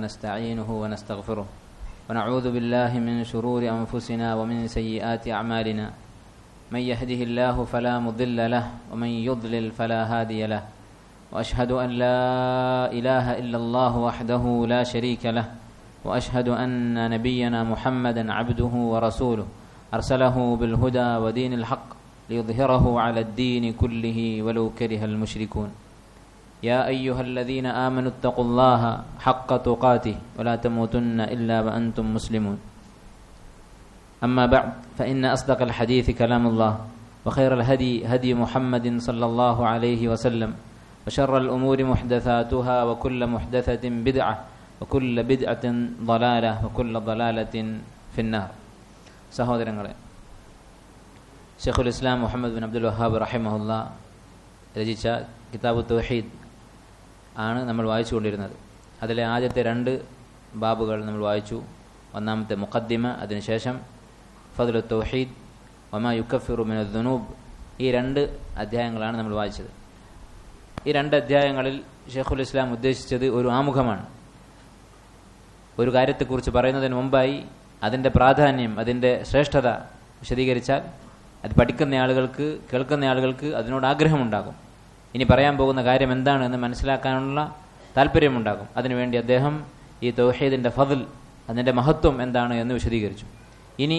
ونستعينه ونستغفره ونعوذ بالله من شرور أنفسنا ومن سيئات أعمالنا من يهده الله فلا مضل له ومن يضلل فلا هادي له وأشهد أن لا إله إلا الله وحده لا شريك له وأشهد أن نبينا محمدا عبده ورسوله أرسله بالهدى ودين الحق ليظهره على الدين كله ولو كره المشركون يا أيها الذين آمنوا اتقوا الله حق تقاته ولا تموتن إلا وأنتم مسلمون أما بعد فإن أصدق الحديث كلام الله وخير الهدي هدي محمد صلى الله عليه وسلم وشر الأمور محدثاتها وكل محدثة بدعة وكل بدعة ضلالة وكل ضلالة في النار. സഹോദരങ്ങളെ, ഷെയ്ഖുൽ ഇസ്ലാം മുഹമ്മദ് ബിൻ അബ്ദുൽ വഹാബ് റഹിമഹുല്ല രചിച്ച കിതാബ് തൗഹീദ് ആണ് നമ്മൾ വായിച്ചുകൊണ്ടിരുന്നത്. അതിലെ ആദ്യത്തെ 2 ബാബുകൾ നമ്മൾ വായിച്ചു. ഒന്നാമത്തെ മുഖദ്ദിമ, അതിനുശേഷം ഫദ്ലു തൗഹീദ്, വമാ യുകഫിറു മിനൽ ദുനൂബ്. ഈ 2 അധ്യായങ്ങളാണ് നമ്മൾ വായിച്ചത്. ഈ 2 അധ്യായങ്ങളിൽ ഷെയ്ഖുൽ ഇസ്ലാം ഉദ്ദേശിച്ചത് ഒരു ആമുഖമാണ്. ഒരു കാര്യത്തെക്കുറിച്ച് പറയുന്നതിന് മുമ്പായി അതിൻ്റെ പ്രാധാന്യം, അതിൻ്റെ ശ്രേഷ്ഠത വിശദീകരിച്ചാൽ അത് പഠിക്കുന്ന ആളുകൾക്ക്, കേൾക്കുന്ന ആളുകൾക്ക് അതിനോട് ആഗ്രഹമുണ്ടാകും. ഇനി പറയാൻ പോകുന്ന കാര്യം എന്താണ് എന്ന് മനസ്സിലാക്കാനുള്ള താല്പര്യമുണ്ടാകും. അതിനുവേണ്ടി അദ്ദേഹം ഈ തൗഹീദിൻ്റെ ഫദ്ൽ, അതിൻ്റെ മഹത്വം എന്താണ് എന്ന് വിശദീകരിച്ചു. ഇനി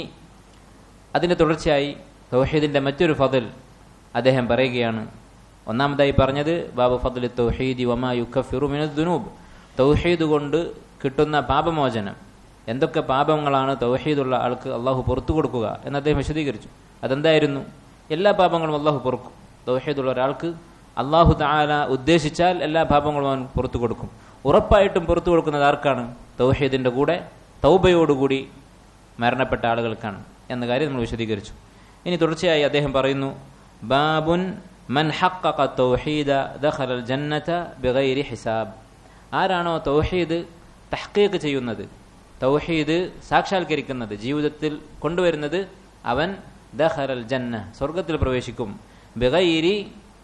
അതിൻ്റെ തുടർച്ചയായി തൗഹീദിൻ്റെ മറ്റൊരു ഫദ്ൽ അദ്ദേഹം പറയുകയാണ്. ഒന്നാമതായി പറഞ്ഞത് ബാബു ഫദ്ലി തൗഹീദി വമാ യുകഫിറു മിനൽ ദുനൂബ്, തൗഹീദ് കൊണ്ട് കിട്ടുന്ന പാപമോചനം. എന്തൊക്കെ പാപങ്ങളാണ് തൗഹീദുള്ള ആൾക്ക് അള്ളാഹു പുറത്തു കൊടുക്കുക എന്ന് അദ്ദേഹം വിശദീകരിച്ചു. അതെന്തായിരുന്നു? എല്ലാ പാപങ്ങളും അള്ളാഹു പൊറുക്കും. തൗഹീദുള്ള ഒരാൾക്ക് അള്ളാഹു തആല ഉദ്ദേശിച്ചാൽ എല്ലാ പാപങ്ങളും അവൻ പുറത്തു കൊടുക്കും. ഉറപ്പായിട്ടും പുറത്തു കൊടുക്കുന്നത് ആർക്കാണ്? തൗഹീദിൻ്റെ കൂടെ തൗബയോടുകൂടി മരണപ്പെട്ട ആളുകൾക്കാണ് എന്ന കാര്യം നമ്മൾ വിശദീകരിച്ചു. ഇനി തുടർച്ചയായി അദ്ദേഹം പറയുന്നു, ബാബുൻ മൻ ഹഖഖ തൗഹീദ ദഖലൽ ജന്നത ബിഗൈരി ഹിസാബ്. ആരാണോ തൗഹീദ് തഹ്ഖീഖ് ചെയ്യുന്നത്, തൗഹീദ് സാക്ഷാത്കരിക്കുന്നത്, ജീവിതത്തിൽ കൊണ്ടുവരുന്നത്, അവൻ ദഖലൽ ജന്ന, സ്വർഗത്തിൽ പ്രവേശിക്കും. ബിഗൈരി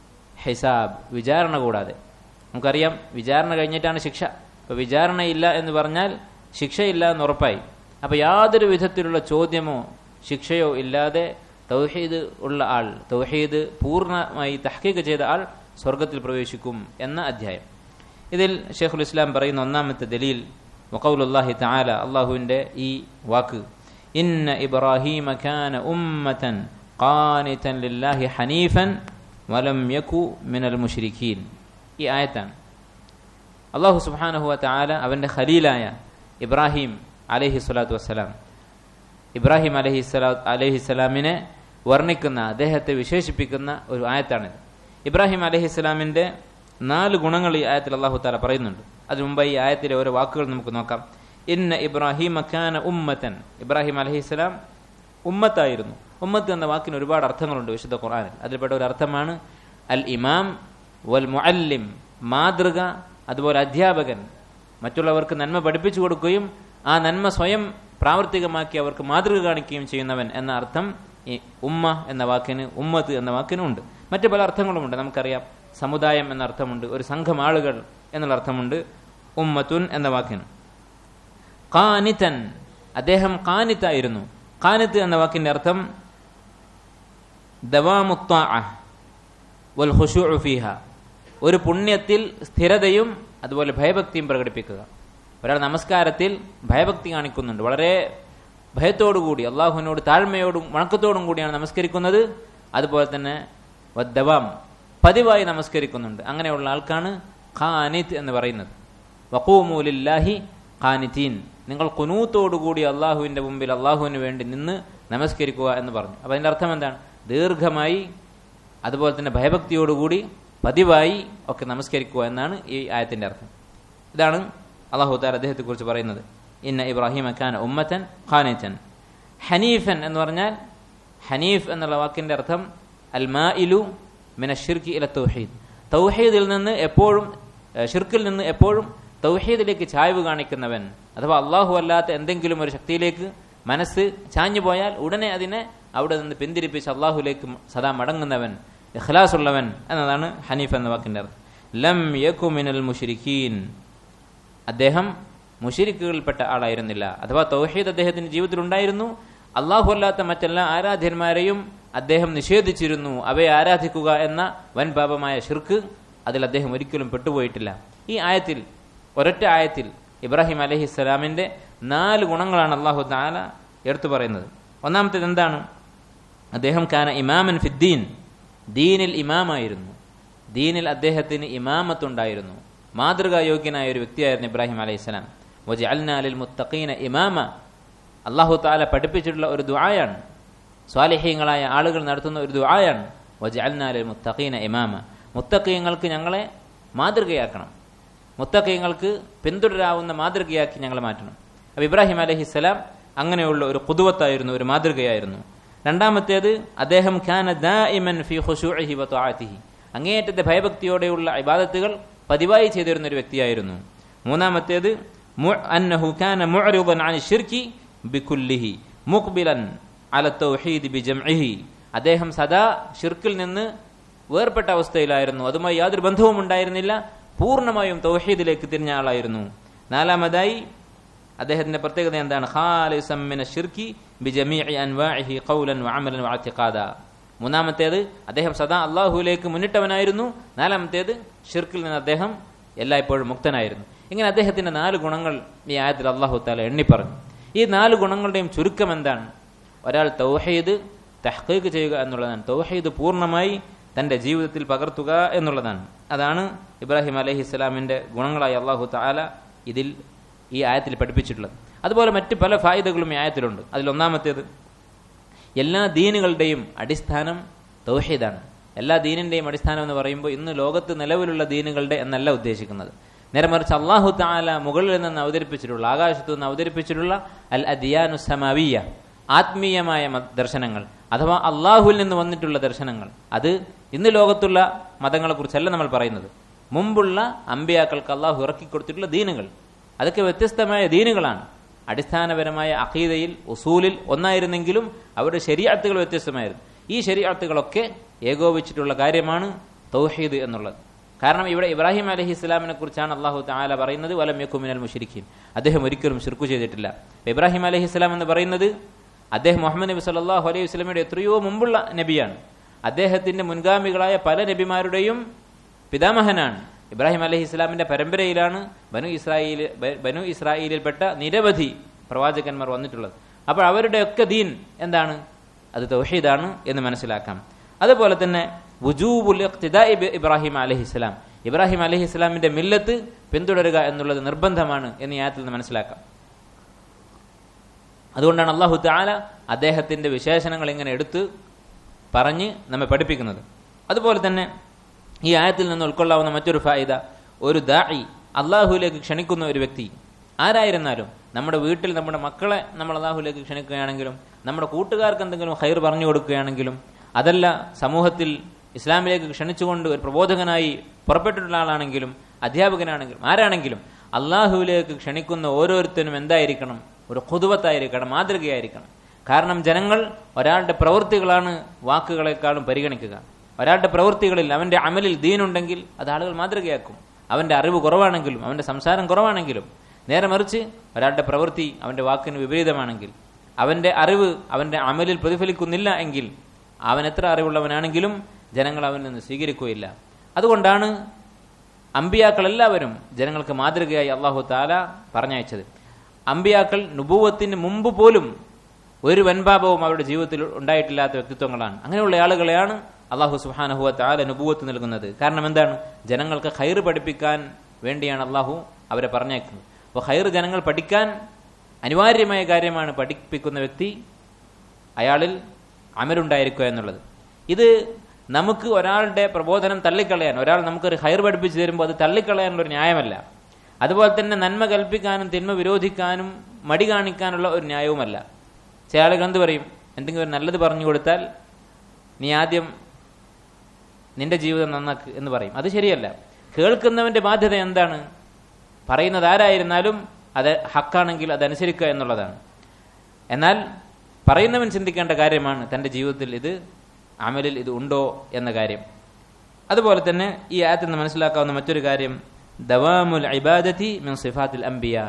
ഹിസാബ്, വിചാരണ കൂടാതെ. നമുക്കറിയാം, വിചാരണ കഴിഞ്ഞിട്ടാണ് ശിക്ഷ. അപ്പോൾ വിചാരണയില്ല എന്ന് പറഞ്ഞാൽ ശിക്ഷയില്ല എന്ന് ഉറപ്പായി. അപ്പോൾ യാതൊരു വിധത്തിലുള്ള ചോദ്യമോ ശിക്ഷയോ ഇല്ലാതെ തൗഹീദ് ഉള്ള ആൾ, തൗഹീദ് പൂർണ്ണമായി തഹ്ഖീഖ് ചെയ്ത ആൾ സ്വർഗത്തിൽ പ്രവേശിക്കും എന്ന അധ്യായം. ഇതിൽ ഷെയ്ഖുൽ ഇസ്ലാം പറയുന്ന ഒന്നാമത്തെ ദലീൽ വഖൗലുല്ലാഹി തആല, അല്ലാഹുവിൻ്റെ ഈ വാക്ക്, ഇന്ന ഇബ്രാഹീമ കാന ഉമ്മതൻ ഖാനിതൻ ലില്ലാഹി ഹനീഫൻ വലം യകു മിനൽ മുശ്രിക്കീൻ. ഈ ആയത്താണ്. അല്ലാഹു സുബ്ഹാനഹു വ തആല അവൻ്റെ ഖലീലായ ഇബ്രാഹിം അലൈഹിസ്സലാത്തു വസ്സലാം, ഇബ്രാഹിം അലൈഹിസ്സലാമിനെ വർണ്ണിക്കുന്ന, അദ്ദേഹത്തെ വിശേഷിപ്പിക്കുന്ന ഒരു ആയത്താണിത്. ഇബ്രാഹിം അലൈഹിസ്സലാമിൻ്റെ 4 ഗുണങ്ങൾ ഈ ആയത്തിൽ അല്ലാഹു തആല പറയുന്നുണ്ട്. അതിനു മുമ്പ് ഈ ആയത്തിലെ ഓരോ വാക്കുകൾ നമുക്ക് നോക്കാം. ഇന്ന ഇബ്രാഹിമ കാന ഉമ്മതൻ, ഇബ്രാഹിം അലൈഹിസ്സലാം ഉമ്മത്തായിരുന്നു. ഉമ്മത്ത് എന്ന വാക്കിന് ഒരുപാട് അർത്ഥങ്ങളുണ്ട് വിശുദ്ധ ഖുർആനിൽ. അതിൽപ്പെട്ട ഒരു അർത്ഥമാണ് അൽ ഇമാം വൽ മുഅല്ലിം, മാതൃക, അതുപോലെ അധ്യാപകൻ, മറ്റുള്ളവർക്ക് നന്മ പഠിപ്പിച്ചു കൊടുക്കുകയും ആ നന്മ സ്വയം പ്രാവർത്തികമാക്കി അവർക്ക് മാതൃക കാണിക്കുകയും ചെയ്യുന്നവൻ എന്ന അർത്ഥം ഈ ഉമ്മ എന്ന വാക്കിന്, ഉമ്മത്ത് എന്ന വാക്കിനുണ്ട്. മറ്റു പല അർത്ഥങ്ങളുമുണ്ട്. നമുക്കറിയാം, സമുദായം എന്ന അർത്ഥമുണ്ട്, ഒരു സംഘം ആളുകൾ എന്നുള്ള അർത്ഥമുണ്ട് ഉമ്മത്തുൻ എന്ന വാക്കിന്. ഖാനിതൻ, അദ്ദേഹം ഖാനിത്തായിരുന്നു. ഖാനിത്ത് എന്ന വാക്കിന്റെ അർത്ഥം ദവാമു ത്വാഅ വൽ ഖുശൂഉ ഫീഹ, ഒരു പുണ്യത്തിൽ സ്ഥിരതയും അതുപോലെ ഭയഭക്തിയും പ്രകടിപ്പിക്കുക. ഒരാൾ നമസ്കാരത്തിൽ ഭയഭക്തി കാണിക്കുന്നുണ്ട്, വളരെ ഭയത്തോടുകൂടി അള്ളാഹുവിനോട് താഴ്മയോടും വണക്കത്തോടും കൂടിയാണ് നമസ്കരിക്കുന്നത്. അതുപോലെ തന്നെ വദ്ദവാം, പതിവായി നമസ്കരിക്കുന്നുണ്ട്. അങ്ങനെയുള്ള ആൾക്കാണ് ഖാനിത്ത് എന്ന് പറയുന്നത്. വഖൂമു ലില്ലാഹി ഖാനിതീൻ, നിങ്ങൾ ഖുനൂത്തോടുകൂടി അള്ളാഹുവിൻ്റെ മുമ്പിൽ അള്ളാഹുവിന് വേണ്ടി നിന്ന് നമസ്കരിക്കുക എന്ന് പറഞ്ഞു. അപ്പോൾ അതിൻ്റെ അർത്ഥം എന്താണ്? ദീർഘമായി, അതുപോലെ തന്നെ ഭയഭക്തിയോടുകൂടി പതിവായി ഒക്കെ നമസ്കരിക്കുക എന്നാണ് ഈ ആയത്തിൻ്റെ അർത്ഥം. ഇതാണ് അല്ലാഹു തആല അദ്ദേഹത്തെക്കുറിച്ച് പറയുന്നത്. ഇന്ന ഇബ്രാഹിമ കാന ഉമ്മതൻ ഖാനിതൻ. ഹനീഫൻ എന്ന് പറഞ്ഞാൽ, ഹനീഫ് എന്നുള്ള വാക്കിൻ്റെ അർത്ഥം അൽ മാഇലു മിനശ്ശിർക്കി ഇല തൗഹീദ്, തൗഹീദിൽ നിന്ന് എപ്പോഴും, ഷിർക്കിൽ നിന്ന് എപ്പോഴും തൗഹീദിലേക്ക് ചായ്വ് കാണിക്കുന്നവൻ. അഥവാ അള്ളാഹു അല്ലാത്ത എന്തെങ്കിലും ഒരു ശക്തിയിലേക്ക് മനസ്സ് ചാഞ്ഞു പോയാൽ ഉടനെ അതിനെ അവിടെ നിന്ന് പിന്തിരിപ്പിച്ച് അള്ളാഹുലേക്ക് സദാ മടങ്ങുന്നവൻ, ഇഖ്ലാസ് ഉള്ളവൻ എന്നതാണ് ഹനീഫ് എന്ന വാക്കിൻ്റെ അർത്ഥം. ലം യകു മിനൽ മുശ്രിക്കീൻ, അദ്ദേഹം മുശ്രിക്കുകളിൽപ്പെട്ട ആളായിരുന്നില്ല. അഥവാ തൗഹീദ് അദ്ദേഹത്തിന്റെ ജീവിതത്തിൽ ഉണ്ടായിരുന്നു. അള്ളാഹു അല്ലാത്ത മറ്റെല്ലാ ആരാധ്യന്മാരെയും അദ്ദേഹം നിഷേധിച്ചിരുന്നു. അവയെ ആരാധിക്കുക എന്ന വൻ പാപമായ ശിർക്ക് അതിൽ അദ്ദേഹം ഒരിക്കലും പെട്ടുപോയിട്ടില്ല. ഈ ആയത്തിൽ, ഒരൊറ്റ ആയത്തിൽ ഇബ്രാഹിം അലൈഹിസ്സലാമിന്റെ 4 ഗുണങ്ങളാണ് അള്ളാഹു തആല എടുത്തു പറയുന്നത്. ഒന്നാമത്തേത് എന്താണ്? അദ്ദേഹം കാന ഇമാമൻ ഫിദ്ദീൻ, ദീനിൽ ഇമാമായിരുന്നു. ദീനിൽ അദ്ദേഹത്തിന് ഇമാമത്തുണ്ടായിരുന്നു. മാതൃകായോഗ്യനായ ഒരു വ്യക്തിയായിരുന്നു ഇബ്രാഹിം അലൈഹിസ്സലാം. വജഅൽനാ ലിൽ മുത്തഖീന ഇമാമ, അള്ളാഹു തആല പഠിപ്പിച്ചിട്ടുള്ള ഒരു ദുആയാണ്, സ്വാലിഹീങ്ങളായ ആളുകൾ നടത്തുന്ന ഒരു ദുആയാണ്. വജഅൽനാ ലിൽ മുത്തഖീന ഇമാമ, മുത്തഖീങ്ങൾക്ക് ഞങ്ങളെ മാതൃകയാക്കണം, മുത്തഖീങ്ങൾക്ക് പിന്തുടരാവുന്ന മാതൃകയാക്കി ഞങ്ങളെ മാറ്റണം. അപ്പോൾ ഇബ്രാഹിം അലൈഹിസ്സലാം അങ്ങനെയുള്ള ഒരു ഖുദ്വത്തായിരുന്നു, ഒരു മാതൃകയായിരുന്നു. രണ്ടാമത്തേത്, അദ്ദേഹം കാന ദായിമൻ ഫീ ഖുശൂഇഹി വ തആതിഹി, അങ്ങേയറ്റത്തെ ഭയഭക്തിയോടെയുള്ള ഇബാദത്തുകൾ പതിവായി ചെയ്തിരുന്ന ഒരു വ്യക്തിയായിരുന്നു. മൂന്നാമത്തേത്, അന്നഹു കാന മുഅ്രിദൻ അൻ ശിർക്കി ബികുല്ലിഹി മുഖ്ബിലൻ അല തൗഹീദ് ബിജംഇഹി, അദ്ദേഹം സദാ ശിർക്കിൽ നിന്ന് വേർപെട്ട അവസ്ഥയിലായിരുന്നു. അതുമായി യാതൊരു ബന്ധവും ഉണ്ടായിരുന്നില്ല. പൂർണ്ണമായും തൗഹീദിലേക്ക് തിരിഞ്ഞ ആളായിരുന്നു. നാലാമതായി അദ്ദേഹത്തിന്റെ പ്രത്യേകത എന്താണ്? ഖാലിസൻ മിന ശിർക്കി ബിജമീഇ അൻവാഇഹി ഖൗലൻ വഅമലൻ വഅതിഖാദ. മൂന്നാമത്തേത്, അദ്ദേഹം സദാ അല്ലാഹുവിലേക്ക് മുന്നിട്ടവനായിരുന്നു. നാലാമത്തേത്, ഷിർക്കിൽ നിന്ന് അദ്ദേഹം എല്ലായ്പ്പോഴും മുക്തനായിരുന്നു. ഇങ്ങനെ അദ്ദേഹത്തിന്റെ 4 ഗുണങ്ങൾ ഈ ആയത്തിൽ അല്ലാഹു തആല എണ്ണി പറഞ്ഞു. ഈ 4 ഗുണങ്ങളുടെയും ചുരുക്കം എന്താണ്? ഒരാൾ തൗഹീദ് തഹ്ഖീഖ് ചെയ്യുക എന്നുള്ളതാണ്. തൗഹീദ് പൂർണ്ണമായി തന്റെ ജീവിതത്തിൽ പകർത്തുക എന്നുള്ളതാണ്. അതാണ് ഇബ്രാഹിം അലൈഹിസ്സലാമിന്റെ ഗുണങ്ങളായി അല്ലാഹു തആല ഈ ആയത്തിൽ പഠിപ്പിച്ചിട്ടുള്ളത്. അതുപോലെ മറ്റ് പല ഫായിദകളും ഈ ആയത്തിലുണ്ട്. അതിലൊന്നാമത്തേത്, എല്ലാ ദീനുകളുടെയും അടിസ്ഥാനം തൗഹീദാണ്. എല്ലാ ദീനിന്റെയും അടിസ്ഥാനം എന്ന് പറയുമ്പോൾ ഇന്ന് ലോകത്ത് നിലവിലുള്ള ദീനുകളുടെ എന്നല്ല ഉദ്ദേശിക്കുന്നത്. നേരെ മറിച്ച് അല്ലാഹു തആല മുകളിൽ നിന്ന് അവതരിപ്പിച്ചിട്ടുള്ള, ആകാശത്തു നിന്ന് അവതരിപ്പിച്ചിട്ടുള്ള അൽ അദിയാനു സമാവിയ, ആത്മീയമായ ദർശനങ്ങൾ അഥവാ അള്ളാഹുവിൽ നിന്ന് വന്നിട്ടുള്ള ദർശനങ്ങൾ. അത് ഇന്ന് ലോകത്തുള്ള മതങ്ങളെ കുറിച്ചല്ല നമ്മൾ പറയുന്നത്. മുമ്പുള്ള അമ്പിയാക്കൾക്ക് അള്ളാഹു ഇറക്കിക്കൊടുത്തിട്ടുള്ള ദീനുകൾ, അതൊക്കെ വ്യത്യസ്തമായ ദീനുകളാണ്. അടിസ്ഥാനപരമായ അഖീദയിൽ, ഉസൂലിൽ ഒന്നായിരുന്നെങ്കിലും അവരുടെ ശരീഅത്തുകൾ വ്യത്യസ്തമായിരുന്നു. ഈ ശരീഅത്തുകളൊക്കെ ഏകോപിച്ചിട്ടുള്ള കാര്യമാണ് തൗഹീദ് എന്നുള്ളത്. കാരണം ഇവിടെ ഇബ്രാഹിം അലൈഹിസ്സലാമിനെ കുറിച്ചാണ് അല്ലാഹു തആല പറയുന്നത്, വലം യകു മിനൽ മുശ്രിക്കീൻ, അദ്ദേഹം ഒരിക്കലും ശിർക്ക് ചെയ്തിട്ടില്ല. ഇബ്രാഹിം അലൈഹിസ്സലാം എന്ന് പറയുന്നത് അദ്ദേഹം മുഹമ്മദ് നബി സല്ലല്ലാഹു അലൈഹി വസല്ലമയുടെ എത്രയോ മുമ്പുള്ള നബിയാണ്. അദ്ദേഹത്തിന്റെ മുൻഗാമികളായ പല നബിമാരുടെയും പിതാമഹനാണ്. ഇബ്രാഹിം അലൈഹിസ്സലാമിന്റെ പരമ്പരയിലാണ് ബനു ഇസ്രായേലിൽപ്പെട്ട നിരവധി പ്രവാചകന്മാർ വന്നിട്ടുള്ളത്. അപ്പോൾ അവരുടെയൊക്കെ ദീൻ എന്താണ്? അത് തൗഹീദാണ് എന്ന് മനസ്സിലാക്കാം. അതുപോലെ തന്നെ വുജൂബുൽ ഇഖ്തിദാഇ ബി ഇബ്രാഹിം അലൈഹിസ്സലാം, ഇബ്രാഹിം അലൈഹിസ്സലാമിന്റെ മില്ലത്ത് പിന്തുടരുക എന്നുള്ളത് നിർബന്ധമാണ് എന്ന് ഈ ആയത്തിൽ നിന്ന് മനസ്സിലാക്കാം. അതുകൊണ്ടാണ് അല്ലാഹു തആല അദ്ദേഹത്തിന്റെ വിശേഷണങ്ങൾ ഇങ്ങനെ എടുത്ത് പറഞ്ഞ് നമ്മെ പഠിപ്പിക്കുന്നത്. അതുപോലെ തന്നെ ഈ ആയത്തിൽ നിന്ന് ഉൾക്കൊള്ളാവുന്ന മറ്റൊരു ഫായിദ, ഒരു ദാഇ, അള്ളാഹുവിലേക്ക് ക്ഷണിക്കുന്ന ഒരു വ്യക്തി ആരായിരുന്നാലും, നമ്മുടെ വീട്ടിൽ നമ്മുടെ മക്കളെ നമ്മൾ അള്ളാഹുവിലേക്ക് ക്ഷണിക്കുകയാണെങ്കിലും, നമ്മുടെ കൂട്ടുകാർക്ക് എന്തെങ്കിലും ഖൈർ പറഞ്ഞു കൊടുക്കുകയാണെങ്കിലും, അതല്ല സമൂഹത്തിൽ ഇസ്ലാമിലേക്ക് ക്ഷണിച്ചുകൊണ്ട് ഒരു പ്രബോധകനായി പുറപ്പെട്ടിട്ടുള്ള ആളാണെങ്കിലും, അധ്യാപകനാണെങ്കിലും, ആരാണെങ്കിലും അള്ളാഹുവിലേക്ക് ക്ഷണിക്കുന്ന ഓരോരുത്തരും എന്തായിരിക്കണം? ഒരു ഖുദ്വത്തായിരിക്കണം, മാതൃകയായിരിക്കണം. കാരണം ജനങ്ങൾ ഒരാളുടെ പ്രവൃത്തികളാണ് വാക്കുകളെക്കാളും പരിഗണിക്കുക. ഒരാളുടെ പ്രവൃത്തികളിൽ, അവന്റെ അമലിൽ ദീനുണ്ടെങ്കിൽ അത് ആളുകൾ മാതൃകയാക്കും. അവന്റെ അറിവ് കുറവാണെങ്കിലും, അവന്റെ സംസാരം കുറവാണെങ്കിലും. നേരെ മറിച്ച് ഒരാളുടെ പ്രവൃത്തി അവന്റെ വാക്കിന് വിപരീതമാണെങ്കിൽ, അവന്റെ അറിവ് അവന്റെ അമലിൽ പ്രതിഫലിക്കുന്നില്ല എങ്കിൽ, അവൻ എത്ര അറിവുള്ളവനാണെങ്കിലും ജനങ്ങൾ അവനിൽ നിന്ന് സ്വീകരിക്കുകയില്ല. അതുകൊണ്ടാണ് അമ്പിയാക്കൾ എല്ലാവരും ജനങ്ങൾക്ക് മാതൃകയായി അല്ലാഹു തആല പറഞ്ഞയച്ചത്. അമ്പിയാക്കൾ നുബുവത്തിന് മുമ്പ് പോലും ഒരു വൻപാപവും അവരുടെ ജീവിതത്തിൽ ഉണ്ടായിട്ടില്ലാത്ത വ്യക്തിത്വങ്ങളാണ്. അങ്ങനെയുള്ള ആളുകളെയാണ് അല്ലാഹു സുബ്ഹാനഹു വ തആല നുബുവത്ത് നൽകുന്നത്. കാരണം എന്താണ്? ജനങ്ങൾക്ക് ഖൈർ പഠിപ്പിക്കാൻ വേണ്ടിയാണ് അല്ലാഹു അവരെ പറഞ്ഞയക്കുന്നത്. അപ്പോൾ ഖൈർ ജനങ്ങൾ പഠിക്കാൻ അനിവാര്യമായ കാര്യമാണ് പഠിപ്പിക്കുന്ന വ്യക്തി അയാളിൽ അമലുണ്ടായിരിക്കുക എന്നുള്ളത്. ഇത് നമുക്ക് ഒരാളുടെ പ്രബോധനം തള്ളിക്കളയാൻ, ഒരാൾ നമുക്കൊരു ഖൈർ പഠിപ്പിച്ചു തരുമ്പോൾ അത് തള്ളിക്കളയാനുള്ള ഒരു ന്യായമല്ല. അതുപോലെ തന്നെ നന്മ കൽപ്പിക്കാനും തിന്മ വിരോധിക്കാനും മടി കാണിക്കാനുള്ള ഒരു ന്യായവുമല്ല. ചില ആളുകൾ എന്ത് പറയും? എന്തെങ്കിലും ഒരു നല്ലത് പറഞ്ഞു കൊടുത്താൽ നീ ആദ്യം നിന്റെ ജീവിതം നന്നാക്ക് എന്ന് പറയും. അത് ശരിയല്ല. കേൾക്കുന്നവന്റെ ബാധ്യത എന്താണ്? പറയുന്നത് ആരായിരുന്നാലും അത് ഹക്കാണെങ്കിൽ അതനുസരിക്കുക എന്നുള്ളതാണ്. എന്നാൽ പറയുന്നവൻ ചിന്തിക്കേണ്ട കാര്യമാണ് തന്റെ ജീവിതത്തിൽ ഇത്, അമലിൽ ഇത് ഉണ്ടോ എന്ന കാര്യം. അതുപോലെ തന്നെ ഈ ആയത്തിൽ നിന്ന് മനസ്സിലാക്കാവുന്ന മറ്റൊരു കാര്യം, ദവാമുൽ ഇബാദത്തി മിൻ സിഫാത്തിൽ അംബിയ,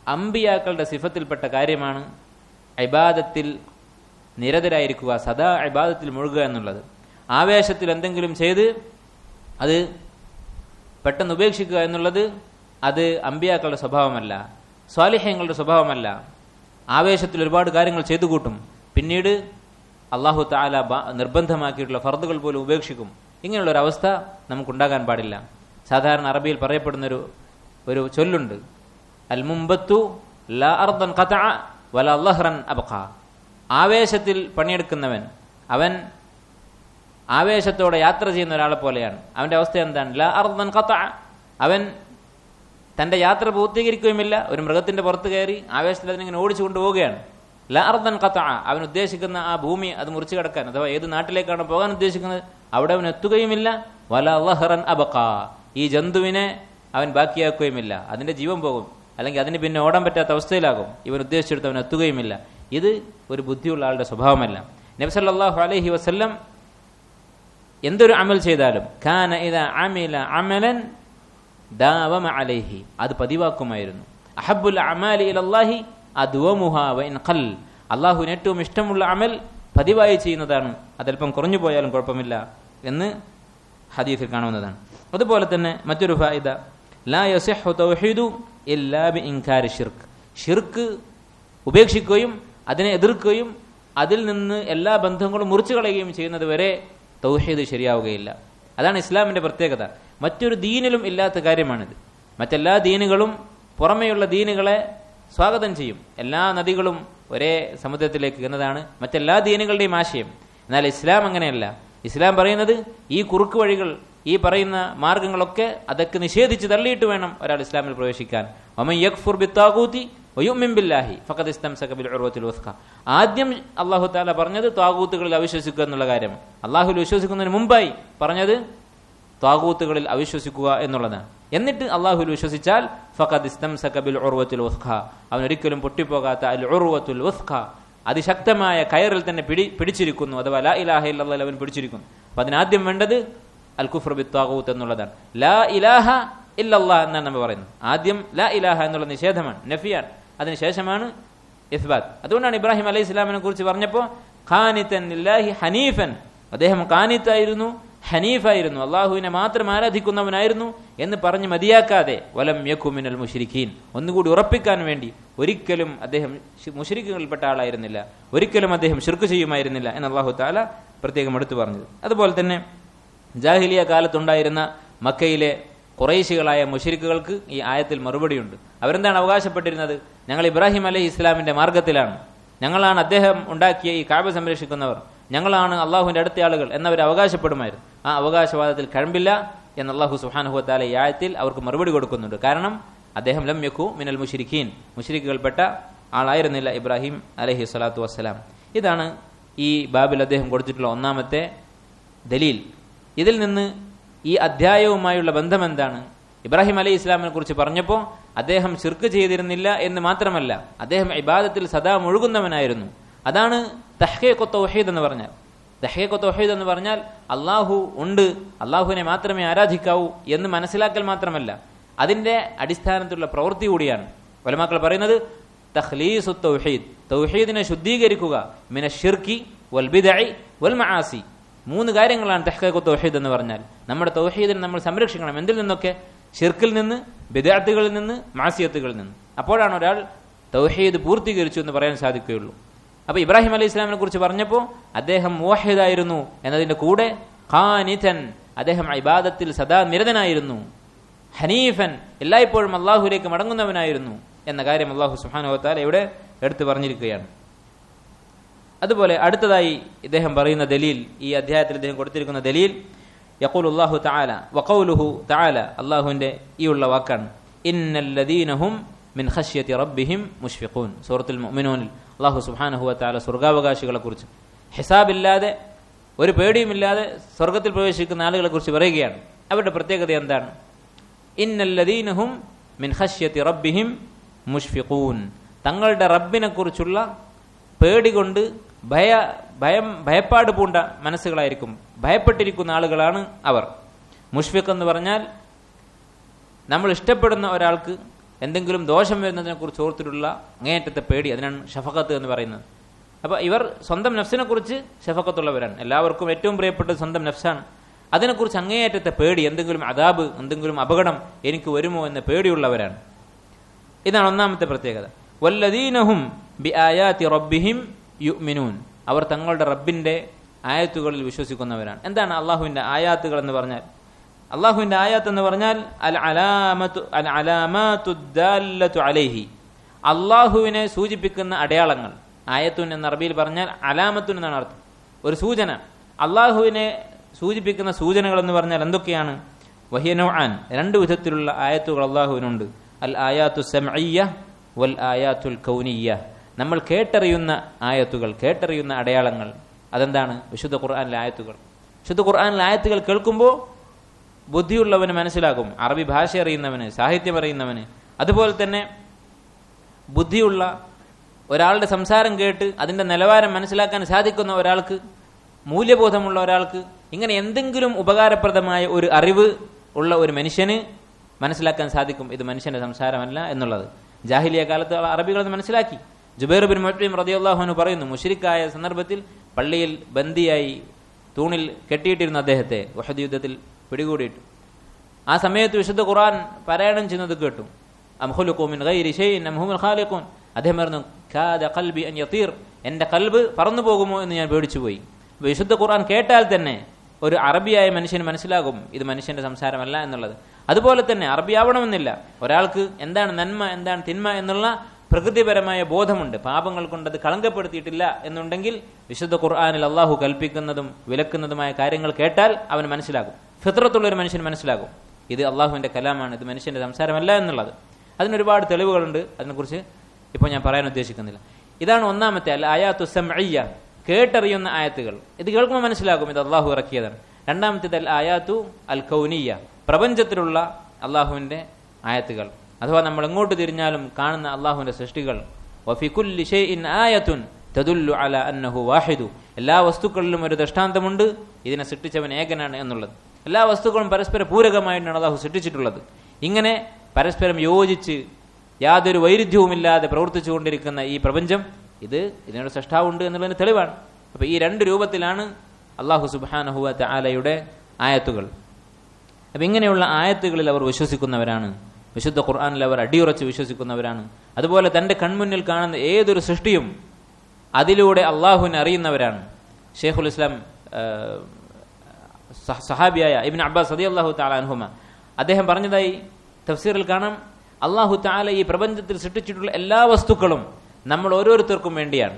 അമ്പിയാക്കളുടെ സിഫത്തിൽപ്പെട്ട കാര്യമാണ് ഇബാദത്തിൽ നിരതരായിരിക്കുക, സദാ ഇബാദത്തിൽ മുഴുകുക എന്നുള്ളത്. ആവേശത്തിൽ എന്തെങ്കിലും ചെയ്ത് അത് പെട്ടെന്ന് ഉപേക്ഷിക്കുക എന്നുള്ളത് അത് അമ്പിയാക്കളുടെ സ്വഭാവമല്ല, സ്വാലിഹ്യങ്ങളുടെ സ്വഭാവമല്ല. ആവേശത്തിൽ ഒരുപാട് കാര്യങ്ങൾ ചെയ്തു കൂട്ടും, പിന്നീട് അള്ളാഹു തആല നിർബന്ധമാക്കിയിട്ടുള്ള ഫർദുകൾ പോലും ഉപേക്ഷിക്കും. ഇങ്ങനെയുള്ളൊരവസ്ഥ നമുക്കുണ്ടാകാൻ പാടില്ല. സാധാരണ അറബിയിൽ പറയപ്പെടുന്ന ഒരു ചൊല്ലുണ്ട്, അൽ മുമ്പത്തു ലാ അർദൻ ഖതഅ വലാ ലഹ്റൻ അബ്ഖാ. ആവേശത്തിൽ പണിയെടുക്കുന്നവൻ, അവൻ ആവേശത്തോടെ യാത്ര ചെയ്യുന്ന ഒരാളെ പോലെയാണ്. അവന്റെ അവസ്ഥ എന്താണ്? ലാ അർദൻ ഖതഅ, അവൻ തന്റെ യാത്ര പൂർത്തീകരിക്കുകയുമില്ല, ഒരു മൃഗത്തിന്റെ പുറത്ത് കയറി ആവേശത്തിൽ അതിനിങ്ങനെ ഓടിച്ചു കൊണ്ടുപോവുകയാണ്. ലാ അർദൻ ഖതഅ, അവൻ ഉദ്ദേശിക്കുന്ന ആ ഭൂമി അത് മുറിച്ചു കടക്കാൻ, അഥവാ ഏത് നാട്ടിലേക്കാണ് പോകാൻ ഉദ്ദേശിക്കുന്നത് അവിടെ അവൻ എത്തുകയുമില്ല. വലാ ലഹ്റൻ അബ്ഖാ, ഈ ജന്തുവിനെ അവൻ ബാക്കിയാക്കുകയുമില്ല, അതിന്റെ ജീവൻ പോകും, അല്ലെങ്കിൽ അതിന് പിന്നെ ഓടാൻ പറ്റാത്ത അവസ്ഥയിലാകും. ഇവൻ ഉദ്ദേശിച്ചെടുത്ത് അവൻ എത്തുകയുമില്ല. ഇത് ഒരു ബുദ്ധിയുള്ള ആളുടെ സ്വഭാവമല്ല. നബി സല്ലല്ലാഹു അലൈഹി വസല്ലം എന്തൊരു അമൽ ചെയ്താലും കാന ഇദാ അമില അമലൻ ദാവമ അലൈഹി, അത് പതിവാക്കുമായിരുന്നു. അഹബ്ബുൽ അമാലി ഇലല്ലാഹി അദ്വമുഹാ വഇൻ ഖൽ, അല്ലാഹുവിന് ഏറ്റവും ഇഷ്ടമുള്ള അമൽ പതിവായി ചെയ്യുന്നതാണ്, അതല്പം കുറഞ്ഞു പോയാലും കുഴപ്പമില്ല എന്ന് ഹദീസിൽ കാണുന്നതാണ്. അതുപോലെ തന്നെ മറ്റൊരു ഫായിദ, ലാ യസിഹു തൗഹീദു ഇല്ലാ ബിഇൻകാരി ശിർക്ക്, ഷിർക്ക് ഉപേക്ഷിക്കുകയും അതിനെ എതിർക്കുകയും അതിൽ നിന്ന് എല്ലാ ബന്ധങ്ങളും മുറിച്ചു കളയുകയും ചെയ്യുന്നത് വരെ തൗഹീദ് ശരിയാവുകയില്ല. അതാണ് ഇസ്ലാമിന്റെ പ്രത്യേകത. മറ്റൊരു ദീനിലും ഇല്ലാത്ത കാര്യമാണിത്. മറ്റെല്ലാ ദീനുകളും പുറമെയുള്ള ദീനുകളെ സ്വാഗതം ചെയ്യും, എല്ലാ നദികളും ഒരേ സമുദ്രത്തിലേക്ക് എന്നതാണ് മറ്റെല്ലാ ദീനുകളുടെയും ആശയം. എന്നാൽ ഇസ്ലാം അങ്ങനെയല്ല. ഇസ്ലാം പറയുന്നത് ഈ കുറുക്ക് വഴികൾ, ഈ പറയുന്ന മാർഗങ്ങളൊക്കെ അതൊക്കെ നിഷേധിച്ച് തള്ളിയിട്ട് വേണം ഒരാൾ ഇസ്ലാമിൽ പ്രവേശിക്കാൻ. വമൻ യക്ഫുർ ബിത്താഗൂതി വയുമിൻ ബില്ലാഹി ഫഖദ് ഇസ്തംസക ബിൽ ഉർവത്തിൽ വസ്ഖ. ആദ്യം അല്ലാഹു തആല പറഞ്ഞത് ത്വാഗൂത്തുകളിൽ അവിശ്വസിക്കുക എന്നുള്ള കാര്യം. അല്ലാഹുവിൽ വിശ്വസിക്കുന്നതിന് മുമ്പായി പറഞ്ഞത് ത്വാഗൂത്തുകളിൽ അവിശ്വസിക്കുക എന്നുള്ളതാണ്. എന്നിട്ട് അല്ലാഹുവിൽ വിശ്വസിച്ചാൽ ഫഖദ് ഇസ്തംസക ബിൽ ഉർവത്തിൽ വസ്ഖ, അവൻ ഒരിക്കലും പൊട്ടിപ്പോകാത്ത അൽ ഉർവത്തുൽ വസ്ഖ, അതിശക്തമായ കയറിൽ തന്നെ പിടിച്ചിരിക്കുന്നു, അഥവാ ലാ ഇലാഹ ഇല്ലല്ലാഹ് അവൻ പിടിച്ചിരിക്കുന്നു. അപ്പൊ അതിനാദ്യം വേണ്ടത് അൽ കുഫ്ർ ബിത്താഗൂത്ത് എന്നുള്ളതാണ്. ലാ ഇലാഹ ഇല്ലല്ലാഹ് എന്നാണ് നമ്മൾ പറയുന്നത്. ആദ്യം ലാ ഇലാഹ എന്നുള്ള നിഷേധമാണ്, നഫിയാണ്. അതിനുശേഷമാണ് ഇസ്ബാത്ത്. അതുകൊണ്ടാണ് ഇബ്രാഹിം അലൈഹി ഇസ്ലാമിനെ കുറിച്ച് പറഞ്ഞപ്പോൾ ഖാനിതൻ ലില്ലാഹി ഹനീഫൻ, അദ്ദേഹം ഖാനിത്തായിരുന്നു, ഹനീഫായിരുന്നു, അള്ളാഹുവിനെ മാത്രം ആരാധിക്കുന്നവനായിരുന്നു എന്ന് പറഞ്ഞ് മതിയാക്കാതെ വലം യകു മിനൽ മുശ്രിക്കീൻ, ഒന്നുകൂടി ഉറപ്പിക്കാൻ വേണ്ടി ഒരിക്കലും അദ്ദേഹം മുശ്രിക്കുകളിൽപ്പെട്ട ആളായിരുന്നില്ല, ഒരിക്കലും അദ്ദേഹം ശിർക്ക് ചെയ്യുമായിരുന്നില്ല എന്ന് അല്ലാഹു തആല പ്രത്യേകം എടുത്തു പറഞ്ഞത്. അതുപോലെ തന്നെ ജാഹിലിയ കാലത്തുണ്ടായിരുന്ന മക്കയിലെ ഖുറൈശികളായ മുശ്രിക്കുകൾക്ക് ഈ ആയത്തിൽ മറുപടിയുണ്ട്. അവരെന്താണ് അവകാശപ്പെട്ടിരുന്നത്? ഞങ്ങൾ ഇബ്രാഹിം അലൈഹി ഇസ്ലാമിന്റെ മാർഗത്തിലാണ്, ഞങ്ങളാണ് അദ്ദേഹം ഉണ്ടാക്കിയ ഈ കഅബ സംരക്ഷിക്കുന്നവർ, ഞങ്ങളാണ് അള്ളാഹുവിന്റെ അടുത്ത ആളുകൾ എന്നവർ അവകാശപ്പെടുമായിരുന്നു. ആ അവകാശവാദത്തിൽ കഴമ്പില്ല എന്ന് അല്ലാഹു സുബ്ഹാനഹു വ തആല ഈ ആയത്തിൽ അവർക്ക് മറുപടി കൊടുക്കുന്നുണ്ട്. കാരണം അദ്ദേഹം ലം യകു മിനൽ മുശ്രിക്കീൻ, മുശ്രിക്കുകൾപ്പെട്ട ആളായിരുന്നില്ല ഇബ്രാഹിം അലൈഹി സ്വലാത്തു വസ്സലാം. ഇതാണ് ഈ ബാബിൽ അദ്ദേഹം കൊടുത്തിട്ടുള്ള ഒന്നാമത്തെ ദലീൽ. ഇതിൽ നിന്ന് ഈ അധ്യായവുമായുള്ള ബന്ധം എന്താണ്? ഇബ്രാഹിം അലൈഹി ഇസ്ലാമിനെ കുറിച്ച് പറഞ്ഞപ്പോൾ അദ്ദേഹം ശിർക്ക് ചെയ്തിരുന്നില്ല എന്ന് മാത്രമല്ല, അദ്ദേഹം ഇബാദത്തിൽ സദാ മുഴുകുന്നവനായിരുന്നു. അതാണ് തഹ്ഖീഖു തൗഹീദ് എന്ന് പറഞ്ഞാൽ. തഹ്ഖീഖു തൗഹീദ് എന്ന് പറഞ്ഞാൽ അള്ളാഹു ഉണ്ട്, അള്ളാഹുവിനെ മാത്രമേ ആരാധിക്കാവൂ എന്ന് മനസ്സിലാക്കൽ മാത്രമല്ല, അതിന്റെ അടിസ്ഥാനത്തിലുള്ള പ്രവൃത്തി കൂടിയാണ്. ഉലമാക്കൾ പറയുന്നത് തഖ്ലീസു തൗഹീദ്, തൗഹീദിനെ ശുദ്ധീകരിക്കുക, മിന ശിർക്കി വൽ ബിദ്അഇ വൽ മആസി. 3 കാര്യങ്ങളാണ് തഹ്ഖീഖു തൗഹീദ് എന്ന് പറഞ്ഞാൽ. നമ്മുടെ തൗഹീദിനെ നമ്മൾ സംരക്ഷിക്കണം. എന്തിൽ നിന്നൊക്കെ? ശിർക്കിൽ നിന്ന്, ബിദ്അത്തുകളിൽ നിന്ന്, മാസിയത്തുകളിൽ നിന്ന്. അപ്പോഴാണ് ഒരാൾ തൗഹീദ് പൂർത്തീകരിച്ചു എന്ന് പറയാൻ സാധിക്കുകയുള്ളൂ. അപ്പൊ ഇബ്രാഹിം അലൈഹി ഇസ്ലാമിനെ കുറിച്ച് പറഞ്ഞപ്പോൾ അദ്ദേഹം മുവഹിദായിരുന്നു എന്നതിന്റെ കൂടെ ഖാനിതൻ, അദ്ദേഹം ഇബാദത്തിൽ സദാ നിരതനായിരുന്നു, ഹനീഫൻ, എല്ലായ്പ്പോഴും അള്ളാഹുവിലേക്ക് മടങ്ങുന്നവനായിരുന്നു എന്ന കാര്യം അല്ലാഹു സുബ്ഹാനഹു വ തആല ഇവിടെ എടുത്തു പറഞ്ഞിരിക്കുകയാണ്. അതുപോലെ അടുത്തതായി ഇദ്ദേഹം പറയുന്ന ദലീൽ, ഈ അധ്യായത്തിൽ ഇദ്ദേഹം കൊടുത്തിരിക്കുന്ന ദലീൽ, യഖൂലുല്ലാഹു തആല വഖൗലുഹു തആല, അല്ലാഹുവിന്റെ ഈ ഉള്ള വാക്കാണ്, ഇന്നല്ലദീനഹും മിൻ ഖശ്യതി റബ്ബിഹിം മുഷ്ഫിഖൂൻ. സൂറത്തുൽ മുഅ്മിനൂനിൽ അല്ലാഹു സുബ്ഹാനഹു വ തആല സ്വർഗ്ഗാവകാശികളെ കുറിച്ച് ഹിസാബില്ലാതെ ഒരു പേടിയുമില്ലാതെ സ്വർഗ്ഗത്തിൽ പ്രവേശിക്കുന്ന ആളുകളെ കുറിച്ച് പറയുകയാണ്. അവരുടെ പ്രത്യേകത എന്താണ്? ഇന്നല്ലദീനഹും മിൻ ഖശ്യതി റബ്ബിഹിം മുഷ്ഫിഖൂൻ, തങ്ങളുടെ റബ്ബിനെ കുറിച്ചുള്ള പേടി കൊണ്ട് ഭയപ്പാട് പൂണ്ട മനസ്സുകളായിരിക്കും, ഭയപ്പെട്ടിരിക്കുന്ന ആളുകളാണ് അവർ. മുഷ്ഫിഖ് എന്ന് പറഞ്ഞാൽ നമ്മൾ ഇഷ്ടപ്പെടുന്ന ഒരാൾക്ക് എന്തെങ്കിലും ദോഷം വരുന്നതിനെ കുറിച്ച് ഓർത്തിട്ടുള്ള അങ്ങേയറ്റത്തെ പേടി, അതിനാണ് ഷഫഖത്ത് എന്ന് പറയുന്നത്. അപ്പോൾ ഇവർ സ്വന്തം നഫ്സിനെ കുറിച്ച് ഷഫഖത്തുള്ളവരാണ്. എല്ലാവർക്കും ഏറ്റവും പ്രിയപ്പെട്ടത് സ്വന്തം നഫ്സാണ്. അതിനെക്കുറിച്ച് അങ്ങേയറ്റത്തെ പേടി, എന്തെങ്കിലും അദാബ്, എന്തെങ്കിലും അപകടം എനിക്ക് വരുമോ എന്ന പേടിയുള്ളവരാണ്. ഇതാണ് ഒന്നാമത്തെ പ്രത്യേകത. വല്ലദീനഹും ബിആയാതി റബ്ബിഹിം യുഅ്മിനൂൻ, അവർ തങ്ങളുടെ റബ്ബിന്റെ ആയത്തുകളിൽ വിശ്വസിക്കുന്നവരാണ്. എന്താണ് അള്ളാഹുവിന്റെ ആയാത്തുകൾ എന്ന് പറഞ്ഞാൽ? അള്ളാഹുവിന്റെ ആയാത്ത് എന്ന് പറഞ്ഞാൽ അൽ അലാമാതു ദാല്ലതു അലൈഹി, അള്ളാഹുവിനെ സൂചിപ്പിക്കുന്ന അടയാളങ്ങൾ. ആയത്തുൻ എന്ന അറബിയിൽ പറഞ്ഞാൽ അലാമത്തുൻ എന്നാണ് അർത്ഥം, ഒരു സൂചന. അള്ളാഹുവിനെ സൂചിപ്പിക്കുന്ന സൂചനകൾ എന്ന് പറഞ്ഞാൽ എന്തൊക്കെയാണ്? വഹിയ നൗആൻ, രണ്ട് വിധത്തിലുള്ള ആയത്തുകൾ അള്ളാഹുവിനുണ്ട്. അൽ ആയാത്തു സമഇയ്യ വൽ ആയാത്തുൽ കൗനിയ്യ, നമ്മൾ കേട്ടറിയുന്ന ആയത്തുകൾ, കേട്ടറിയുന്ന അടയാളങ്ങൾ. അതെന്താണ്? വിശുദ്ധ ഖുർആനിലെ ആയത്തുകൾ. വിശുദ്ധ ഖുർആനിലെ ആയത്തുകൾ കേൾക്കുമ്പോൾ ബുദ്ധിയുള്ളവന് മനസ്സിലാകും, അറബി ഭാഷ അറിയുന്നവന്, സാഹിത്യം അറിയുന്നവന്. അതുപോലെ തന്നെ ബുദ്ധിയുള്ള ഒരാളുടെ സംസാരം കേട്ട് അതിന്റെ നിലവാരം മനസ്സിലാക്കാൻ സാധിക്കുന്ന ഒരാൾക്ക്, മൂല്യബോധമുള്ള ഒരാൾക്ക്, ഇങ്ങനെ എന്തെങ്കിലും ഉപകാരപ്രദമായ ഒരു അറിവ് ഉള്ള ഒരു മനുഷ്യന് മനസ്സിലാക്കാൻ സാധിക്കും ഇത് മനുഷ്യന്റെ സംസാരമല്ല എന്നുള്ളത്. ജാഹിലിയ കാലത്ത് അറബികൾ മനസ്സിലാക്കി. ജുബൈർ ബിൻ മുത്ഇം റളിയല്ലാഹു അൻഹു പറയുന്നു, മുശ്രിക്കായ സന്ദർഭത്തിൽ പള്ളിയിൽ ബന്ദിയായി തൂണിൽ കെട്ടിയിട്ടിരുന്ന അദ്ദേഹത്തെ ഉഹദ് യുദ്ധത്തിൽ പിടികൂടിയിട്ടു. ആ സമയത്ത് വിശുദ്ധ ഖുർആൻ പാരായണം ചെയ്യുന്നത് കേട്ടു. അം ഖുലിഖൂ മിൻ ഗൈരി ഷൈഇൻ അം ഹുമുൽ ഖാലിഖൂൻ. അദ്ദേഹം പറഞ്ഞു, കാദ ഖൽബി അൻ യതീർ, എന്റെ കൽബ് പറന്നു പോകുമോ എന്ന് ഞാൻ പേടിച്ചുപോയി. വിശുദ്ധ ഖുർആൻ കേട്ടാൽ തന്നെ ഒരു അറബിയായ മനുഷ്യന് മനസ്സിലാകും ഇത് മനുഷ്യന്റെ സംസാരമല്ല എന്നുള്ളത്. അതുപോലെ തന്നെ അറബി ആവണമെന്നില്ല, ഒരാൾക്ക് എന്താണ് നന്മ, എന്താണ് തിന്മ എന്നുള്ള പ്രകൃതിപരമായ ബോധമുണ്ട്, പാപങ്ങൾ കൊണ്ടത് കളങ്കപ്പെടുത്തിയിട്ടില്ല എന്നുണ്ടെങ്കിൽ വിശുദ്ധ ഖുർആനിൽ അള്ളാഹു കൽപ്പിക്കുന്നതും വിലക്കുന്നതുമായ കാര്യങ്ങൾ കേട്ടാൽ അവന് മനസ്സിലാകും. ഫിത്രത്തുള്ളൊരു മനുഷ്യന് മനസ്സിലാകും ഇത് അള്ളാഹുവിന്റെ കലാമാണ്, ഇത് മനുഷ്യന്റെ സംസാരമല്ല എന്നുള്ളത്. അതിനൊരുപാട് തെളിവുകളുണ്ട്, അതിനെക്കുറിച്ച് ഇപ്പോൾ ഞാൻ പറയാൻ ഉദ്ദേശിക്കുന്നില്ല. ഇതാണ് ഒന്നാമത്തെ അൽ ആയാത്തു സമഇയ്യ, കേട്ടറിയുന്ന ആയത്തുകൾ. ഇത് കേൾക്കുമ്പോൾ മനസ്സിലാകും ഇത് അള്ളാഹു ഇറക്കിയതാണ്. രണ്ടാമത്തേത് അൽ ആയാത്തു അൽ കൗനിയ്യ, പ്രപഞ്ചത്തിലുള്ള അള്ളാഹുവിന്റെ ആയത്തുകൾ, അഥവാ നമ്മൾ എങ്ങോട്ട് തിരിഞ്ഞാലും കാണുന്ന അള്ളാഹുവിന്റെ സൃഷ്ടികൾ. വഫി കുല്ലി ഷൈഇൻ ആയത്തുൻ തദുല്ലു അലാ അന്നഹു വാഹിദു, എല്ലാ വസ്തുക്കളിലും ഒരു ദൃഷ്ടാന്തമുണ്ട് ഇതിനെ സൃഷ്ടിച്ചവൻ ഏകനാണ് എന്നുള്ളത്. എല്ലാ വസ്തുക്കളും പരസ്പര പൂരകമായിട്ടാണ് അള്ളാഹു സൃഷ്ടിച്ചിട്ടുള്ളത്. ഇങ്ങനെ പരസ്പരം യോജിച്ച് യാതൊരു വൈരുദ്ധ്യവുമില്ലാതെ പ്രവർത്തിച്ചുകൊണ്ടിരിക്കുന്ന ഈ പ്രപഞ്ചം, ഇതിനൊരു സൃഷ്ടാവുണ്ട് എന്നുള്ളതിന് തെളിവാണ്. അപ്പൊ ഈ രണ്ട് രൂപത്തിലാണ് അള്ളാഹു സുബ്ഹാനഹു വ തആലയുടെ ആയത്തുകൾ. അപ്പൊ ഇങ്ങനെയുള്ള ആയത്തുകളിൽ അവർ വിശ്വസിക്കുന്നവരാണ്. വിശുദ്ധ ഖുർആനിൽ അവർ അടിയുറച്ച് വിശ്വസിക്കുന്നവരാണ്. അതുപോലെ തന്റെ കൺമുന്നിൽ കാണുന്ന ഏതൊരു സൃഷ്ടിയും അതിലൂടെ അള്ളാഹുവിനെ അറിയുന്നവരാണ്. ഷെയ്ഖുൽ ഇസ്ലാം സഹാബിയായ ഇബ്നു അബ്ബാസ് റളിയല്ലാഹു തആല അൻഹുമ അദ്ദേഹം പറഞ്ഞതായി തഫ്സീറിൽ കാണാം, അള്ളാഹു തആല ഈ പ്രപഞ്ചത്തിൽ സൃഷ്ടിച്ചിട്ടുള്ള എല്ലാ വസ്തുക്കളും നമ്മൾ ഓരോരുത്തർക്കും വേണ്ടിയാണ്.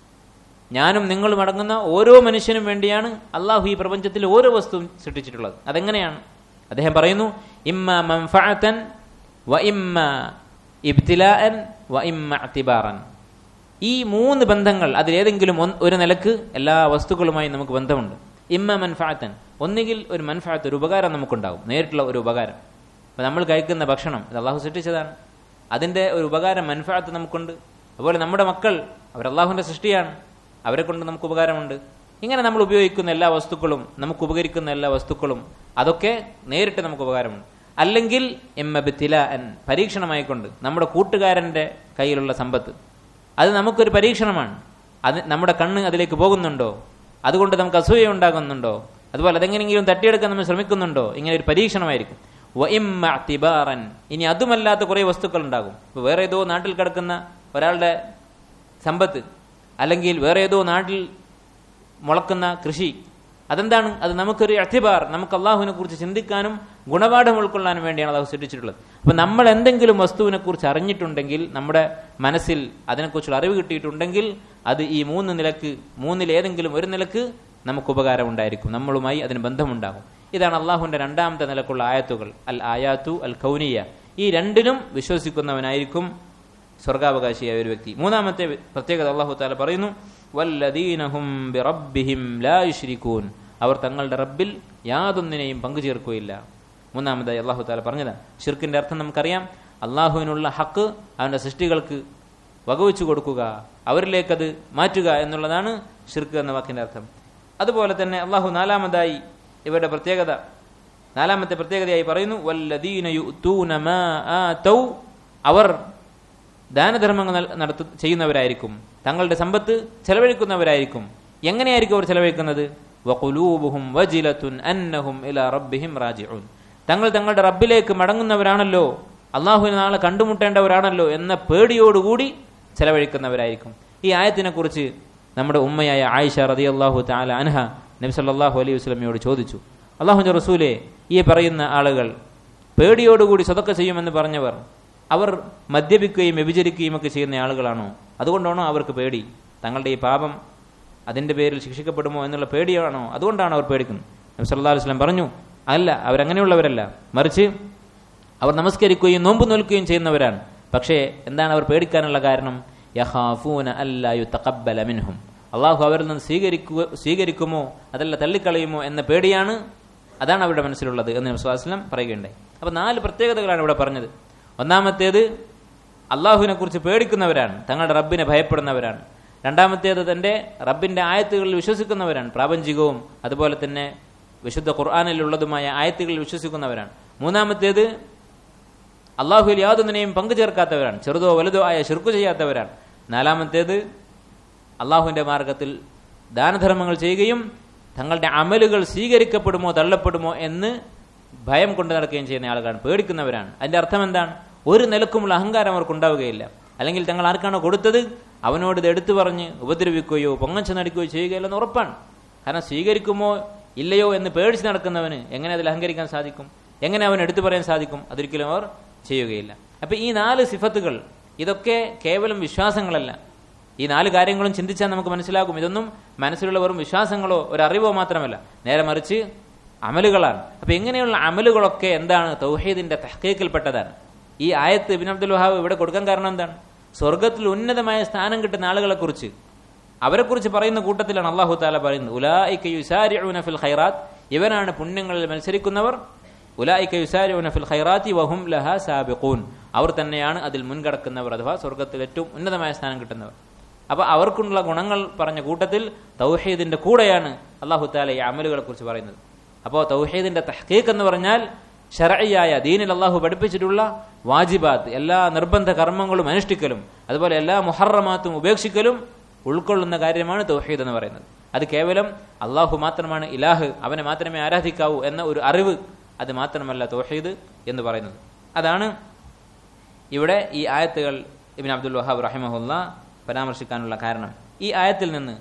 ഞാനും നിങ്ങളും അടങ്ങുന്ന ഓരോ മനുഷ്യനും വേണ്ടിയാണ് അള്ളാഹു ഈ പ്രപഞ്ചത്തിൽ ഓരോ വസ്തുവും സൃഷ്ടിച്ചിട്ടുള്ളത്. അതെങ്ങനെയാണ്? അദ്ദേഹം പറയുന്നു, ഇമ്മ മൻഫഅതൻ വ ഇമ്മ ഇബ്തിലാഅൻ വ ഇമ്മ ഇഅ്തിബാറൻ. ഈ മൂന്ന് ബന്ധങ്ങൾ അതിലേതെങ്കിലും ഒരു നിലക്ക് എല്ലാ വസ്തുക്കളുമായി നമുക്ക് ബന്ധമുണ്ട്. ഇമ്മ മൻഫഅതൻ, ഒന്നുകിൽ ഒരു മൻഫഅത്ത്, ഒരു ഉപകാരം നമുക്കുണ്ടാകും, നേരിട്ടുള്ള ഒരു ഉപകാരം. അപ്പം നമ്മൾ കഴിക്കുന്ന ഭക്ഷണം ഇത് അള്ളാഹു സൃഷ്ടിച്ചതാണ്, അതിൻ്റെ ഒരു ഉപകാരം മൻഫഅത്ത് നമുക്കുണ്ട്. അതുപോലെ നമ്മുടെ മക്കൾ, അവർ അള്ളാഹുവിൻ്റെ സൃഷ്ടിയാണ്, അവരെ കൊണ്ട് നമുക്ക് ഉപകാരമുണ്ട്. ഇങ്ങനെ നമ്മൾ ഉപയോഗിക്കുന്ന എല്ലാ വസ്തുക്കളും, നമുക്ക് ഉപകരിക്കുന്ന എല്ലാ വസ്തുക്കളും, അതൊക്കെ നേരിട്ട് നമുക്ക് ഉപകാരമുണ്ട്. അല്ലെങ്കിൽ ഇബ്തിലാഅൻ, പരീക്ഷണമായിക്കൊണ്ട് നമ്മുടെ കൂട്ടുകാരൻ്റെ കയ്യിലുള്ള സമ്പത്ത്, അത് നമുക്കൊരു പരീക്ഷണമാണ്. അത് നമ്മുടെ കണ്ണ് അതിലേക്ക് പോകുന്നുണ്ടോ, അതുകൊണ്ട് നമുക്ക് അസൂയ ഉണ്ടാകുന്നുണ്ടോ, അതുപോലെ അതെങ്ങനെയെങ്കിലും തട്ടിയെടുക്കാൻ നമ്മൾ ശ്രമിക്കുന്നുണ്ടോ, ഇങ്ങനെ ഒരു പരീക്ഷണമായിരിക്കും. വ ഇമ്മ ഇഅ്തിബാറൻ, ഇനി അതുമല്ലാത്ത കുറേ വസ്തുക്കൾ ഉണ്ടാകും. ഇപ്പോൾ വേറെ ഏതോ നാട്ടിൽ കിടക്കുന്ന ഒരാളുടെ സമ്പത്ത്, അല്ലെങ്കിൽ വേറെ ഏതോ നാട്ടിൽ മുളക്കുന്ന കൃഷി, അതെന്താണ്? അത് നമുക്കൊരു ഇഅ്തിബാർ, നമുക്ക് അള്ളാഹുവിനെ കുറിച്ച് ചിന്തിക്കാനും ഗുണപാഠം ഉൾക്കൊള്ളാനും വേണ്ടിയാണ് അള്ളാഹു സൃഷ്ടിച്ചിട്ടുള്ളത്. അപ്പം നമ്മൾ എന്തെങ്കിലും വസ്തുവിനെ കുറിച്ച് അറിഞ്ഞിട്ടുണ്ടെങ്കിൽ, നമ്മുടെ മനസ്സിൽ അതിനെക്കുറിച്ചുള്ള അറിവ് കിട്ടിയിട്ടുണ്ടെങ്കിൽ, അത് ഈ മൂന്നിലേതെങ്കിലും ഒരു നിലക്ക് നമുക്ക് ഉപകാരം ഉണ്ടായിരിക്കും, നമ്മളുമായി അതിന് ബന്ധമുണ്ടാകും. ഇതാണ് അള്ളാഹുവിന്റെ രണ്ടാമത്തെ നിലക്കുള്ള ആയത്തുകൾ, അൽ ആയാത്തു അൽ കൗനിയ. ഈ രണ്ടിലും വിശ്വസിക്കുന്നവനായിരിക്കും സ്വർഗാവകാശിയായ ഒരു വ്യക്തി. മൂന്നാമത്തെ പ്രത്യേകത അള്ളാഹു തആല പറയുന്നു, വല്ലദീനഹും ബിറബ്ബിഹിം ലാ യുശ്രികൂൻ, അവർ തങ്ങളുടെ റബ്ബിൽ യാതൊന്നിനെയും പങ്കുചേർക്കുകയില്ല. മൂന്നാമതായി അള്ളാഹു തആല പറഞ്ഞതാണ്. ഷിർക്കിന്റെ അർത്ഥം നമുക്കറിയാം, അള്ളാഹുവിനുള്ള ഹക്ക് അവന്റെ സൃഷ്ടികൾക്ക് വകവെച്ചു കൊടുക്കുക, അവരിലേക്കത് മാറ്റുക എന്നുള്ളതാണ് ഷിർക്ക് എന്ന വാക്കിന്റെ അർത്ഥം. അതുപോലെ തന്നെ അള്ളാഹു നാലാമതായി ഇവരുടെ നാലാമത്തെ പ്രത്യേകതയായി പറയുന്നു, വല്ലദീന യുഅ്തൂന മാ ആതൗ അവർ ദാനധർമ്മങ്ങൾ ചെയ്യുന്നവരായിരിക്കും, തങ്ങളുടെ സമ്പത്ത് ചെലവഴിക്കുന്നവരായിരിക്കും. എങ്ങനെയായിരിക്കും അവർ ചെലവഴിക്കുന്നത്? വഖുലൂബുഹും വജിലത്തുൻ അന്നഹും ഇലാ റബ്ബിഹിം റാജിഊൻ. തങ്ങൾ തങ്ങളുടെ റബ്ബിലേക്ക് മടങ്ങുന്നവരാണല്ലോ, അള്ളാഹുവിനെ നാളെ കണ്ടുമുട്ടേണ്ടവരാണല്ലോ എന്ന പേടിയോടുകൂടി ചെലവഴിക്കുന്നവരായിരിക്കും. ഈ ആയത്തിനെ കുറിച്ച് നമ്മുടെ ഉമ്മയായ ആയിഷ റളിയല്ലാഹു തആല അൻഹ നബി സല്ലല്ലാഹു അലൈഹി വസല്ലമയോട് ചോദിച്ചു, അള്ളാഹുവിന്റെ റസൂലേ, ഈ പറയുന്ന ആളുകൾ പേടിയോടുകൂടി സദഖ ചെയ്യുമെന്ന് പറഞ്ഞവർ അവർ മദ്യപിക്കുകയും വ്യഭിചരിക്കുകയും ഒക്കെ ചെയ്യുന്ന ആളുകളാണോ? അതുകൊണ്ടാണോ അവർക്ക് പേടി? തങ്ങളുടെ ഈ പാപം അതിന്റെ പേരിൽ ശിക്ഷിക്കപ്പെടുമോ എന്നുള്ള പേടിയാണോ? അതുകൊണ്ടാണ് അവർ പേടിക്കുന്നത്? നബി സല്ലല്ലാഹു അലൈഹി വസല്ലം പറഞ്ഞു, അല്ല, അവരങ്ങനെയുള്ളവരല്ല. മറിച്ച് അവർ നമസ്കരിക്കുകയും നോമ്പ് നോൽക്കുകയും ചെയ്യുന്നവരാണ്. പക്ഷേ എന്താണ് അവർ പേടിക്കാനുള്ള കാരണം? യഖാഫൂന അല്ലാ യുതഖബ്ബല മിൻഹും. അള്ളാഹു അവരിൽ നിന്ന് സ്വീകരിക്കുമോ അതല്ല തള്ളിക്കളയുമോ എന്ന പേടിയാണ്, അതാണ് അവരുടെ മനസ്സിലുള്ളത് എന്ന് നബി സല്ലല്ലാഹു അലൈഹി വസല്ലം പറയുകയുണ്ടായി. അപ്പൊ 4 പ്രത്യേകതകളാണ് ഇവിടെ പറഞ്ഞത്. ഒന്നാമത്തേത് അള്ളാഹുവിനെ കുറിച്ച് പേടിക്കുന്നവരാണ്, തങ്ങളുടെ റബ്ബിനെ ഭയപ്പെടുന്നവരാണ്. രണ്ടാമത്തേത് തന്റെ റബ്ബിന്റെ ആയത്തുകളിൽ വിശ്വസിക്കുന്നവരാണ്, പ്രാപഞ്ചികവും അതുപോലെ തന്നെ വിശുദ്ധ ഖുർആനിലുള്ളതുമായ ആയത്തുകളിൽ വിശ്വസിക്കുന്നവരാണ്. മൂന്നാമത്തേത് അള്ളാഹുവിൽ യാതൊന്നിനെയും പങ്കു ചേർക്കാത്തവരാണ്, ചെറുതോ വലുതോ ആയ ശിർക്ക് ചെയ്യാത്തവരാണ്. നാലാമത്തേത് അള്ളാഹുവിന്റെ മാർഗത്തിൽ ദാനധർമ്മങ്ങൾ ചെയ്യുകയും തങ്ങളുടെ അമലുകൾ സ്വീകരിക്കപ്പെടുമോ തള്ളപ്പെടുമോ എന്ന് ഭയം കൊണ്ട് നടക്കുകയും ചെയ്യുന്ന ആളുകളാണ്, പേടിക്കുന്നവരാണ്. അതിന്റെ അർത്ഥം എന്താണ്? ഒരു നിലക്കുമുള്ള അഹങ്കാരം അവർക്ക് ഉണ്ടാവുകയില്ല. അല്ലെങ്കിൽ തങ്ങൾ ആർക്കാണോ കൊടുത്തത് അവനോട് ഇത് എടുത്തു പറഞ്ഞ് ഉപദ്രവിക്കുകയോ പൊങ്ങച്ച നടിക്കുകയോ ചെയ്യുകയില്ലെന്ന് ഉറപ്പാണ്. കാരണം സ്വീകരിക്കുമോ ഇല്ലയോ എന്ന് പേടിച്ച് നടക്കുന്നവന് എങ്ങനെ അതിൽ അഹങ്കരിക്കാൻ സാധിക്കും? എങ്ങനെ അവൻ എടുത്തു പറയാൻ സാധിക്കും? അതൊരിക്കലും അവർ ചെയ്യുകയില്ല. അപ്പൊ ഈ 4 സിഫത്തുകൾ ഇതൊക്കെ കേവലം വിശ്വാസങ്ങളല്ല. ഈ 4 കാര്യങ്ങളും ചിന്തിച്ചാൽ നമുക്ക് മനസ്സിലാകും, ഇതൊന്നും മനസ്സിലുള്ള വെറും വിശ്വാസങ്ങളോ ഒരറിവോ മാത്രമല്ല, നേരെ മറിച്ച് അമലുകളാണ്. അപ്പൊ ഇങ്ങനെയുള്ള അമലുകളൊക്കെ എന്താണ്? തൗഹീദിന്റെ തഹ്ഖീഖിൽപ്പെട്ടതാണ്. ഈ ആയത്ത് ഇബ്നു അബ്ദുൽ വഹാബ് ഇവിടെ കൊടുക്കാൻ കാരണം എന്താണ്? സ്വർഗത്തിൽ ഉന്നതമായ സ്ഥാനം കിട്ടുന്ന ആളുകളെ കുറിച്ച്, അവരെ കുറിച്ച് പറയുന്ന കൂട്ടത്തിലാണ് അല്ലാഹു തആല പറയുന്നത്, ഉലൈക യുസാരിഊന ഫിൽ ഖൈറാത്ത്, ഇവരാണ് പുണ്യങ്ങളിൽ മത്സരിക്കുന്നവർ. ഉലൈക യുസാരിഊന ഫിൽ ഖൈറാത്തി വഹും ലഹാ സാബിഖൂൻ, അവർ തന്നെയാണ് അതിൽ മുൻകടക്കുന്നവർ, അഥവാ സ്വർഗത്തിൽ ഏറ്റവും ഉന്നതമായ സ്ഥാനം കിട്ടുന്നവർ. അപ്പൊ അവർക്കുള്ള ഗുണങ്ങൾ പറഞ്ഞ കൂട്ടത്തിൽ തൗഹീദിന്റെ കൂടെയാണ് അല്ലാഹു തആല ഈ അമലുകളെ കുറിച്ച് പറയുന്നത്. അപ്പോൾ തൗഹീദിന്റെ തഹ്ഖീഖ് എന്ന് പറഞ്ഞാൽ ശർഈയായ ദീനിൽ അല്ലാഹു പഠിപ്പിച്ചിട്ടുള്ള വാജിബാത്ത്, എല്ലാ നിർബന്ധ കർമ്മങ്ങളും അനുഷ്ഠിക്കലും അതുപോലെ എല്ലാ മുഹറമാത്തും ഉപേക്ഷിക്കലും ഉൾക്കൊള്ളുന്ന കാര്യമാണ് തൗഹീദ് എന്ന് പറയുന്നത്. അത് കേവലം അല്ലാഹു മാത്രമാണ് ഇലാഹ്, അവനെ മാത്രമേ ആരാധിക്കാവൂ എന്ന ഒരു അറിവ്, അത് മാത്രമല്ല തൗഹീദ് എന്ന് പറയുന്നത്. അതാണ് ഇവിടെ ഈ ആയത്തുകൾ ഇബ്നു അബ്ദുൽ വഹാബ് റഹിമഹുല്ലാ പരാമർശിക്കാനുള്ള കാരണം. ഈ ആയത്തിൽ നിന്ന്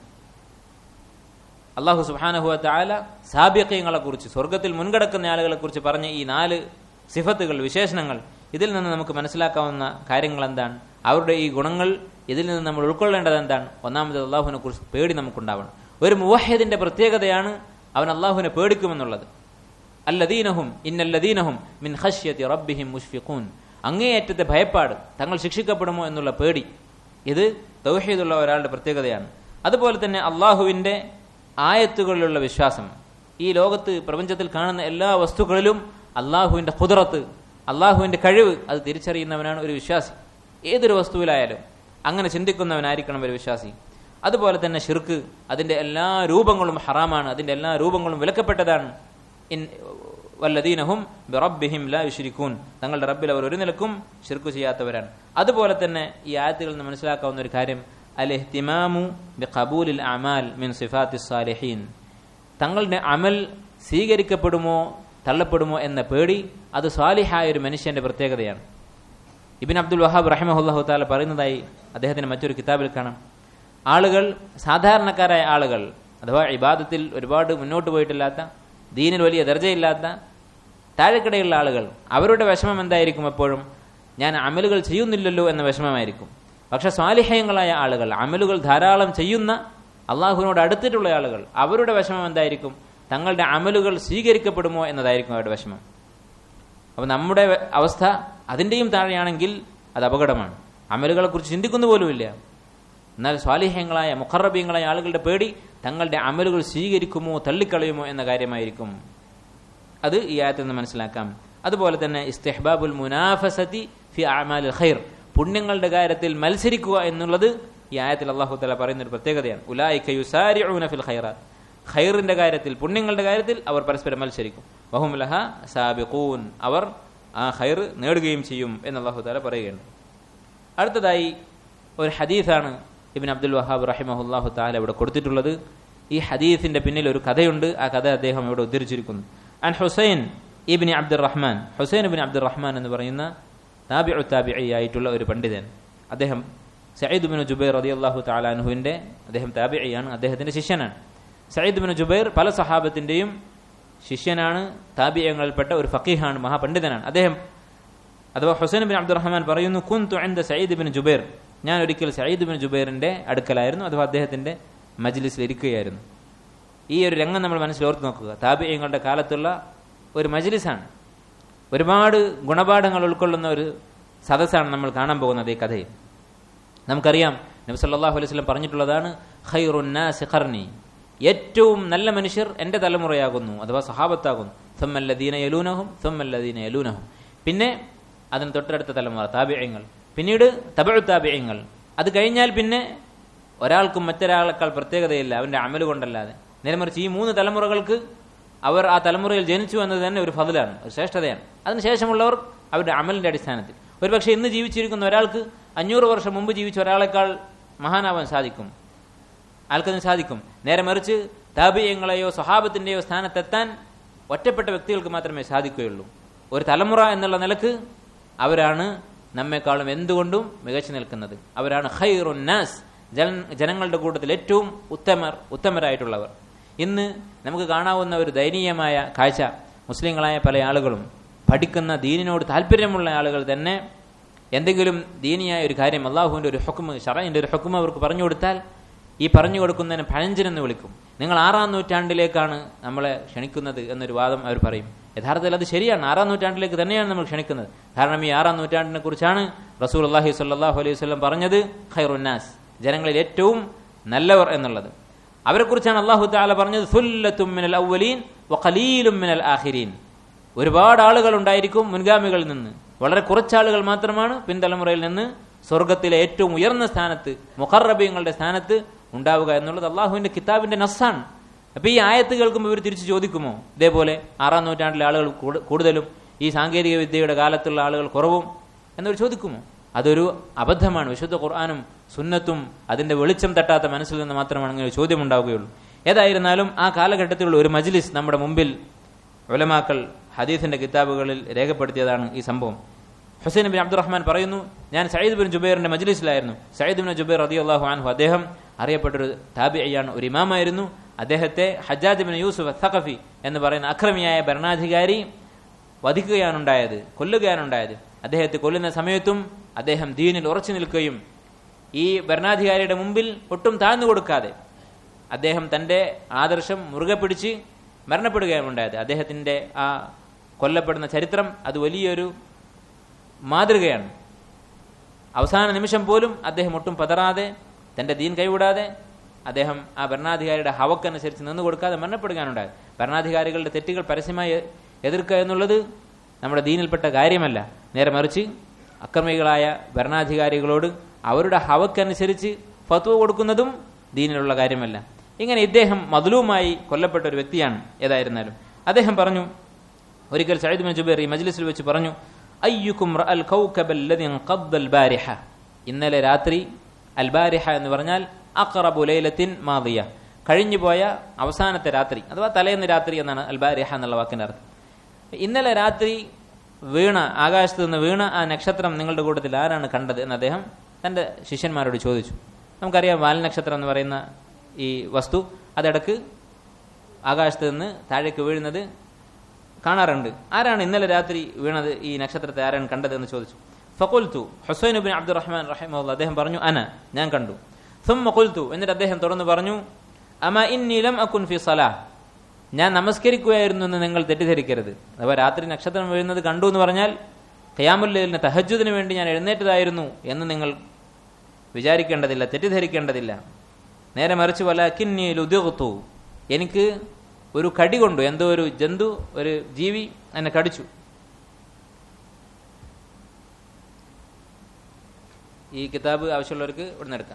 അല്ലാഹു സുബ്ഹാനഹു വ തആല സാബിഖീങ്ങളെ കുറിച്ച്, സ്വർഗത്തിൽ മുൻകടക്കുന്ന ആളുകളെ കുറിച്ച് പറഞ്ഞ ഈ 4 സിഫത്തുകൾ, വിശേഷണങ്ങൾ, ഇതിൽ നിന്ന് നമുക്ക് മനസ്സിലാക്കാവുന്ന കാര്യങ്ങൾ എന്താണ്? അവരുടെ ഈ ഗുണങ്ങൾ ഇതിൽ നിന്ന് നമ്മൾ ഉൾക്കൊള്ളേണ്ടത് എന്താണ്? ഒന്നാമത് അള്ളാഹുവിനെ കുറിച്ച് പേടി നമുക്കുണ്ടാവണം. ഒരു മുവഹ്ഹിദിന്റെ പ്രത്യേകതയാണ് അവൻ അള്ളാഹുവിനെ പേടിക്കുമെന്നുള്ളത്. അല്ലദീനഹും ഇന്നല്ലദീനഹും മിൻ ഖശ്യതി റബ്ബിഹിം മുഷ്ഫിഖൂൻ, അങ്ങേയറ്റത്തെ ഭയപ്പാട്, തങ്ങൾ ശിക്ഷിക്കപ്പെടുമോ എന്നുള്ള പേടി, ഇത് തൗഹീദുള്ള ഒരാളുടെ പ്രത്യേകതയാണ്. അതുപോലെ തന്നെ അള്ളാഹുവിന്റെ ആയത്തുകളിലുള്ള വിശ്വാസം, ഈ ലോകത്ത് പ്രപഞ്ചത്തിൽ കാണുന്ന എല്ലാ വസ്തുക്കളിലും അള്ളാഹുവിന്റെ ഖുദ്റത്ത്, അള്ളാഹുവിന്റെ കഴിവ്, അത് തിരിച്ചറിയുന്നവനാണ് ഒരു വിശ്വാസി. ഏതൊരു വസ്തുവിലായാലും അങ്ങനെ ചിന്തിക്കുന്നവനായിരിക്കണം ഒരു വിശ്വാസി. അതുപോലെ തന്നെ ശിർക്ക്, അതിന്റെ എല്ലാ രൂപങ്ങളും ഹറാമാണ്, അതിന്റെ എല്ലാ രൂപങ്ങളും വിലക്കപ്പെട്ടതാണ്. വല്ലദീനഹും ബിറബ്ബിഹിം ലാ യുശ്രികൂൻ, തങ്ങളുടെ റബ്ബിൽ അവർ ഒരു നിലക്കും ശിർക്ക് ചെയ്യാത്തവരാണ്. അതുപോലെ തന്നെ ഈ ആയത്തുകളിൽ നിന്ന് മനസ്സിലാക്കാവുന്ന ഒരു കാര്യം, അൽ-ഇഹ്തിമാമു ബിഖബൂലിൽ അമാൽ മിൻ സിഫാത്തിസ് സാലിഹീൻ, തങ്ങളുടെ അമൽ സ്വീകരിക്കപ്പെടുമോ തള്ളപ്പെടുമോ എന്ന പേടി, അത് സാലിഹായ ഒരു മനുഷ്യന്റെ പ്രത്യേകതയാണ്. ഇബ്നു അബ്ദുൽ വഹാബ് റഹിമഹുല്ലാഹു തആല പറയുന്നതായി അദ്ദേഹത്തിന്റെ മറ്റൊരു കിതാബിൽ കാണാം, ആളുകൾ, സാധാരണക്കാരായ ആളുകൾ, അഥവാ ഇബാദത്തിൽ ഒരുപാട് മുന്നോട്ട് പോയിട്ടില്ലാത്ത, ദീനിൽ വലിയ ദർജയില്ലാത്ത, താഴെക്കിടയുള്ള ആളുകൾ, അവരുടെ വിഷമം എന്തായിരിക്കും? എപ്പോഴും ഞാൻ അമലുകൾ ചെയ്യുന്നില്ലല്ലോ എന്ന വിഷമമായിരിക്കും. പക്ഷെ സ്വാലിഹ്യങ്ങളായ ആളുകൾ, അമലുകൾ ധാരാളം ചെയ്യുന്ന, അള്ളാഹുവിനോട് അടുത്തിട്ടുള്ള ആളുകൾ, അവരുടെ വിഷമം എന്തായിരിക്കും? തങ്ങളുടെ അമലുകൾ സ്വീകരിക്കപ്പെടുമോ എന്നതായിരിക്കും അവരുടെ വിഷമം. അപ്പൊ നമ്മുടെ അവസ്ഥ അതിൻ്റെയും താഴെയാണെങ്കിൽ അത് അപകടമാണ്. അമലുകളെ കുറിച്ച് ചിന്തിക്കുന്ന പോലുമില്ല. എന്നാൽ സ്വാലിഹ്യങ്ങളായ മുഖറബീങ്ങളായ ആളുകളുടെ പേടി തങ്ങളുടെ അമലുകൾ സ്വീകരിക്കുമോ തള്ളിക്കളയുമോ എന്ന കാര്യമായിരിക്കും. അത് ഈ ആയത്തിൽ നിന്ന് മനസ്സിലാക്കാം. അതുപോലെ തന്നെ ഇസ്തിഹ്ബാബുൽ മുനാഫസതി ഫി അഅമാലിൽ ഖൈർ, പുണ്യങ്ങളുടെ കാര്യത്തിൽ മത്സരിക്കുക എന്നുള്ളത് ഈ ആയത്തിൽ അല്ലാഹു തആല പറയുന്ന ഒരു പ്രത്യേകതയാണ്. ഉലൈക യുസാരിഊന ഫിൽ ഖൈറാത്ത്, ഖൈറിന്റെ കാര്യത്തിൽ, പുണ്യങ്ങളുടെ കാര്യത്തിൽ അവർ പരസ്പരം മത്സരിക്കും. വഹും ലഹാ സാബിഖൂൻ, അവർ ആ ഖൈർ നേടുകയും ചെയ്യും എന്ന് അല്ലാഹു തആല പറയുകയാണ്. അടുത്തതായി ഒരു ഹദീസാണ് ഇബ്നു അബ്ദുൽ വഹാബ് റഹിമഹുല്ലാഹു തആല ഇവിടെ കൊടുത്തിട്ടുള്ളത്. ഈ ഹദീസിന്റെ പിന്നിൽ ഒരു കഥയുണ്ട്. ആ കഥ അദ്ദേഹം ഇവിടെ ഉദ്ധരിച്ചിരിക്കുന്നു. അൻ ഹുസൈൻ ഇബ്നു അബ്ദുറഹ്മാൻ, ഹുസൈൻ ഇബ്നു അബ്ദുറഹ്മാൻ എന്ന് പറയുന്ന താബിഉ താബിഈ ആയിട്ടുള്ള ഒരു പണ്ഡിതൻ. അദ്ദേഹം സഈദ് ഇബ്നു ജുബൈർ റളിയല്ലാഹു തആല അൻഹുവിന്റെ അദ്ദേഹം താബിഈയാണ്, അദ്ദേഹത്തിന്റെ ശിഷ്യനാണ്. സഈദ് ഇബ്നു ജുബൈർ പല സഹാബത്തിന്റെയും ശിഷ്യനാണ്, താബിഈങ്ങളിൽപ്പെട്ട ഒരു ഫഖീഹാണ്, മഹാപണ്ഡിതനാണ് അദ്ദേഹം. അഥവാ ഹുസൈൻ ഇബ്നു അബ്ദുറഹ്മാൻ പറയുന്നു, കുന്തു ഇൻദ സഈദ് ഇബ്നു ജുബൈർ, ഞാൻ ഒരിക്കൽ സഈദ് ഇബ്നു ജുബൈറിന്റെ അടുക്കലായിരുന്നു, അഥവാ അദ്ദേഹത്തിന്റെ മജ്ലിസിൽ ഇരിക്കുകയായിരുന്നു. ഈ ഒരു രംഗം നമ്മൾ മനസ്സിൽ ഓർത്ത് നോക്കുക. താബിഈങ്ങളുടെ കാലത്തുള്ള ഒരു മജ്ലിസാണ്, ഒരുപാട് ഗുണപാഠങ്ങൾ ഉൾക്കൊള്ളുന്ന ഒരു സദസ്സാണ് നമ്മൾ കാണാൻ പോകുന്നത് ഈ കഥയിൽ. നമുക്കറിയാം നബി സല്ലല്ലാഹു അലൈഹി വസല്ലം പറഞ്ഞിട്ടുള്ളതാണ്, ഖൈറുൻ നാസി ഖർനി, ഏറ്റവും നല്ല മനുഷ്യർ എൻ്റെ തലമുറയാകുന്നു, അഥവാ സഹാബത്താകുന്നു. സുമ്മല്ലദീന യലൂനഹും സുമ്മല്ലദീന യലൂനഹും, പിന്നെ അതിന് തൊട്ടടുത്ത തലമുറ താബിഈങ്ങൾ, പിന്നീട് തബഉ താബിഈങ്ങൾ. അത് കഴിഞ്ഞാൽ പിന്നെ ഒരാൾക്കും മറ്റൊരാളെക്കാൾ പ്രത്യേകതയില്ല അവൻ്റെ അമല് കൊണ്ടല്ലാതെ. നേരെമറിച്ച് ഈ 3 തലമുറകൾക്ക് അവർ ആ തലമുറയിൽ ജനിച്ചു എന്നത് തന്നെ ഒരു ഫضലാണ്, ഒരു ശ്രേഷ്ഠതയാണ്. അതിനുശേഷമുള്ളവർ അവരുടെ അമലിന്റെ അടിസ്ഥാനത്തിൽ. ഒരുപക്ഷെ ഇന്ന് ജീവിച്ചിരിക്കുന്ന ഒരാൾക്ക് 500 വർഷം മുമ്പ് ജീവിച്ച ഒരാളെക്കാൾ മഹാനാവാൻ സാധിക്കും, ആൾക്കതിന് സാധിക്കും. നേരെ മറിച്ച് താബിഈങ്ങളെയോ സഹാബത്തിന്റെയോ സ്ഥാനത്തെത്താൻ ഒറ്റപ്പെട്ട വ്യക്തികൾക്ക് മാത്രമേ സാധിക്കുകയുള്ളൂ. ഒരു തലമുറ എന്നുള്ള നിലക്ക് അവരാണ് നമ്മെക്കാളും എന്തുകൊണ്ടും മികച്ചു നിൽക്കുന്നത്. അവരാണ് ഖൈറുൻ നാസ്, ജനങ്ങളുടെ കൂട്ടത്തിൽ ഏറ്റവും ഉത്തമരായിട്ടുള്ളവർ. ഇന്ന് നമുക്ക് കാണാവുന്ന ഒരു ദയനീയമായ കാഴ്ച, മുസ്ലിങ്ങളായ പല ആളുകളും പഠിക്കുന്ന ദീനിനോട് താല്പര്യമുള്ള ആളുകൾ തന്നെ എന്തെങ്കിലും ദീനിയായ ഒരു കാര്യം, അള്ളാഹുവിൻ്റെ ഒരു ഹുക്മ്, ശറഈന്റെ ഒരു ഹുക്മ് അവർക്ക് പറഞ്ഞു കൊടുത്താൽ ഈ പറഞ്ഞു കൊടുക്കുന്നതിന് പഴഞ്ചനെന്ന് വിളിക്കും. നിങ്ങൾ 6-ാം നൂറ്റാണ്ടിലേക്കാണ് നമ്മളെ ക്ഷണിക്കുന്നത് എന്നൊരു വാദം അവർ പറയും. യഥാർത്ഥത്തിൽ അത് ശരിയാണ്, 6-ാം നൂറ്റാണ്ടിലേക്ക് തന്നെയാണ് നമ്മൾ ക്ഷണിക്കുന്നത്. കാരണം ഈ 6-ാം നൂറ്റാണ്ടിനെ കുറിച്ചാണ് റസൂലുള്ളാഹി സ്വല്ലല്ലാഹു അലൈഹി വസല്ലം പറഞ്ഞത്, ഖൈറുൻ നാസ്, ജനങ്ങളിൽ ഏറ്റവും നല്ലവർ എന്നുള്ളത്. അവരെക്കുറിച്ചാണ് അല്ലാഹു തആല പറഞ്ഞത്, സുല്ലത്തും മിനൽ അവ്വലീൻ വഖലീലും മിനൽ ആഖിരീൻ. ഒരുപാട് ആളുകൾ ഉണ്ടായിരിക്കും മുൻഗാമികളിൽ നിന്ന്, വളരെ കുറച്ചാളുകൾ മാത്രമാണ് പിൻതലമുറയിൽ നിന്ന് സ്വർഗത്തിലെ ഏറ്റവും ഉയർന്ന സ്ഥാനത്ത്, മുഖറബീങ്ങളുടെ സ്ഥാനത്ത് ഉണ്ടാവുക എന്നുള്ളത് അള്ളാഹുവിന്റെ കിതാബിന്റെ നസ്സാണ്. അപ്പൊ ഈ ആയത്ത് കേൾക്കുമ്പോൾ ഇവർ തിരിച്ചു ചോദിക്കുമോ, ഇതേപോലെ 6-ാം നൂറ്റാണ്ടിലെ ആളുകൾ കൂടുതലും ഈ സാങ്കേതിക വിദ്യയുടെ കാലത്തുള്ള ആളുകൾ കുറവും എന്നൊരു ചോദിക്കുമോ? അതൊരു അബദ്ധമാണ്. വിശുദ്ധ ഖുർആനും സുന്നത്തും അതിന്റെ വെളിച്ചം തട്ടാത്ത മനസ്സിൽ നിന്ന് മാത്രമാണ് അങ്ങനെ ഒരു ചോദ്യം ഉണ്ടാവുകയുള്ളൂ. ഏതായിരുന്നാലും ആ കാലഘട്ടത്തിലുള്ള ഒരു മജ്ലിസ് നമ്മുടെ മുമ്പിൽ ഉലമാക്കൾ ഹദീസിന്റെ കിതാബുകളിൽ രേഖപ്പെടുത്തിയതാണ് ഈ സംഭവം. ഹുസൈൻ ബിൻ അബ്ദുറഹ്മാൻ പറയുന്നു, ഞാൻ സഈദ് ബിൻ ജുബൈറിന്റെ മജ്ലിസിലായിരുന്നു. സഈദ് ബിൻ ജുബൈർ റളിയല്ലാഹു അൻഹു അദ്ദേഹം അറിയപ്പെട്ടൊരു താബിഈയാണ്, ഒരു ഇമാമായിരുന്നു. അദ്ദേഹത്തെ ഹജ്ജാജ് ബിൻ യൂസുഫ് അസ്സഖഫി എന്ന് പറയുന്ന അക്രമിയായ ഭരണാധികാരി വധിക്കുകയാണുണ്ടായത്, കൊല്ലുകയാണുണ്ടായത്. അദ്ദേഹത്തെ കൊല്ലുന്ന സമയത്തും അദ്ദേഹം ദീനിൽ ഉറച്ചു നിൽക്കുകയും ഈ ഭരണാധികാരിയുടെ മുമ്പിൽ ഒട്ടും താഴ്ന്നു കൊടുക്കാതെ അദ്ദേഹം തന്റെ ആദർശം മുറുകെ പിടിച്ച് മരണപ്പെടുകയാണ് ഉണ്ടായത്. അദ്ദേഹത്തിന്റെ ആ കൊല്ലപ്പെടുന്ന ചരിത്രം അത് വലിയൊരു മാതൃകയാണ്. അവസാന നിമിഷം പോലും അദ്ദേഹം ഒട്ടും പതറാതെ, തന്റെ ദീൻ കൈവിടാതെ അദ്ദേഹം ആ ഭരണാധികാരിയുടെ ഹവക്കനുസരിച്ച് നിന്നു കൊടുക്കാതെ മരണപ്പെടുകയാണുണ്ടായത്. ഭരണാധികാരികളുടെ തെറ്റുകൾ പരസ്യമായി എതിർക്കുക എന്നുള്ളത് നമ്മുടെ ദീനിൽപ്പെട്ട കാര്യമല്ല. നേരെ മറിച്ച് അക്രമികളായ ഭരണാധികാരികളോട് അവരുടെ ഹവക്കനുസരിച്ച് ഫത്വ കൊടുക്കുന്നതും ദീനിലുള്ള കാര്യമല്ല. ഇങ്ങനെ ഇദ്ദേഹം മദ്ലൂമായി കൊല്ലപ്പെട്ട ഒരു വ്യക്തിയാണ്. ഏതായിരുന്നാലും അദ്ദേഹം പറഞ്ഞു, ഒരിക്കൽ സഈദ് ബിൻ ജുബൈർ ഈ മജ്ലിസിൽ വെച്ച് പറഞ്ഞു, അയ്യുക്കും റഅൽ കൗകബ അല്ലദി ഖദ്ദൽ ബാരിഹ, ഇന്നലെ രാത്രി, അൽ ബാരിഹ എന്ന് പറഞ്ഞാൽ അഖറബു ലൈലത്തിൻ മാദിയ, കഴിഞ്ഞുപോയ അവസാനത്തെ രാത്രി അഥവാ തലേന്ന് രാത്രി എന്നാണ് അൽ ബാരിഹ എന്നുള്ള വാക്കിന്റെ അർത്ഥം. ഇന്നലെ രാത്രി വീണ, ആകാശത്ത് നിന്ന് വീണ ആ നക്ഷത്രം നിങ്ങളുടെ കൂട്ടത്തിൽ ആരാണ് കണ്ടത് എന്ന് അദ്ദേഹം തന്റെ ശിഷ്യന്മാരോട് ചോദിച്ചു. നമുക്കറിയാം വാൽനക്ഷത്രം എന്ന് പറയുന്ന ഈ വസ്തു അതിടക്ക് ആകാശത്ത് നിന്ന് താഴേക്ക് വീഴുന്നത് കാണാറുണ്ട്. ആരാണ് ഇന്നലെ രാത്രി വീണത്, ഈ നക്ഷത്രത്തെ ആരാണ് കണ്ടത് എന്ന് ചോദിച്ചു. ഫഖുൽതു, ഹുസൈൻ ബിൻ അബ്ദുറഹ്മാൻ റഹിമഹുല്ലാഹ് അദ്ദേഹം പറഞ്ഞു, ഞാൻ കണ്ടു. സുമ്മ ഖുൽതു, എന്നിട്ട് അദ്ദേഹം തുടർന്ന് പറഞ്ഞു, അമാ ഇന്നി ലം അകുൻ ഫി സലാഹ്, ഞാൻ നമസ്കരിക്കുകയായിരുന്നു എന്ന് നിങ്ങൾ തെറ്റിദ്ധരിക്കരുത്. അഥവാ രാത്രി നക്ഷത്രം വീഴുന്നത് കണ്ടു എന്ന് പറഞ്ഞാൽ ഖിയാമുൽ ലൈലിന് തഹജ്ജുദിന് വേണ്ടി ഞാൻ എഴുന്നേറ്റതായിരുന്നു എന്ന് നിങ്ങൾ വിചാരിക്കേണ്ടതില്ല, തെറ്റിദ്ധരിക്കേണ്ടതില്ല. നേരെ മറിച്ച് വലകിന്നി ലുദിഗ്തു, എനിക്ക് ഒരു കടി കൊണ്ടു, എന്തോ ഒരു ജന്തു, ഒരു ജീവി എന്നെ കടിച്ചു. ഈ കിതാബ് ആവശ്യമുള്ളവർക്ക് ഇവിടുന്ന് എടുക്കാം.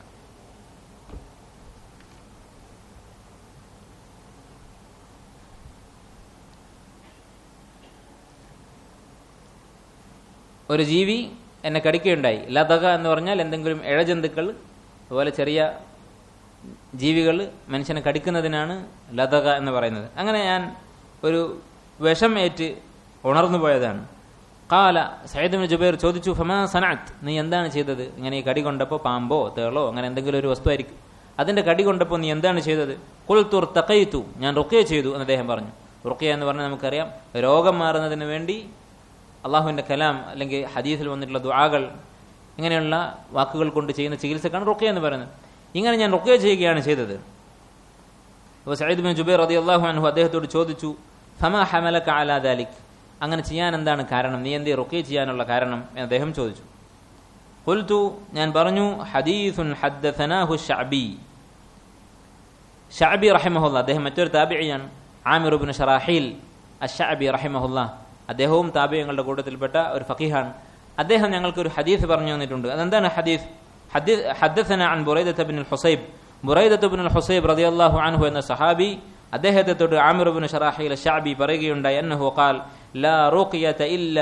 ഒരു ജീവി എന്നെ കടിക്കുകയുണ്ടായി. ലതക എന്ന് പറഞ്ഞാൽ എന്തെങ്കിലും ഇഴജന്തുക്കൾ, അതുപോലെ ചെറിയ ജീവികൾ മനുഷ്യനെ കടിക്കുന്നതിനാണ് ലതക എന്ന് പറയുന്നത്. അങ്ങനെ ഞാൻ ഒരു വിഷം ഏറ്റ് ഉണർന്നു പോയതാണ്. ഖാല സഈദ് ഇബ്നു ജുബൈർ ചോദിച്ചു, ഫമാ സനഅത്, നീ എന്താണ് ചെയ്തത്? ഇങ്ങനെ ഈ കടി കൊണ്ടപ്പോൾ പാമ്പോ തേളോ അങ്ങനെ എന്തെങ്കിലും ഒരു വസ്തു ആയിരിക്കും, അതിന്റെ കടി കൊണ്ടപ്പോൾ നീ എന്താണ് ചെയ്തത്? ഖുൽതു ഇർതഖൈതു, ഞാൻ റുഖ്യ ചെയ്തു എന്ന് അദ്ദേഹം പറഞ്ഞു. റുഖ്യ എന്ന് പറഞ്ഞാൽ നമുക്കറിയാം, രോഗം മാറുന്നതിന് വേണ്ടി അള്ളാഹുവിന്റെ കലാം അല്ലെങ്കിൽ ഹദീസിൽ വന്നിട്ടുള്ള ദുആകൾ ഇങ്ങനെയുള്ള വാക്കുകൾ കൊണ്ട് ചെയ്യുന്ന ചികിത്സക്കാണ് റുഖ്യ എന്ന് പറയുന്നത്. ഇങ്ങനെ ഞാൻ റുഖ്യ ചെയ്യുകയാണ് ചെയ്തത്. അപ്പോൾ സഈദ് ഇബ്നു ജുബൈർ റളിയല്ലാഹു അൻഹു അദ്ദേഹത്തോട് ചോദിച്ചു, ഫമാ ഹമലക അലാ ദാലിക്, അങ്ങനെ ചെയ്യാൻ എന്താണ് കാരണം, നീ എന്തേ റുഖ്യ ചെയ്യാനുള്ള കാരണം എന്ന് അദ്ദേഹം ചോദിച്ചു. ഖുൽതു, ഞാൻ പറഞ്ഞു, ഹദീസുൻ ഹദ്ദസനാഹു ശഅബി, ശഅബി റഹിമഹുല്ലാഹ്, അദ്ദേഹം മറ്റൊരു താബിഈയാണ്, ആമിർ ഇബ്നു ശറാഹീൽ അശ്ശഅബി റഹിമഹുല്ലാഹ്, അദ്ദേഹവും താബിഈങ്ങളുടെ കൂട്ടത്തിൽപ്പെട്ട ഒരു ഫഖീഹാണ്. അദ്ദേഹം ഞങ്ങൾക്ക് ഒരു ഹദീസ് പറഞ്ഞു തന്നിട്ടുണ്ട്. അതെന്താണ് ഹദീസ്? ഹദ്ദസന അൻ ബുറൈദത ഇബ്നുൽ ഹുസൈബ്, ബുറൈദത ഇബ്നുൽ ഹുസൈബ് റളിയല്ലാഹു അൻഹു എന്ന സഹാബി അദ്ദേഹത്തെ തൊട്ട് ആമിർ ഇബ്നു ശറാഹീൽ അശ്ശഅബി പറയുകയുണ്ടായി, അന്നഹു ഖാൽ ലാ റുഖ്യത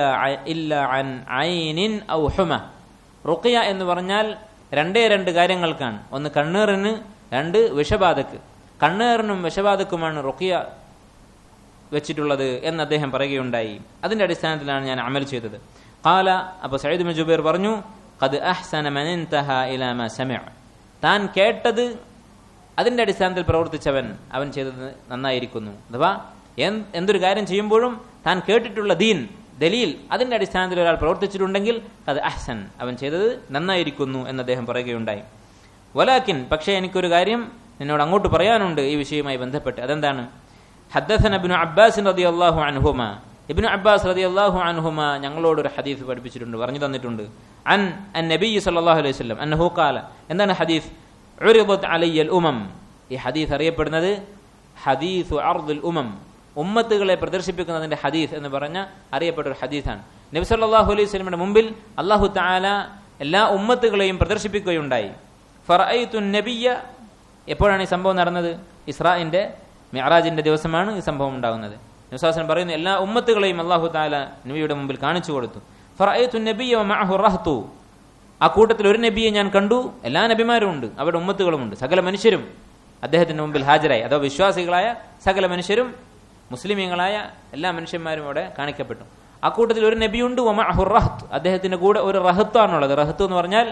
ഇല്ലാ അൻ ഐനിൻ ഔ ഹുമ. റുഖ്യ എന്ന് പറഞ്ഞാൽ രണ്ട് കാര്യങ്ങൾക്കാണ്. ഒന്ന് കണ്ണേറിന്, രണ്ട് വിഷബാധക്ക്. കണ്ണേറിനും വിഷബാധക്കുമാണ് റുഖ്യ വെച്ചിട്ടുള്ളത് എന്ന് അദ്ദേഹം പറയുകയുണ്ടായി. അതിന്റെ അടിസ്ഥാനത്തിലാണ് ഞാൻ അമൽ ചെയ്തത്. ഖാല, അപ്പോൾ സഈദ് ഇബ്നു ജുബൈർ പറഞ്ഞു, ഖദ് അഹ്സന മൻ ഇൻതഹ ഇലാ മാ സമിഅ, താൻ കേട്ടത് അതിന്റെ അടിസ്ഥാനത്തിൽ പ്രവർത്തിച്ചവൻ അവൻ ചെയ്തത് നന്നായിരിക്കുന്നു. അഥവാ എന്തൊരു കാര്യം ചെയ്യുമ്പോഴും താൻ കേട്ടിട്ടുള്ള ദീൻ ദലീൽ അതിന്റെ അടിസ്ഥാനത്തിൽ ഒരാൾ പ്രവർത്തിച്ചിട്ടുണ്ടെങ്കിൽ അത് അഹ്സൻ, അവൻ ചെയ്തത് നന്നായിരിക്കുന്നു എന്ന് അദ്ദേഹം പറയുകയുണ്ടായി. വലാകിൻ, പക്ഷേ എനിക്കൊരു കാര്യം നിന്നോട് അങ്ങോട്ട് പറയാനുണ്ട് ഈ വിഷയവുമായി ബന്ധപ്പെട്ട്. അതെന്താണ്? ഹദ്ദസന ഇബ്നു അബ്ബാസ് റളിയല്ലാഹു അൻഹുമ, ഇബ്നു അബ്ബാസ് റളിയല്ലാഹു അൻഹുമ ഞങ്ങളോട് ഒരു ഹദീസ് പഠിപ്പിച്ചിട്ടുണ്ട്, പറഞ്ഞു തന്നിട്ടുണ്ട്. അൻ നബി സല്ലല്ലാഹു അലൈഹി വസല്ലം അന്നഹു ഖാല, എന്താണ് ഹദീസ്? ഉരിദത് അലയ്യൽ ഉമം, ഈ ഹദീസ് അറിയപ്പെടുന്നത് ഹദീസു അർദുൽ ഉമം, ഉമ്മത്തുകളെ പ്രദർശിപ്പിക്കുന്നതിന്റെ ഹദീസ് എന്ന് പറഞ്ഞ അറിയപ്പെട്ട ഒരു ഹദീസാണ്. നബി സല്ലല്ലാഹു അലൈഹി വസല്ലമയുടെ മുമ്പിൽ അല്ലാഹു തആല എല്ലാ ഉമ്മത്തുകളെയും പ്രദർശിപ്പിക്കുകയുണ്ടായി. ഫറഅയ്തു നബിയ, എപ്പോഴാണ് ഈ സംഭവം നടന്നത്? ഇസ്രാഇന്റെ മിഅ്റാജിന്റെ ദിവസമാണ് ഈ സംഭവം ഉണ്ടാകുന്നത്. നബി സല്ലല്ലാഹു അലൈഹി വസല്ലം പറയുന്നു, എല്ലാ ഉമ്മത്തുകളെയും അല്ലാഹു തആല നബിയുടെ മുമ്പിൽ കാണിച്ചു കൊടുത്തു. ഫറഅയ്തു നബിയ വമഅഹു റഹ്തു, ആ കൂട്ടത്തിൽ ഒരു നബിയെ ഞാൻ കണ്ടു, എല്ലാ നബിമാരും ഉണ്ട്, അവരുടെ ഉമ്മത്തുകളുമുണ്ട്, സകല മനുഷ്യരും അദ്ദേഹത്തിന്റെ മുമ്പിൽ ഹാജരായി. അഥവാ വിശ്വാസികളായ സകല മനുഷ്യരും മുസ്ലിമീങ്ങളായ എല്ലാ മനുഷ്യന്മാരും അവിടെ കാണിക്കപ്പെട്ടു. ആ കൂട്ടത്തിൽ ഒരു നബിയുണ്ട്, വമഅഹു റഹ്ത്, അദ്ദേഹത്തിന്റെ കൂടെ ഒരു റഹത്താണുള്ളത്. റഹത്ത് എന്ന് പറഞ്ഞാൽ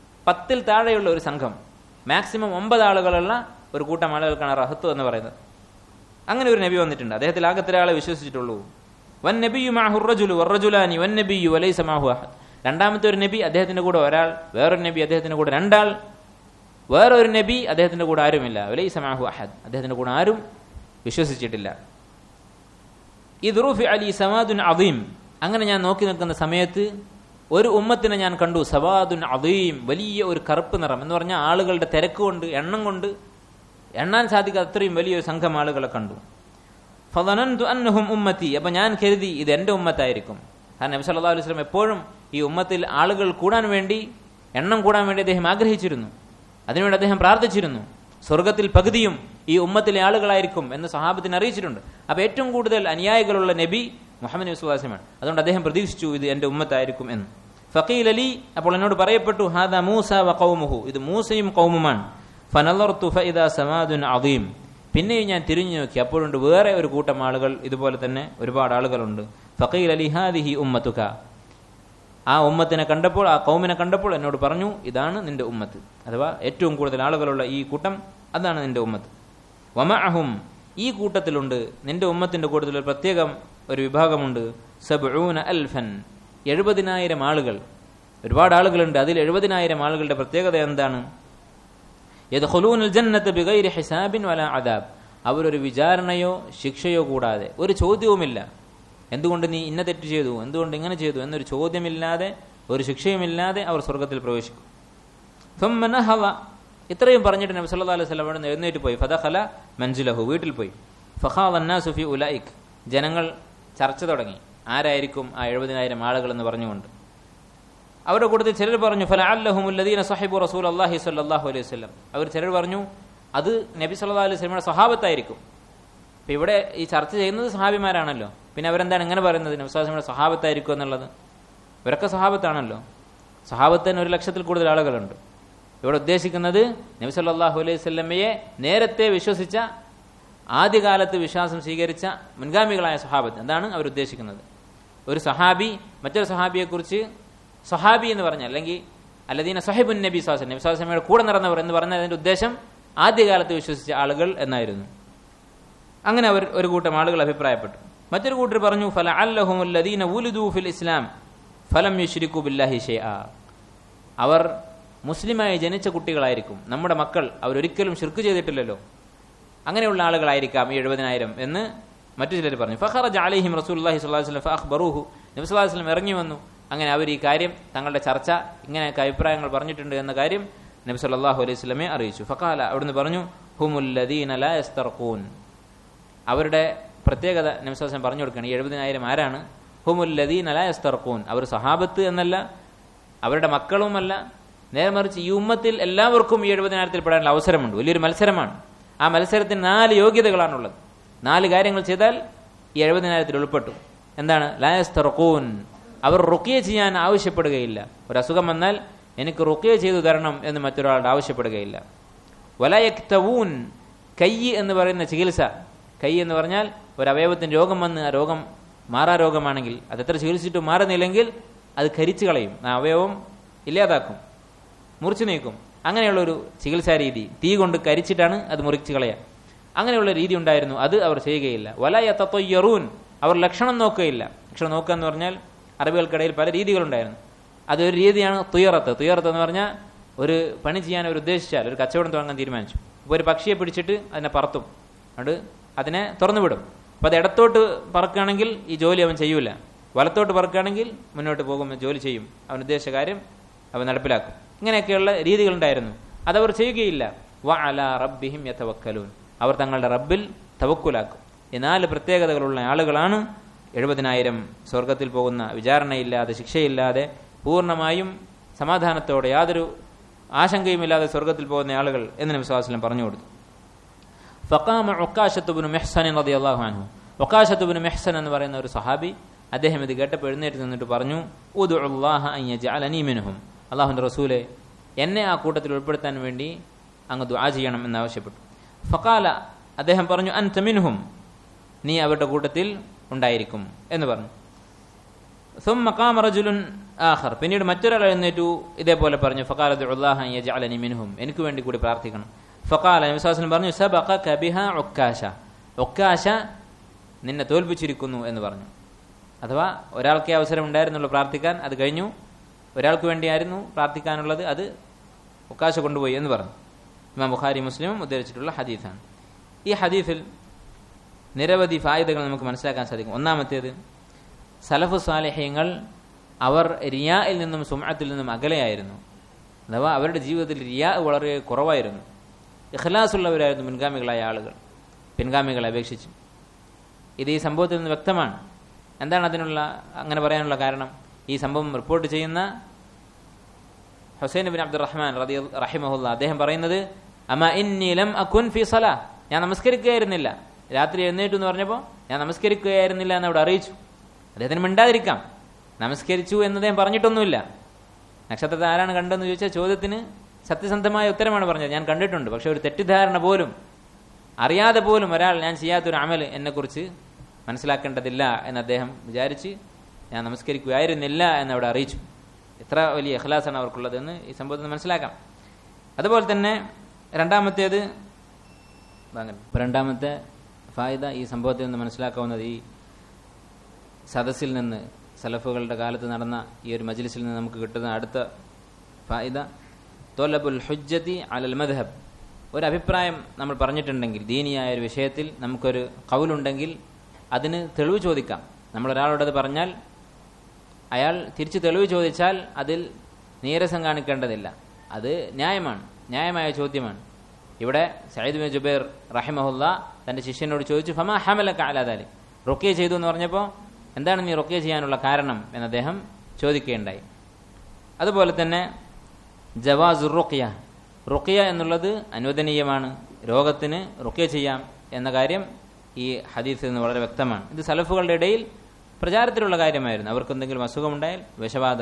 10 താഴെയുള്ള ഒരു സംഘം, മാക്സിമം 9 ആളുകളുള്ള ഒരു കൂട്ടം ആളുകൾക്കാണ് റഹത്ത് എന്ന് പറയുന്നത്. അങ്ങനെ ഒരു നബി വന്നിട്ടുണ്ട്, അദ്ദേഹത്തിൽ ആകെ ആളെ വിശ്വസിച്ചിട്ടുള്ളൂ. വൻ നബിയു മഅഹു റജുലു വറജുലാനി വൻ നബിയു വലൈസ മഅഹു അഹദ്, രണ്ടാമത്തെ ഒരു നബി അദ്ദേഹത്തിന്റെ കൂടെ ഒരാൾ, വേറൊരു നബി അദ്ദേഹത്തിന്റെ കൂടെ 2 ആൾ, വേറൊരു നബി അദ്ദേഹത്തിന്റെ കൂടെ ആരുമില്ല. വലൈസ മഅഹു അഹദ്, അദ്ദേഹത്തിന്റെ കൂടെ ആരും വിശ്വസിച്ചിട്ടില്ല. ഇദ് റുഫിഅ ലി സവാദുൻ അദീം, അങ്ങനെ ഞാൻ നോക്കി നിൽക്കുന്ന സമയത്ത് ഒരു ഉമ്മത്തിനെ ഞാൻ കണ്ടു. സവാദുൻ അദീം, വലിയ ഒരു കറുപ്പ് നിറം എന്ന് പറഞ്ഞാൽ ആളുകളുടെ തിരക്ക് കൊണ്ട്, എണ്ണം കൊണ്ട് എണ്ണാൻ സാധിക്കാത്ത അത്രയും വലിയൊരു സംഘം ആളുകളെ കണ്ടു. ഫദനന്തു അന്നഹും ഉമ്മത്തി, അപ്പൊ ഞാൻ കരുതി ഇത് എന്റെ ഉമ്മത്തായിരിക്കും. കാരണം നബി സല്ലല്ലാഹു അലൈഹി വസല്ലം എപ്പോഴും ഈ ഉമ്മത്തിൽ ആളുകൾ കൂടാൻ വേണ്ടി, എണ്ണം കൂടാൻ വേണ്ടി അദ്ദേഹം ആഗ്രഹിച്ചിരുന്നു, അതിനുവേണ്ടി അദ്ദേഹം പ്രാർത്ഥിച്ചിരുന്നു. സ്വർഗത്തിൽ പകുതിയും ഈ ഉമ്മത്തിലെ ആളുകളായിരിക്കും എന്ന് സഹാബത്തിന് അറിയിച്ചിട്ടുണ്ട്. അപ്പൊ ഏറ്റവും കൂടുതൽ അനുയായികളുള്ള നബി മുഹമ്മദ് നബി സ്വല്ലല്ലാഹു അലൈഹി വസല്ലം, അതുകൊണ്ട് അദ്ദേഹം പ്രതീക്ഷിച്ചു ഇത് എന്റെ ഉമ്മത്തായിരിക്കും എന്ന്. ഫഖീല ലി, അപ്പോൾ എന്നോട് പറയപ്പെട്ടു, ഹാദാ മൂസ വ ഖൗമുഹു, ഇത് മൂസയും ഖൗമുമാണ്. ഫനളർതു ഫഇദാ സമാദുൻ അദീം, പിന്നെയും ഞാൻ തിരിഞ്ഞു നോക്കി, അപ്പോഴുണ്ട് വേറെ ഒരു കൂട്ടം ആളുകൾ, ഇതുപോലെ തന്നെ ഒരുപാട് ആളുകളുണ്ട്. ഫഖീല ലി ഹാദിഹി ഉമ്മതുക, ആ ഉമ്മത്തിനെ കണ്ടപ്പോൾ, ആ ഖൗമിനെ കണ്ടപ്പോൾ എന്നോട് പറഞ്ഞു, ഇതാണ് നിന്റെ ഉമ്മത്ത്, അഥവാ ഏറ്റവും കൂടുതൽ ആളുകളുള്ള ഈ കൂട്ടം, അതാണ് നിന്റെ ഉമ്മത്ത്. വമഅഹും, ഈ കൂട്ടത്തിലുണ്ട്, നിന്റെ ഉമ്മത്തിന്റെ കൂട്ടത്തിൽ ഒരു പ്രത്യേകം ഒരു വിഭാഗമുണ്ട്, 70,000, 70,000 ആളുകൾ, ഒരുപാട് ആളുകളുണ്ട്. അതിൽ 70,000 ആളുകളുടെ പ്രത്യേകത എന്താണ്? യദ്ഖുലൂനൽ ജന്നത ബിഗൈരി ഹിസാബിൻ വലാ അദാബ്, അവരൊരു വിചാരണയോ ശിക്ഷയോ കൂടാതെ, ഒരു ചോദ്യവുമില്ല, എന്തുകൊണ്ട് നീ ഇന്ന തെറ്റ് ചെയ്തു, എന്തുകൊണ്ട് ഇങ്ങനെ ചെയ്തു എന്നൊരു ചോദ്യമില്ലാതെ, ഒരു ശിക്ഷയുമില്ലാതെ അവർ സ്വർഗത്തിൽ പ്രവേശിക്കും. ثم نهض, ഇത്രയും പറഞ്ഞിട്ട് നബി സല്ലല്ലാഹു അലൈഹി വസല്ലം അവിടെ എഴുന്നേറ്റ് പോയി. ഫദഖല മൻസിലഹു, വീട്ടിൽ പോയി. ഫഖാദ അന്നാസു ഫി ഉലൈക്, ജനങ്ങൾ ചർച്ച തുടങ്ങി, ആരായിരിക്കും ആ 70,000 ആളുകൾ എന്ന് പറഞ്ഞുകൊണ്ട്. അവരുടെ കൂട്ടത്തിൽ ചിലർ പറഞ്ഞു, ഫലഅല്ലഹുമുല്ലദീന സഹിബു റസൂലല്ലാഹി സ്വല്ലല്ലാഹു അലൈഹി വസല്ലം, അവർ ചിലർ പറഞ്ഞു അത് നബി സല്ലല്ലാഹു അലൈഹി വസല്ലമയുടെ സ്വഹാബത്തായിരിക്കും. അപ്പൊ ഇവിടെ ഈ ചർച്ച ചെയ്യുന്നത് സഹാബിമാരാണല്ലോ, പിന്നെ അവരെന്താണ് ഇങ്ങനെ പറയുന്നത് നബി സല്ലല്ലാഹു അലൈഹി വസല്ലമയുടെ സ്വഹാബത്തായിരിക്കും എന്നുള്ളത്? ഇവരൊക്കെ സ്വഹാബത്താണല്ലോ. സഹാബത്തിന് 100,000-ൽ കൂടുതൽ ആളുകളുണ്ട്. ഇവിടെ ഉദ്ദേശിക്കുന്നത് നബി സല്ലല്ലാഹു അലൈഹി വസല്ലമയെ നേരത്തെ വിശ്വസിച്ച, ആദ്യകാലത്ത് വിശ്വാസം സ്വീകരിച്ച മുൻഗാമികളായ സഹാബത്ത്. എന്താണ് അവർ ഉദ്ദേശിക്കുന്നത്? ഒരു സഹാബി മറ്റൊരു സഹാബിയെക്കുറിച്ച് സഹാബി എന്ന് പറഞ്ഞാൽ, അല്ലെങ്കിൽ അല്ലദീന സഹിബുൻ നബി സ്വല്ലല്ലാഹു അലൈഹി വസല്ലമയുടെ കൂടെ നടന്നവർ എന്ന് പറഞ്ഞാൽ അതിന്റെ ഉദ്ദേശം ആദ്യകാലത്ത് വിശ്വസിച്ച ആളുകൾ എന്നായിരുന്നു. അങ്ങനെ അവർ ഒരു കൂട്ടം ആളുകൾ അഭിപ്രായപ്പെട്ടു. മറ്റൊരു കൂട്ടർ പറഞ്ഞു ഫലഅല്ലഹുമുൽ ലദീന വുലിദൂ ഫിൽ ഇസ്ലാം ഫലം യുശ്രികൂ ബില്ലാഹി ഷൈആ. അവർ മുസ്ലിമായി ജനിച്ച കുട്ടികളായിരിക്കും, നമ്മുടെ മക്കൾ, അവരൊരിക്കലും ശിർക്ക് ചെയ്തിട്ടില്ലല്ലോ, അങ്ങനെയുള്ള ആളുകളായിരിക്കാം ഈ 70,000 എന്ന് മറ്റു ചിലർ പറഞ്ഞു. ഫഖറജ അലൈഹിം റസൂലുള്ളാഹി സ്വല്ലല്ലാഹു അലൈഹി വസല്ലം ഫഅഖ്ബറൂഹു. നബി സ്വല്ലല്ലാഹു അലൈഹി വസല്ലം ഇറങ്ങി വന്നു. അങ്ങനെ അവർ ഈ കാര്യം, തങ്ങളുടെ ചർച്ച, ഇങ്ങനെയൊക്കെ അഭിപ്രായങ്ങൾ പറഞ്ഞിട്ടുണ്ട് എന്ന കാര്യം നബി സല്ലല്ലാഹു അലൈഹി വസല്ലമയെ അറിയിച്ചു. ഫഖാല, അവിടുന്ന് പറഞ്ഞു ഹുമുൽ ലദീന ലാ യസ്തർഖൂൻ. അവരുടെ പ്രത്യേകത നബി സ്വല്ലല്ലാഹു അലൈഹി വസല്ലം പറഞ്ഞു കൊടുക്കുകയാണ്. ഈ 70,000 ആരാണ്? ഹുമുൽ ലദീന ലാ യസ്തർഖൂൻ. അവർ സഹാബത്ത് എന്നല്ല, അവരുടെ മക്കളുമല്ല, നേരെ മറിച്ച് ഈ ഉമ്മത്തിൽ എല്ലാവർക്കും ഈ 70,000-ൽ പെടാനുള്ള അവസരമുണ്ട്. വലിയൊരു മത്സരമാണ്. ആ മത്സരത്തിന് 4 യോഗ്യതകളാണുള്ളത്. 4 കാര്യങ്ങൾ ചെയ്താൽ ഈ 70,000-ൽ ഉൾപ്പെട്ടു. എന്താണ്? ലാ യസ്തർഖൂൻ. അവർ റുഖിയ ചെയ്യാൻ ആവശ്യപ്പെടുകയില്ല. ഒരു അസുഖം വന്നാൽ എനിക്ക് റുഖിയ ചെയ്തു തരണം എന്ന് മറ്റൊരാളുടെ ആവശ്യപ്പെടുകയില്ല. വലാ യക്തവൂൻ. കൈ എന്ന് പറയുന്ന ചികിത്സ, കൈ എന്ന് പറഞ്ഞാൽ ഒരു അവയവത്തിന് രോഗം വന്ന് ആ രോഗം മാറാ രോഗമാണെങ്കിൽ അത് എത്ര ചികിത്സിച്ചിട്ടും മാറുന്നില്ലെങ്കിൽ അത് കരിച്ചു കളയും, ആ അവയവം ഇല്ലാതാക്കും, മുറിച്ചു നീക്കും. അങ്ങനെയുള്ളൊരു ചികിത്സാ രീതി, തീ കൊണ്ട് കരിച്ചിട്ടാണ് അത് മുറിച്ചു കളയുക. അങ്ങനെയുള്ള രീതി ഉണ്ടായിരുന്നു, അത് അവർ ചെയ്യുകയില്ല. വലാ യതതയ്യറൂൻ. അവർ ലക്ഷണം നോക്കുകയില്ല. ലക്ഷണം നോക്കുക എന്ന് പറഞ്ഞാൽ അറബികൾക്കിടയിൽ പല രീതികളുണ്ടായിരുന്നു. അതൊരു രീതിയാണ് തുയറത്ത്. തുയറത്ത് എന്ന് പറഞ്ഞാൽ ഒരു പണി ചെയ്യാൻ അവർ ഉദ്ദേശിച്ചാൽ, ഒരു കച്ചവടം തുടങ്ങാൻ തീരുമാനിച്ചു. അപ്പോൾ ഒരു പക്ഷിയെ പിടിച്ചിട്ട് അതിനെ പറത്തും, അതുകൊണ്ട് അതിനെ തുറന്നുവിടും. അപ്പോൾ അത് ഇടത്തോട്ട് പറക്കുകയാണെങ്കിൽ ഈ ജോലി അവൻ ചെയ്യൂല, വലത്തോട്ട് പറക്കുകയാണെങ്കിൽ മുന്നോട്ട് പോകും, ജോലി ചെയ്യും, അവൻ ഉദ്ദേശിച്ച കാര്യം അവൻ നടപ്പിലാക്കും. ഇങ്ങനെയൊക്കെയുള്ള രീതികളുണ്ടായിരുന്നു. അതവർ ചെയ്യുകയില്ല. വഅലാ റബ്ബിഹിം യതവക്കലൂൻ. അവർ തങ്ങളുടെ റബ്ബിൽ തവക്കുലാക്കും. ഈ 4 പ്രത്യേകതകളുള്ള ആളുകളാണ് 70,000 സ്വർഗത്തിൽ പോകുന്ന, വിചാരണയില്ലാതെ, ശിക്ഷയില്ലാതെ, പൂർണ്ണമായും സമാധാനത്തോടെ, യാതൊരു ആശങ്കയുമില്ലാതെ സ്വർഗത്തിൽ പോകുന്ന ആളുകൾ എന്ന് നബി സ്വല്ലല്ലാഹു അലൈഹി വസല്ലം പറഞ്ഞു കൊടുത്തു. ഫഖാമ ഉക്കാശത്ത് ഇബ്നു മിഹ്സൻ റളിയല്ലാഹു അൻഹു. ഉക്കാശത്ത് ഇബ്നു മിഹ്സൻ എന്ന് പറയുന്ന ഒരു സഹാബി, അദ്ദേഹം ഇത് കേട്ടപ്പോൾ എഴുന്നേറ്റ് നിന്നിട്ട് പറഞ്ഞു ഉദ്ഉല്ലാഹ അൻ യജഅലനി മിൻഹും. അല്ലാഹുവിന്റെ റസൂലേ, എന്നെ ആ കൂട്ടത്തിൽ ഉൾപ്പെടുത്താൻ വേണ്ടി അങ്ങ് ദുആ ചെയ്യണം എന്നാവശ്യപ്പെട്ടു. ഫഖാല, അദ്ദേഹം പറഞ്ഞു അൻത മിൻഹും, നീ അവരുടെ കൂട്ടത്തിൽ ഉണ്ടായിരിക്കും എന്ന് പറഞ്ഞു. ثم قام رجل آخر. പിന്നീട് മറ്റൊരാൾ എഴുന്നേറ്റു, ഇതേപോലെ പറഞ്ഞു ഫഖാല ഉദ്ഉല്ലാഹ അൻ യജഅലനി മിൻഹും, എനിക്ക് വേണ്ടി കൂടി പ്രാർത്ഥിക്കണം. ഫഖാല, നബി സ്വല്ലല്ലാഹു അലൈഹി വസല്ലം പറഞ്ഞു സബഖക ബിഹാ ഉക്കാശ. ഉക്കാശ നിന്നെ തോൽപ്പിച്ചിരിക്കുന്നു എന്ന് പറഞ്ഞു. അഥവാ ഒരാൾക്കേ അവസരം ഉണ്ടായിരുന്നുള്ളൂ പ്രാർത്ഥിക്കാൻ, അത് കഴിഞ്ഞു. ഒരാൾക്ക് വേണ്ടിയായിരുന്നു പ്രാർത്ഥിക്കാനുള്ളത്, അത് ഉക്കാശ കൊണ്ടുപോയി എന്ന് പറഞ്ഞു. ഇമാം ബുഖാരി മുസ്ലിമും ഉദ്ധരിച്ചിട്ടുള്ള ഹദീസാണ്. ഈ ഹദീസിൽ നിരവധി ഫായിദകൾ നമുക്ക് മനസ്സിലാക്കാൻ സാധിക്കും. ഒന്നാമത്തേത്, സലഫ് സാലിഹ്യങ്ങൾ അവർ റിയായിൽ നിന്നും സുമഅത്തിൽ നിന്നും അകലെയായിരുന്നു. അഥവാ അവരുടെ ജീവിതത്തിൽ റിയാ വളരെ കുറവായിരുന്നു. ഇഖ്ലാസുള്ളവരായിരുന്നു മുൻഗാമികളായ ആളുകൾ പിൻഗാമികളെ അപേക്ഷിച്ച്. ഇത് ഈ സംഭവത്തിൽ നിന്ന് വ്യക്തമാണ്. എന്താണ് അതിനുള്ള അങ്ങനെ പറയാനുള്ള കാരണം? ഈ സംഭവം റിപ്പോർട്ട് ചെയ്യുന്ന ഹുസൈൻ ഇബ്നു അബ്ദുറഹ്മാൻ റഹിമഹുല്ല, അദ്ദേഹം പറയുന്നത് അമാ ഇന്നി ലം അകുൻ ഫി സലാ, ഞാൻ നമസ്കരിക്കുകയായിരുന്നില്ല. രാത്രി എഴുന്നേറ്റു എന്ന് പറഞ്ഞപ്പോൾ ഞാൻ നമസ്കരിക്കുകയായിരുന്നില്ല എന്ന് അവിടെ അറിയിച്ചു. അദ്ദേഹത്തിന് മിണ്ടാതിരിക്കാം, നമസ്കരിച്ചു എന്ന് അദ്ദേഹം പറഞ്ഞിട്ടൊന്നുമില്ല. നക്ഷത്രത്തെ ആരാണ് കണ്ടെന്ന് ചോദിച്ചാൽ ചോദ്യത്തിന് സത്യസന്ധമായ ഉത്തരമാണ് പറഞ്ഞത്, ഞാൻ കണ്ടിട്ടുണ്ട്. പക്ഷെ ഒരു തെറ്റിദ്ധാരണ പോലും, അറിയാതെ പോലും ഒരാൾ ഞാൻ ചെയ്യാത്തൊരു അമൽ എന്നെക്കുറിച്ച് മനസ്സിലാക്കേണ്ടതില്ല എന്ന് അദ്ദേഹം വിചാരിച്ച് ഞാൻ നമസ്കരിക്കുകയായിരുന്നില്ല എന്നവിടെ അറിയിച്ചു. എത്ര വലിയ ഇഖ്ലാസാണ് അവർക്കുള്ളതെന്ന് ഈ സംഭവത്തിൽ നിന്ന് മനസ്സിലാക്കാം. അതുപോലെ തന്നെ രണ്ടാമത്തെ ഫായിദ ഈ സംഭവത്തിൽ നിന്ന് മനസ്സിലാക്കാവുന്നത്, ഈ സദസ്സിൽ നിന്ന്, സലഫുകളുടെ കാലത്ത് നടന്ന ഈ ഒരു മജ്ലിസിൽ നിന്ന് നമുക്ക് കിട്ടുന്ന അടുത്ത ഫായിദ, തൊലബുൽ ഹുജ്ജതി അലൽ മദ്ഹബ്. ഒരു അഭിപ്രായം നമ്മൾ പറഞ്ഞിട്ടുണ്ടെങ്കിൽ, ദീനിയായ ഒരു വിഷയത്തിൽ നമുക്കൊരു ഖൗലുണ്ടെങ്കിൽ അതിന് തെളിവ് ചോദിക്കാം. നമ്മളൊരാളോടത് പറഞ്ഞാൽ അയാൾ തിരിച്ച് തെളിവ് ചോദിച്ചാൽ അതിൽ നീരസം കാണിക്കേണ്ടതില്ല. അത് ന്യായമാണ്, ന്യായമായ ചോദ്യമാണ്. ഇവിടെ സഈദ് ബിൻ ജുബൈർ റഹിമഹുല്ല തൻ്റെ ശിഷ്യനോട് ചോദിച്ചു ഫമാ ഹമലക അലാ ദാലിക്, റുഖ്യ ചെയ്തു എന്ന് പറഞ്ഞപ്പോൾ എന്താണ് നീ റുഖ്യ ചെയ്യാനുള്ള കാരണം എന്ന് അദ്ദേഹം ചോദിക്കുകയുണ്ടായി. അതുപോലെ തന്നെ ജവാസുർ റുഖ്യ, റുഖ്യ എന്നുള്ളത് അനുവദനീയമാണ്, രോഗത്തിന് റുഖ്യ ചെയ്യാം എന്ന കാര്യം ഈ ഹദീസിൽ നിന്ന് വളരെ വ്യക്തമാണ്. ഇത് സലഫുകളുടെ ഇടയിൽ പ്രചാരത്തിലുള്ള കാര്യമായിരുന്നു. അവർക്ക് എന്തെങ്കിലും അസുഖമുണ്ടായാൽ, വിഷബാധ,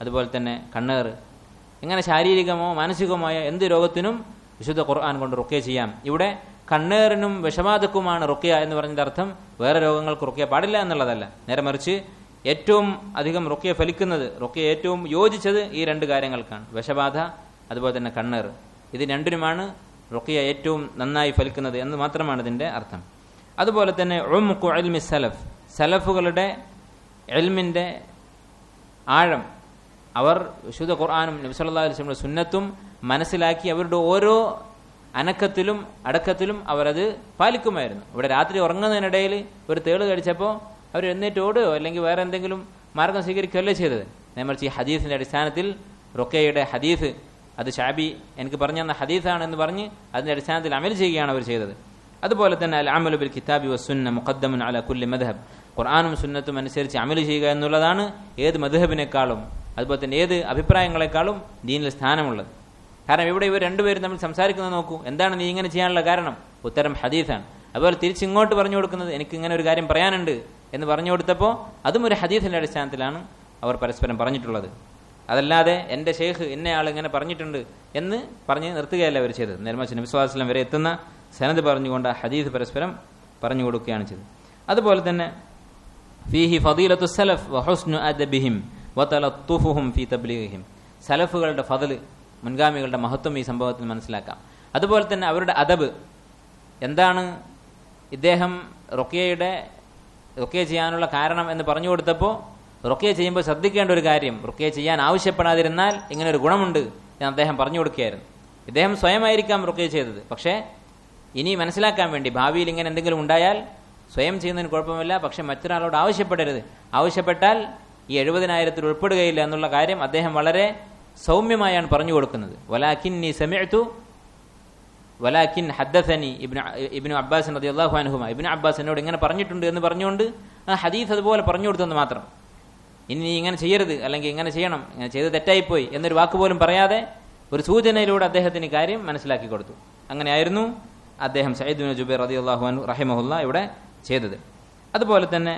അതുപോലെ തന്നെ കണ്ണേറ്, ഇങ്ങനെ ശാരീരികമോ മാനസികമായ എന്ത് രോഗത്തിനും വിശുദ്ധ ഖുർആൻ കൊണ്ട് റുഖ്യ ചെയ്യാം. ഇവിടെ കണ്ണേറിനും വിഷബാധക്കുമാണ് റുഖ്യ എന്ന് പറഞ്ഞതിന്റെ അർത്ഥം വേറെ രോഗങ്ങൾക്ക് റുഖ്യ പാടില്ല എന്നുള്ളതല്ല. നേരെ മറിച്ച് ഏറ്റവും അധികം റുഖ്യ ഫലിക്കുന്നത്, റുഖ്യ ഏറ്റവും യോജിച്ചത് ഈ രണ്ട് കാര്യങ്ങൾക്കാണ്, വിഷബാധ അതുപോലെ തന്നെ കണ്ണേറ്. ഇത് രണ്ടിനുമാണ് റുഖ്യ ഏറ്റവും നന്നായി ഫലിക്കുന്നത് എന്ന് മാത്രമാണ് ഇതിന്റെ അർത്ഥം. അതുപോലെ തന്നെ ഉംഖു ഇൽമി സലഫ്, സലഫുകളുടെ ഇൽമിന്റെ ആഴം, അവർ വിശുദ്ധ ഖുർആനും നബി സല്ലല്ലാഹു അലൈഹി വസല്ലം സുന്നത്തും മനസ്സിലാക്കി അവരുടെ ഓരോ അനക്കത്തിലും അടക്കത്തിലും അവരത് പാലിക്കുമായിരുന്നു. ഇവിടെ രാത്രി ഉറങ്ങുന്നതിനിടയിൽ ഒരു തേള് കടിച്ചപ്പോൾ അവർ എഴുന്നേറ്റ് ഓടുകയോ അല്ലെങ്കിൽ വേറെ എന്തെങ്കിലും മാർഗം സ്വീകരിക്കുകയല്ലേ ചെയ്തത്. നേമറിച്ച് ഈ ഹദീസിന്റെ അടിസ്ഥാനത്തിൽ റുഖ്യയുടെ ഹദീസ് അത് ഷാബി എനിക്ക് പറഞ്ഞു തന്ന ഹദീസാണ് എന്ന് പറഞ്ഞ് അതിന്റെ അടിസ്ഥാനത്തിൽ അമൽ ചെയ്യുകയാണ് അവർ ചെയ്തത്. അതുപോലെ തന്നെ അൽ അമലു ബിൽ കിതാബി വസ്സുന്ന മുഖദ്ദമുൻ അലാ കുല്ലി മദ്ഹബ്, ഖുർആനും സുന്നത്തും അനുസരിച്ച് അമൽ ചെയ്യുക എന്നുള്ളതാണ് ഏത് മദ്ഹബിനേക്കാളും അതുപോലെ തന്നെ ഏത് അഭിപ്രായങ്ങളെക്കാളും ദീനിൽ സ്ഥാനമുള്ളത്. കാരണം ഇവിടെ ഇവർ രണ്ടുപേരും തമ്മിൽ സംസാരിക്കുന്നത് നോക്കൂ, എന്താണ് നീ ഇങ്ങനെ ചെയ്യാനുള്ള കാരണം? ഉത്തരം ഹദീസാണ്. അതുപോലെ തിരിച്ചിങ്ങോട്ട് പറഞ്ഞു കൊടുക്കുന്നത് എനിക്ക് ഇങ്ങനെ ഒരു കാര്യം പറയാനുണ്ട് എന്ന് പറഞ്ഞു കൊടുത്തപ്പോൾ അതും ഒരു ഹദീസിന്റെ അടിസ്ഥാനത്തിലാണ് അവർ പരസ്പരം പറഞ്ഞിട്ടുള്ളത്. അതല്ലാതെ എൻ്റെ ഷെയ്ഖ് ഇന്നയാൾ ഇങ്ങനെ പറഞ്ഞിട്ടുണ്ട് എന്ന് പറഞ്ഞ് നിർത്തുകയല്ല അവർ ചെയ്തത്. നേർമറിച്ച് നബി സ്വല്ലല്ലാഹു അലൈഹി വസല്ലം വരെ എത്തുന്ന സനദ് പറഞ്ഞുകൊണ്ട് ആ ഹദീസ് പരസ്പരം പറഞ്ഞു കൊടുക്കുകയാണ് ചെയ്തത്. അതുപോലെ തന്നെ ഫീഹി ഫദീലത്തു സലഫ് വഹുസ്നു അദബിഹിം വതലത്തുഫുഹും ഫീ തബ്ലീഗിഹിം, സലഫുകളുടെ ഫദൽ, മുൻഗാമികളുടെ മഹത്വം ഈ സംഭവത്തിൽ മനസ്സിലാക്കാം. അതുപോലെ തന്നെ അവരുടെ അദബ് എന്താണ്, ഇദ്ദേഹം റുഖ്യ ചെയ്യാനുള്ള കാരണം എന്ന് പറഞ്ഞു കൊടുത്തപ്പോൾ റുഖ്യ ചെയ്യുമ്പോൾ ശ്രദ്ധിക്കേണ്ട ഒരു കാര്യം, റുഖ്യ ചെയ്യാൻ ആവശ്യപ്പെടാതിരുന്നാൽ ഇങ്ങനെ ഒരു ഗുണമുണ്ട് എന്ന് അദ്ദേഹം പറഞ്ഞു കൊടുക്കുകയായിരുന്നു. ഇദ്ദേഹം സ്വയമായിരിക്കാം റുഖ്യ ചെയ്തത്, പക്ഷേ ഇനി മനസ്സിലാക്കാൻ വേണ്ടി ഭാവിയിൽ ഇങ്ങനെ എന്തെങ്കിലും ഉണ്ടായാൽ സ്വയം ചെയ്യുന്നതിന് കുഴപ്പമില്ല, പക്ഷെ മറ്റൊരാളോട് ആവശ്യപ്പെടരുത്, ആവശ്യപ്പെട്ടാൽ ഈ 70,000 ഉൾപ്പെടുകയില്ല എന്നുള്ള കാര്യം അദ്ദേഹം വളരെ സൗമ്യമായാണ് പറഞ്ഞു കൊടുക്കുന്നത്. വലാകിൻ ഹദ്ദസനി ഇബ്നു അബ്ബാസ് റളിയല്ലാഹു അൻഹുമ, ഇബ്നു അബ്ബാസ് എന്നോട് ഇങ്ങനെ പറഞ്ഞിട്ടുണ്ട് എന്ന് പറഞ്ഞുകൊണ്ട് ആ ഹദീസ് അതുപോലെ പറഞ്ഞു കൊടുത്തെന്ന് മാത്രം. ഇനി നീ ഇങ്ങനെ ചെയ്യരുത്, അല്ലെങ്കിൽ ഇങ്ങനെ ചെയ്യണം, ഇങ്ങനെ ചെയ്ത് തെറ്റായിപ്പോയി എന്നൊരു വാക്ക് പോലും പറയാതെ ഒരു സൂചനയിലൂടെ അദ്ദേഹത്തിന് കാര്യം മനസ്സിലാക്കി കൊടുത്തു. അങ്ങനെയായിരുന്നു അദ്ദേഹം സഈദ് ബിൻ ജുബൈർ റളിയല്ലാഹു അൻഹു റഹിമഹുല്ലാ ഇവിടെ ചെയ്തത്. അതുപോലെ തന്നെ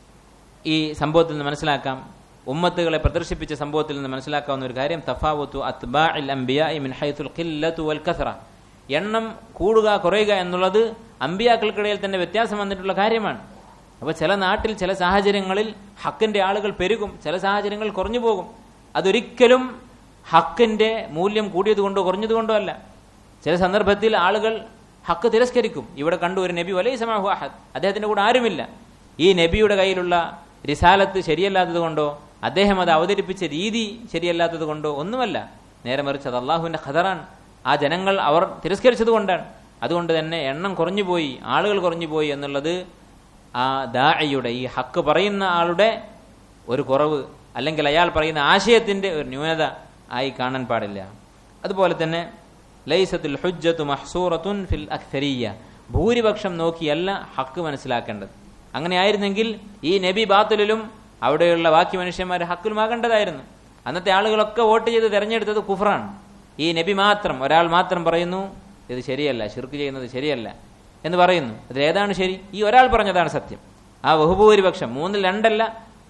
ഈ സംഭവത്തിൽ നിന്ന് മനസ്സിലാക്കാം, ഉമ്മത്തുകളെ പ്രദർശിപ്പിച്ച സംഭവത്തിൽ നിന്ന് മനസ്സിലാക്കാവുന്ന ഒരു കാര്യം, തഫാവുത്തു അത്ബാഇൽ അംബിയാഇ മിൻ ഹൈസുൽ ഖില്ലത്തു വൽ കസറ, എണ്ണം കൂടുക കുറയുക എന്നുള്ളത് അമ്പിയാക്കൾക്കിടയിൽ തന്നെ വ്യത്യാസം വന്നിട്ടുള്ള കാര്യമാണ്. അപ്പോൾ ചില നാട്ടിൽ ചില സാഹചര്യങ്ങളിൽ ഹക്കിന്റെ ആളുകൾ പെരുകും, ചില സാഹചര്യങ്ങൾ കുറഞ്ഞു പോകും. അതൊരിക്കലും ഹക്കിന്റെ മൂല്യം കൂടിയതുകൊണ്ടോ കുറഞ്ഞതുകൊണ്ടോ അല്ല. ചില സന്ദർഭത്തിൽ ആളുകൾ ഹക്ക് തിരസ്കരിക്കും. ഇവിടെ കണ്ടു ഒരു നബി വലൈസ മഅഹു അഹദ്, അദ്ദേഹത്തിന്റെ കൂടെ ആരുമില്ല. ഈ നബിയുടെ കയ്യിലുള്ള റിസാലത്ത് ശരിയല്ലാത്തത് കൊണ്ടോ അദ്ദേഹം അത് അവതരിപ്പിച്ച രീതി ശരിയല്ലാത്തത് കൊണ്ടോ ഒന്നുമല്ല, നേരെ മറിച്ച് അത് അള്ളാഹുവിന്റെ ഖദറാൻ, ആ ജനങ്ങൾ അവർ തിരസ്കരിച്ചത് കൊണ്ടാണ്. അതുകൊണ്ട് തന്നെ എണ്ണം കുറഞ്ഞുപോയി, ആളുകൾ കുറഞ്ഞുപോയി എന്നുള്ളത് ആ ദാഇയുടെ, ഈ ഹക്ക് പറയുന്ന ആളുടെ ഒരു കുറവ്, അല്ലെങ്കിൽ അയാൾ പറയുന്ന ആശയത്തിന്റെ ഒരു ന്യൂനത ആയി കാണാൻ പാടില്ല. അതുപോലെ തന്നെ ലൈസത്തുൽ ഹുജ്ജത്തു മഹ്സൂറത്തുൻ ഫിൽ അക്സരിയ്യ, ഭൂരിപക്ഷം നോക്കിയല്ല ഹക്ക് മനസ്സിലാക്കേണ്ടത്. അങ്ങനെയായിരുന്നെങ്കിൽ ഈ നബി ബാത്തിലും അവിടെയുള്ള ബാക്കി മനുഷ്യന്മാർ ഹക്കിലുമാകേണ്ടതായിരുന്നു. അന്നത്തെ ആളുകളൊക്കെ വോട്ട് ചെയ്ത് തെരഞ്ഞെടുത്തത് കുഫറാണ്. ഈ നബി മാത്രം, ഒരാൾ മാത്രം പറയുന്നു ഇത് ശരിയല്ല, ശിർക്ക് ചെയ്യുന്നത് ശരിയല്ല എന്ന് പറയുന്നു. അതിലേതാണ് ശരി? ഈ ഒരാൾ പറഞ്ഞതാണ് സത്യം. ആ ബഹുഭൂരിപക്ഷം 3-2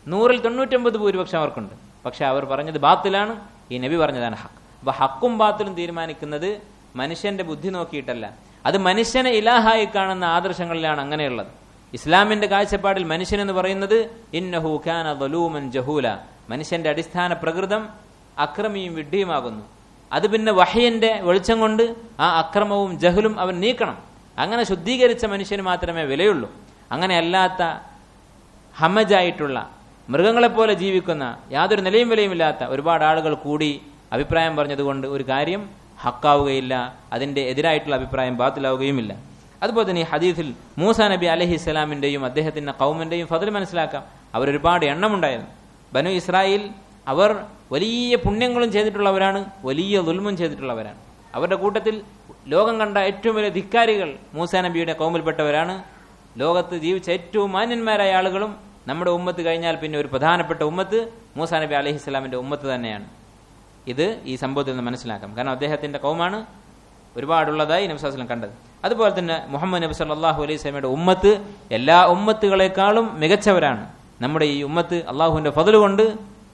199 ഭൂരിപക്ഷം അവർക്കുണ്ട്. പക്ഷെ അവർ പറഞ്ഞത് ബാത്തിലാണ്, ഈ നബി പറഞ്ഞതാണ് ഹക്ക്. അപ്പൊ ഹക്കും ബാത്തിലും തീരുമാനിക്കുന്നത് മനുഷ്യന്റെ ബുദ്ധി നോക്കിയിട്ടല്ല, അത് മനുഷ്യനെ ഇലാഹായി കാണുന്ന ആദർശങ്ങളിലാണ് അങ്ങനെയുള്ളത്. ഇസ്ലാമിന്റെ കാഴ്ചപ്പാടിൽ മനുഷ്യൻ എന്ന് പറയുന്നത് ഇന്നഹു കാന ദലൂമൻ ജഹൂല, മനുഷ്യന്റെ അടിസ്ഥാന പ്രകൃതം അക്രമിയും വിഡ്ഢിയുമാകുന്നു. അത് പിന്നെ വഹയിന്റെ വെളിച്ചം കൊണ്ട് ആ അക്രമവും ജഹലും അവൻ നീക്കണം. അങ്ങനെ ശുദ്ധീകരിച്ച മനുഷ്യന് മാത്രമേ വിലയുള്ളൂ. അങ്ങനെ അല്ലാത്ത ഹമജായിട്ടുള്ള മൃഗങ്ങളെപ്പോലെ ജീവിക്കുന്ന യാതൊരു നിലയും വിലയുമില്ലാത്ത ഒരുപാട് ആളുകൾ കൂടി അഭിപ്രായം പറഞ്ഞതുകൊണ്ട് ഒരു കാര്യം ഹക്കാവുകയില്ല, അതിന്റെ എതിരായിട്ടുള്ള അഭിപ്രായം ബാത്തിലാവുകയുമില്ല. അതുപോലെ തന്നെ ഈ ഹദീസിൽ മൂസാ നബി അലൈഹിസ്സലാമിന്റെയും അദ്ദേഹത്തിന്റെ ഖൗമിന്റെയും ഫദ്ൽ മനസ്സിലാക്കാം. അവരൊരുപാട് എണ്ണമുണ്ടായിരുന്നു. ബനു ഇസ്രായേൽ അവർ വലിയ പുണ്യങ്ങളും ചെയ്തിട്ടുള്ളവരാണ്, വലിയ ദുൽമും ചെയ്തിട്ടുള്ളവരാണ്. അവരുടെ കൂട്ടത്തിൽ ലോകം കണ്ട ഏറ്റവും വലിയ ധിക്കാരികൾ മൂസാ നബിയുടെ ഖൗമിൽപ്പെട്ടവരാണ്. ലോകത്ത് ജീവിച്ച ഏറ്റവും മാന്യന്മാരായ ആളുകളും നമ്മുടെ ഉമ്മത്ത് കഴിഞ്ഞാൽ പിന്നെ ഒരു പ്രധാനപ്പെട്ട ഉമ്മത്ത് മൂസാ നബി അലൈഹിസ്സലാമിന്റെ ഉമ്മത്ത് തന്നെയാണ്. ഇത് ഈ സംഭവത്തിൽ നിന്ന് മനസ്സിലാക്കാം. കാരണം അദ്ദേഹത്തിന്റെ ഖൗമാണ് ഒരുപാടുള്ളതായി നബി സല്ലല്ലാഹു അലൈഹി വസല്ലം കണ്ടത്. അതുപോലെ തന്നെ മുഹമ്മദ് നബി സല്ലല്ലാഹു അലൈഹി വസല്ലമയുടെ ഉമ്മത്ത് എല്ലാ ഉമ്മത്തുകളെക്കാളും മികച്ചവരാണ്. നമ്മുടെ ഈ ഉമ്മത്ത് അള്ളാഹുവിന്റെ ഫദ്ൽ കൊണ്ട്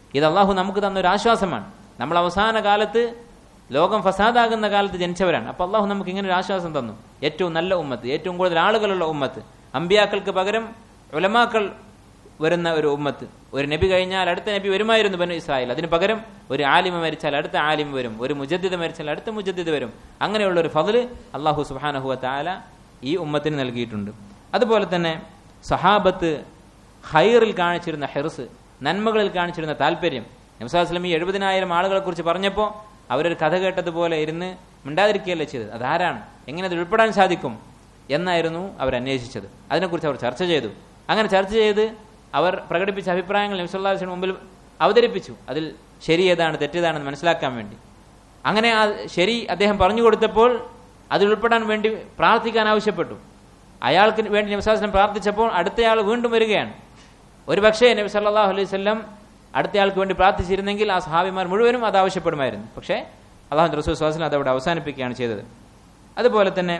ഇത് അള്ളാഹു നമുക്ക് തന്നൊരു ആശ്വാസമാണ്. നമ്മൾ അവസാന കാലത്ത് ലോകം ഫസാദാകുന്ന കാലത്ത് ജനിച്ചവരാണ്. അപ്പോൾ അള്ളാഹു നമുക്ക് ഇങ്ങനെ ഒരു ആശ്വാസം തന്നു. ഏറ്റവും നല്ല ഉമ്മത്ത്, ഏറ്റവും കൂടുതൽ ആളുകളുള്ള ഉമ്മത്ത്, അമ്പിയാക്കൾക്ക് പകരം ഉലമാക്കൾ വരുന്ന ഒരു ഉമ്മത്ത്. ഒരു നബി കഴിഞ്ഞാൽ അടുത്ത നബി വരുമായിരുന്നു ബനു ഇസ്രായേൽ. അതിന് പകരം ഒരു ആലിമ മരിച്ചാൽ അടുത്ത ആലിമ വരും, ഒരു മുജദ്ദിദ് മരിച്ചാൽ അടുത്ത മുജദ്ദിദ് വരും. അങ്ങനെയുള്ള ഒരു ഫദ്ല് അള്ളാഹു സുബ്ഹാനഹു വ തആല ഈ ഉമ്മത്തിന് നൽകിയിട്ടുണ്ട്. അതുപോലെ തന്നെ സഹാബത്ത് ഖൈറിൽ കാണിച്ചിരുന്ന ഹിർസ്, നന്മകളിൽ കാണിച്ചിരുന്ന താല്പര്യം. നബി സല്ലല്ലാഹു അലൈഹി വസല്ലം ഈ 70,000 ആളുകളെ കുറിച്ച് പറഞ്ഞപ്പോൾ അവരൊരു കഥ കേട്ടതുപോലെ ഇരുന്ന് മിണ്ടാതിരിക്കുകയല്ല ചെയ്തത്. അതാരാണ്, എങ്ങനെ അത് ഉൾപ്പെടാൻ സാധിക്കും എന്നായിരുന്നു അവർ അന്വേഷിച്ചത്. അതിനെക്കുറിച്ച് അവർ ചർച്ച ചെയ്തു. അങ്ങനെ ചർച്ച ചെയ്ത് അവർ പ്രകടിപ്പിച്ച അഭിപ്രായങ്ങൾ നബി സല്ലല്ലാഹു അലൈഹി വസല്ലം മുമ്പിൽ അവതരിപ്പിച്ചു. അതിൽ ശരി ഏതാണ് തെറ്റേതാണെന്ന് മനസ്സിലാക്കാൻ വേണ്ടി. അങ്ങനെ ആ ശരി അദ്ദേഹം പറഞ്ഞു കൊടുത്തപ്പോൾ അതിൽ ഉൾപ്പെടാൻ വേണ്ടി പ്രാർത്ഥിക്കാൻ ആവശ്യപ്പെട്ടു. അയാൾക്ക് വേണ്ടി നബി സല്ലല്ലാഹു അലൈഹി വസല്ലം പ്രാർത്ഥിച്ചപ്പോൾ അടുത്തയാൾ വീണ്ടും വരികയാണ്. ഒരു പക്ഷേ നബി സല്ലല്ലാഹു അലൈഹി വസല്ലം അടുത്തയാൾക്ക് വേണ്ടി പ്രാർത്ഥിച്ചിരുന്നെങ്കിൽ ആ സഹാബിമാർ മുഴുവനും അത് ആവശ്യപ്പെടുമായിരുന്നു. പക്ഷേ അല്ലാഹുവിന്റെ റസൂൽ സ്വല്ലല്ലാഹു അലൈഹി വസല്ലം അതവിടെ അവസാനിപ്പിക്കുകയാണ് ചെയ്തത്. അതുപോലെ തന്നെ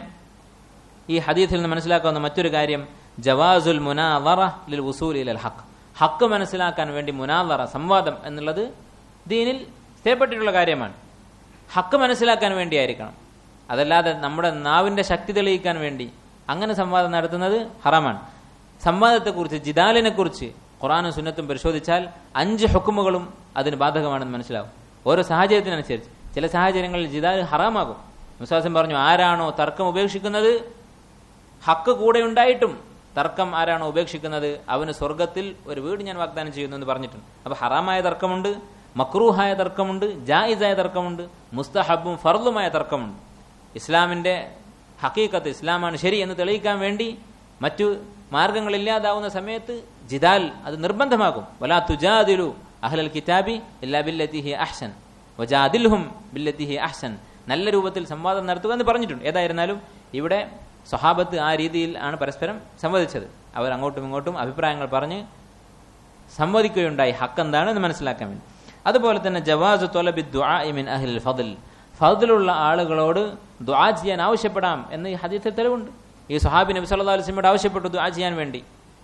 ഈ ഹദീസിൽ നിന്ന് മനസ്സിലാക്കാവുന്ന മറ്റൊരു കാര്യം ജവാസുൽ മുനാദറ ലിൽ വുസൂൽ ഇലൽ ഹഖ്. ഹഖ് മനസ്സിലാക്കാൻ വേണ്ടി മുനാദറ, സംവാദം എന്നുള്ളത് ദീനിൽ സ്ഥിരപ്പെട്ടിട്ടുള്ള കാര്യമാണ്. ഹഖ് മനസ്സിലാക്കാൻ വേണ്ടിയായിരിക്കണം. അതല്ലാതെ നമ്മുടെ നാവിന്റെ ശക്തി തെളിയിക്കാൻ വേണ്ടി അങ്ങനെ സംവാദം നടത്തുന്നത് ഹറാമാണ്. സംവാദത്തെക്കുറിച്ച്, ജിദാലിനെ കുറിച്ച് ഖുർആനും സുന്നത്തും പരിശോധിച്ചാൽ 5 ഹുക്കുമുകളും അതിന് ബാധകമാണെന്ന് മനസ്സിലാവും. ഓരോ സാഹചര്യത്തിനനുസരിച്ച്. ചില സാഹചര്യങ്ങളിൽ ജിദാൽ ഹറാമാകും. മുസാസം പറഞ്ഞു, ആരാണോ തർക്കം ഉപേക്ഷിക്കുന്നത്, ഹക്ക് കൂടെ ഉണ്ടായിട്ടും തർക്കം ആരാണോ ഉപേക്ഷിക്കുന്നത് അവന് സ്വർഗത്തിൽ ഒരു വീട് ഞാൻ വാഗ്ദാനം ചെയ്യുന്നു എന്ന് പറഞ്ഞിട്ടുണ്ട്. അപ്പൊ ഹറാമായ തർക്കമുണ്ട്, മക്രൂഹായ തർക്കമുണ്ട്, ജായിസായ തർക്കമുണ്ട്, മുസ്തഹബും ഫർളുമായ തർക്കമുണ്ട്. ഇസ്ലാമിന്റെ ഹഖീഖത്ത്, ഇസ്ലാമാണ് ശരി എന്ന് തെളിയിക്കാൻ വേണ്ടി മറ്റു മാർഗങ്ങളില്ലാതാവുന്ന സമയത്ത് ജിദാൽ അത് നിർബന്ധമാകും. വലാ തുജാദിലു അഹ്ലൽ കിതാബി ഇല്ലാ ബില്ലതി ഹി അഹ്സൻ വജാദിൽഹും ബില്ലതി ഹി അഹ്സൻ. നല്ല രൂപത്തിൽ സംവാദം നടത്തുക എന്ന് പറഞ്ഞിട്ടുണ്ട്. ഏതായിരുന്നാലും ഇവിടെ സ്വഹാബത്ത് ആ രീതിയിൽ ആണ് പരസ്പരം സംവദിച്ചത്. അവർ അങ്ങോട്ടും ഇങ്ങോട്ടും അഭിപ്രായങ്ങൾ പറഞ്ഞ് സംവദിക്കുകയുണ്ടായി, ഹക്ക് എന്താണെന്ന് മനസ്സിലാക്കാൻ വേണ്ടി. അതുപോലെ തന്നെ ജവാസു ത്വലബി ദുആഇ മിൻ അഹ്ലിൽ ഫദ്ൽ, ഫദ്ലുള്ള ആളുകളോട് ദുആ ചെയ്യാൻ ആവശ്യപ്പെടാം എന്ന് ഈ ഹദീസിൽ തെളിവുണ്ട്. ഈ സ്വഹാബി നബി സല്ലല്ലാഹു അലൈഹി വസല്ലമയോട് ആവശ്യപ്പെട്ടു ദുആ ചെയ്യാൻ വേണ്ടി.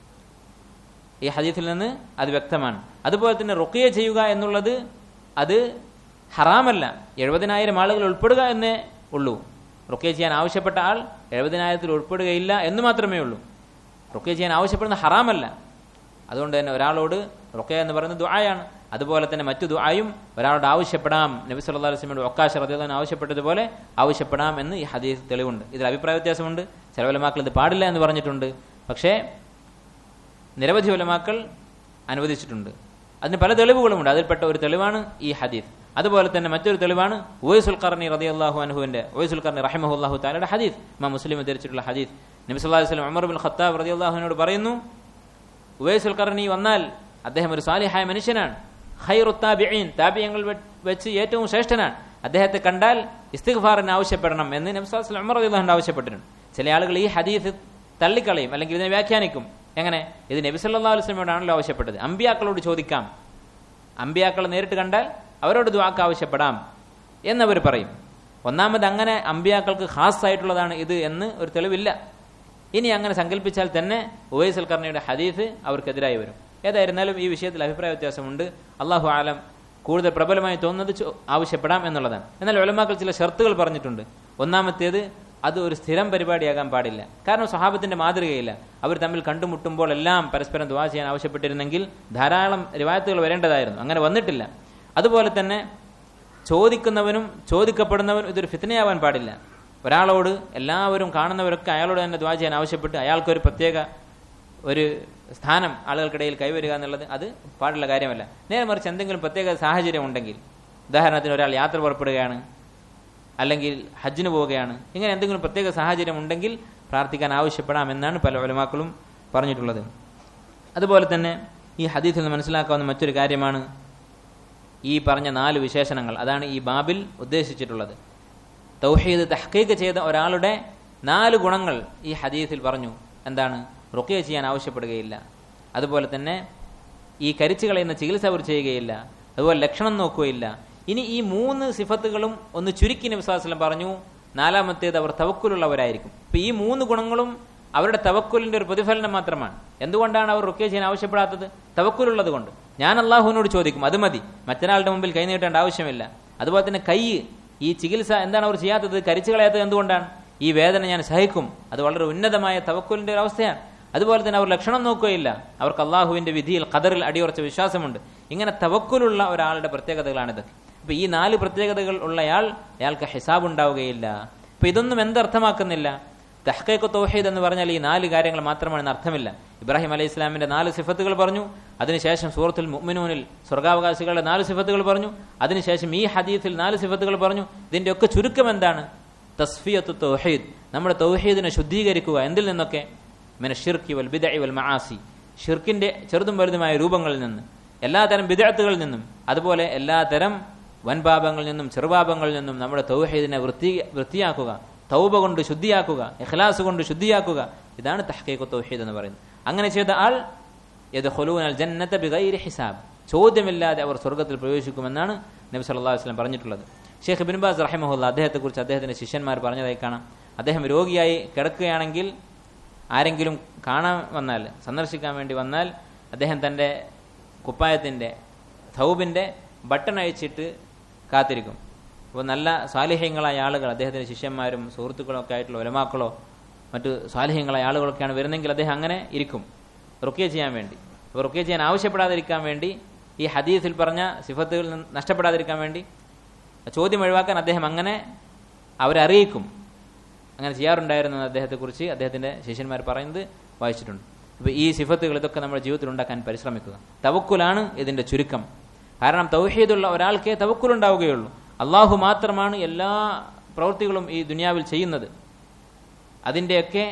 ഈ ഹദീസിൽ നിന്ന് അത് വ്യക്തമാണ്. അതുപോലെ തന്നെ റുഖിയ ചെയ്യുക എന്നുള്ളത് അത് ഹറാമല്ല. 70,000 ആളുകൾ ഉൾപ്പെടുക എന്നേ ഉള്ളൂ. റുഖിയ ചെയ്യാൻ ആവശ്യപ്പെട്ട ആൾ 70,000 ഉൾപ്പെടുകയില്ല എന്ന് മാത്രമേ ഉള്ളൂ. റുഖിയ ചെയ്യാൻ ആവശ്യപ്പെടുന്ന ഹറാമല്ല. അതുകൊണ്ട് തന്നെ ഒരാളോട് റുഖിയ എന്ന് പറയുന്നത് ദുആയാണ്. അതുപോലെ തന്നെ മറ്റു ദുആയും ഒരാളോട് ആവശ്യപ്പെടാം. നബി സല്ലല്ലാഹു അലൈഹി വസല്ലമയുടെ ഒക്കാശ റളിയല്ലാഹു അൻഹു ആവശ്യപ്പെട്ടതുപോലെ ആവശ്യപ്പെടാം എന്ന് ഈ ഹദീസ് തെളിവുണ്ട്. ഇതിൽ അഭിപ്രായ വ്യത്യാസമുണ്ട്. ചില ഉലമാക്കൾ ഇത് പാടില്ല എന്ന് പറഞ്ഞിട്ടുണ്ട്. പക്ഷേ നിരവധി ഉലമാക്കൾ അനുവദിച്ചിട്ടുണ്ട്. അതിന് പല തെളിവുകളുമുണ്ട്. അതിൽപ്പെട്ട ഒരു തെളിവാണ് ഈ ഹദീസ്. അതുപോലെ തന്നെ മറ്റൊരു തെളിവാണ് ഉവൈസുൽ ഖർനി റളിയല്ലാഹു അൻഹുവിന്റെ, ഉവൈസുൽ ഖർനി റഹിമഹുല്ലാഹു തആലയുടെ ഹദീസ്. ഇമാം മുസ്ലിം ഉദ്ധരിച്ചിട്ടുള്ള ഹദീസ്. നബി സല്ലല്ലാഹു അലൈഹി വസല്ലം ഉമർ ഇബ്നുൽ ഖത്താബ് റളിയല്ലാഹു അൻഹുവിനോട് പറയുന്നു, ഉവൈസുൽ ഖർനി വന്നാൽ അദ്ദേഹം ഒരു സാലിഹായ മനുഷ്യനാണ്, ഖൈറുത് താബിഈൻ, താബിഈങ്ങൾ വെച്ച് ഏറ്റവും ശ്രേഷ്ഠനാണ്. അദ്ദേഹത്തെ കണ്ടാൽ ഇസ്തിഗ്ഫാറിന് ആവശ്യപ്പെടണം എന്ന് നബി സല്ലല്ലാഹു അലൈഹി വസല്ലം ഉമർ റളിയല്ലാഹു അൻഹു ആവശ്യപ്പെട്ടിട്ടുണ്ട്. ചില ആളുകൾ ഈ ഹദീസ് തള്ളിക്കളയും, അല്ലെങ്കിൽ ഇതിനെ വ്യാഖ്യാനിക്കും. എങ്ങനെ? ഇത് നബി സല്ലല്ലാഹു അലൈഹി വസല്ലമയോടാണല്ലോ ആവശ്യപ്പെട്ടത്, അമ്പിയാക്കളോട് ചോദിക്കാം, അമ്പിയാക്കളെ നേരിട്ട് കണ്ടാൽ അവരോട് ദുആക്ക് ആവശ്യപ്പെടാം എന്നവർ പറയും. ഒന്നാമത് അങ്ങനെ അമ്പിയാക്കൾക്ക് ഖാസായിട്ടുള്ളതാണ് ഇത് എന്ന് ഒരു തെളിവില്ല. ഇനി അങ്ങനെ സങ്കല്പിച്ചാൽ തന്നെ ഉവൈസുൽ ഖർനിയുടെ ഹദീസ് അവർക്കെതിരായി വരും. ഏതായിരുന്നാലും ഈ വിഷയത്തിൽ അഭിപ്രായ വ്യത്യാസമുണ്ട്. അല്ലാഹു ആലം, കൂടുതൽ പ്രബലമായി തോന്നുന്നത് ആവശ്യപ്പെടാം എന്നുള്ളതാണ്. എന്നാൽ ഉലമാക്കൾ ചില ഷർത്തുകൾ പറഞ്ഞിട്ടുണ്ട്. ഒന്നാമത്തേത്, അത് ഒരു സ്ഥിരം പരിപാടിയാകാൻ പാടില്ല. കാരണം സ്വഹാബത്തിന്റെ മാതൃകയില്ല. അവർ തമ്മിൽ കണ്ടുമുട്ടുമ്പോൾ എല്ലാം പരസ്പരം ദുആ ചെയ്യാൻ ആവശ്യപ്പെട്ടിരുന്നെങ്കിൽ ധാരാളം റിവായത്തുകൾ വരേണ്ടതായിരുന്നു. അങ്ങനെ വന്നിട്ടില്ല. അതുപോലെ തന്നെ ചോദിക്കുന്നവനും ചോദിക്കപ്പെടുന്നവനും ഇതൊരു ഫിത്നയാവാൻ പാടില്ല. ഒരാളോട് എല്ലാവരും കാണുന്നവരൊക്കെ അയാളോട് തന്നെ ദുആ ചെയ്യാൻ ആവശ്യപ്പെട്ട് അയാൾക്കൊരു പ്രത്യേക ഒരു സ്ഥാനം ആളുകൾക്കിടയിൽ കൈവരിക എന്നുള്ളത് അത് പാടുള്ള കാര്യമല്ല. നേരെ മറിച്ച് എന്തെങ്കിലും പ്രത്യേക സാഹചര്യം ഉണ്ടെങ്കിൽ, ഉദാഹരണത്തിന് ഒരാൾ യാത്ര പുറപ്പെടുകയാണ്, അല്ലെങ്കിൽ ഹജ്ജിന് പോവുകയാണ്, ഇങ്ങനെ എന്തെങ്കിലും പ്രത്യേക സാഹചര്യം ഉണ്ടെങ്കിൽ പ്രാർത്ഥിക്കാൻ ആവശ്യപ്പെടാമെന്നാണ് പല ഉലമാക്കളും പറഞ്ഞിട്ടുള്ളത്. അതുപോലെ തന്നെ ഈ ഹദീസിൽ നിന്ന് മനസ്സിലാക്കാവുന്ന മറ്റൊരു കാര്യമാണ് ഈ പറഞ്ഞ 4 വിശേഷണങ്ങൾ. അതാണ് ഈ ബാബിൽ ഉദ്ദേശിച്ചിട്ടുള്ളത്. തൗഹീദ് തഹ്ഖീഖ് ചെയ്ത ഒരാളുടെ 4 ഗുണങ്ങൾ ഈ ഹദീസിൽ പറഞ്ഞു. എന്താണ്? റുഖിയ ചെയ്യാൻ ആവശ്യപ്പെടുകയില്ല, അതുപോലെ തന്നെ ഈ കരിച്ചു കളയുന്ന ചികിത്സ അവർ ചെയ്യുകയില്ല, അതുപോലെ ലക്ഷണം നോക്കുകയില്ല. ഇനി ഈ 3 സിഫത്തുകളും ഒന്ന് ചുരുക്കി നബി സല്ലല്ലാഹു അലൈഹി വസല്ലം പറഞ്ഞു. 4-മത്തേത് അവർ തവക്കുലുള്ളവരായിരിക്കും. ഇപ്പൊ ഈ 3 ഗുണങ്ങളും അവരുടെ തവക്കുലിന്റെ ഒരു പ്രതിഫലനം മാത്രമാണ്. എന്തുകൊണ്ടാണ് അവർ റുഖിയ ചെയ്യാൻ ആവശ്യപ്പെടാത്തത്? തവക്കുലുള്ളത് കൊണ്ട്. ഞാൻ അള്ളാഹുവിനോട് ചോദിക്കും, അത് മതി, മറ്റൊരാളുടെ മുമ്പിൽ കൈ നീട്ടേണ്ട ആവശ്യമില്ല. അതുപോലെ തന്നെ കൈ, ഈ ചികിത്സ എന്താണ് അവർ ചെയ്യാത്തത്, കരിച്ചു കളയാത്തത് എന്തുകൊണ്ടാണ്? ഈ വേദന ഞാൻ സഹിക്കും. അത് വളരെ ഉന്നതമായ തവക്കുലിന്റെ ഒരു അവസ്ഥയാണ്. അതുപോലെ തന്നെ അവർ ലക്ഷണം നോക്കുകയില്ല, അവർക്ക് അള്ളാഹുവിന്റെ വിധിയിൽ ഖദറിൽ അടിയുറച്ച വിശ്വാസമുണ്ട്. ഇങ്ങനെ തവക്കുലുള്ള ഒരാളുടെ പ്രത്യേകതകളാണിതൊക്കെ. അപ്പൊ ഈ 4 പ്രത്യേകതകൾ ഉള്ളയാൾ, അയാൾക്ക് ഹിസാബ് ഉണ്ടാവുകയില്ല. അപ്പൊ ഇതൊന്നും എന്തർത്ഥമാക്കുന്നില്ല? തഹ്ഖീഖ് തൗഹീദ് എന്ന് പറഞ്ഞാൽ ഈ 4 കാര്യങ്ങൾ മാത്രമാണെന്ന് അർത്ഥമില്ല. ഇബ്രാഹിം അലൈഹി ഇസ്ലാമിന്റെ 4 സിഫത്തുകൾ പറഞ്ഞു, അതിനുശേഷം സൂറത്തുൽ മുഅ്മിനൂനിൽ സ്വർഗാവകാശികളുടെ 4 സിഫത്തുകൾ പറഞ്ഞു, അതിനുശേഷം ഈ ഹദീസിൽ 4 സിഫത്തുകൾ പറഞ്ഞു. ഇതിന്റെ ഒക്കെ ചുരുക്കം എന്താണ്? തസ്ഫിയത്തു തൗഹീദ്, നമ്മുടെ തൗഹീദിനെ ശുദ്ധീകരിക്കുക. എന്തിൽ നിന്നൊക്കെ? മിന ശിർക്കി വൽ ബിദ്അ വൽ മആസി, ഷിർക്കിന്റെ ചെറുതും വലുതുമായ രൂപങ്ങളിൽ നിന്ന്, എല്ലാതരം ബിദ്അത്തുകളിൽ നിന്നും, അതുപോലെ എല്ലാതരം വൻപാപങ്ങളിൽ നിന്നും ചെറുപാപങ്ങളിൽ നിന്നും നമ്മുടെ തൗഹീദിനെ വൃത്തിയാക്കുക, തൗബ കൊണ്ട് ശുദ്ധിയാക്കുക, ഇഖ്ലാസ് കൊണ്ട് ശുദ്ധിയാക്കുക. ഇതാണ് തഹ്ഖീഖ് തൗഹീദ് എന്ന് പറയുന്നത്. അങ്ങനെ ചെയ്ത ആൾ യദ്ഖുലൂനൽ ജന്നത ബിഗൈരി ഹിസാബ്, ചോദ്യമില്ലാതെ അവർ സ്വർഗ്ഗത്തിൽ പ്രവേശിക്കുമെന്നാണ് നബി സല്ലല്ലാഹു അലൈഹി വസല്ലം പറഞ്ഞിട്ടുള്ളത്. ഷെയ്ഖ് ഇബ്നു ബാസ് റഹിമഹുല്ലാഹ് അദ്ദേഹത്തെക്കുറിച്ച് അദ്ദേഹത്തിന്റെ ശിഷ്യന്മാർ പറഞ്ഞതായി കാണാം. അദ്ദേഹം രോഗിയായി കിടക്കുകയാണെങ്കിൽ ആരെങ്കിലും കാണാൻ വന്നാൽ, സന്ദർശിക്കാൻ വേണ്ടി വന്നാൽ, അദ്ദേഹം തൻ്റെ കുപ്പായത്തിൻ്റെ തൗബിൻ്റെ ബട്ടൺ അയച്ചിട്ട് കാത്തിരിക്കും. അപ്പോൾ നല്ല സ്വാലിഹ്യങ്ങളായ ആളുകൾ, അദ്ദേഹത്തിൻ്റെ ശിഷ്യന്മാരും സുഹൃത്തുക്കളും ഒക്കെ ആയിട്ടുള്ള ഉലമാക്കളോ മറ്റു സ്വാലിഹ്യങ്ങളായ ആളുകളൊക്കെയാണ് വരുന്നെങ്കിൽ അദ്ദേഹം അങ്ങനെ ഇരിക്കും റുഖ്യ ചെയ്യാൻ വേണ്ടി. അപ്പോൾ റുഖ്യ ചെയ്യാൻ ആവശ്യപ്പെടാതിരിക്കാൻ വേണ്ടി, ഈ ഹദീസിൽ പറഞ്ഞ സിഫത്തുകളിൽ നിന്ന് നഷ്ടപ്പെടാതിരിക്കാൻ വേണ്ടി, ചോദ്യം ഒഴിവാക്കാൻ അദ്ദേഹം അങ്ങനെ അവരെ അറിയിക്കും. അങ്ങനെ ചെയ്യാറുണ്ടായിരുന്നു അദ്ദേഹത്തെക്കുറിച്ച് അദ്ദേഹത്തിൻ്റെ ശിഷ്യന്മാർ പറയുന്നത് വായിച്ചിട്ടുണ്ട്. അപ്പോൾ ഈ സിഫത്തുകൾ ഇതൊക്കെ നമ്മുടെ ജീവിതത്തിൽ ഉണ്ടാക്കാൻ പരിശ്രമിക്കുക. തവക്കുലാണ് ഇതിൻ്റെ ചുരുക്കം. കാരണം തൗഹീദുള്ള ഒരാൾക്കേ തവക്കുലുണ്ടാവുകയുള്ളൂ. അള്ളാഹു മാത്രമാണ് എല്ലാ പ്രവൃത്തികളും ഈ ദുനിയാവിൽ ചെയ്യുന്നത്. അതിൻ്റെയൊക്കെ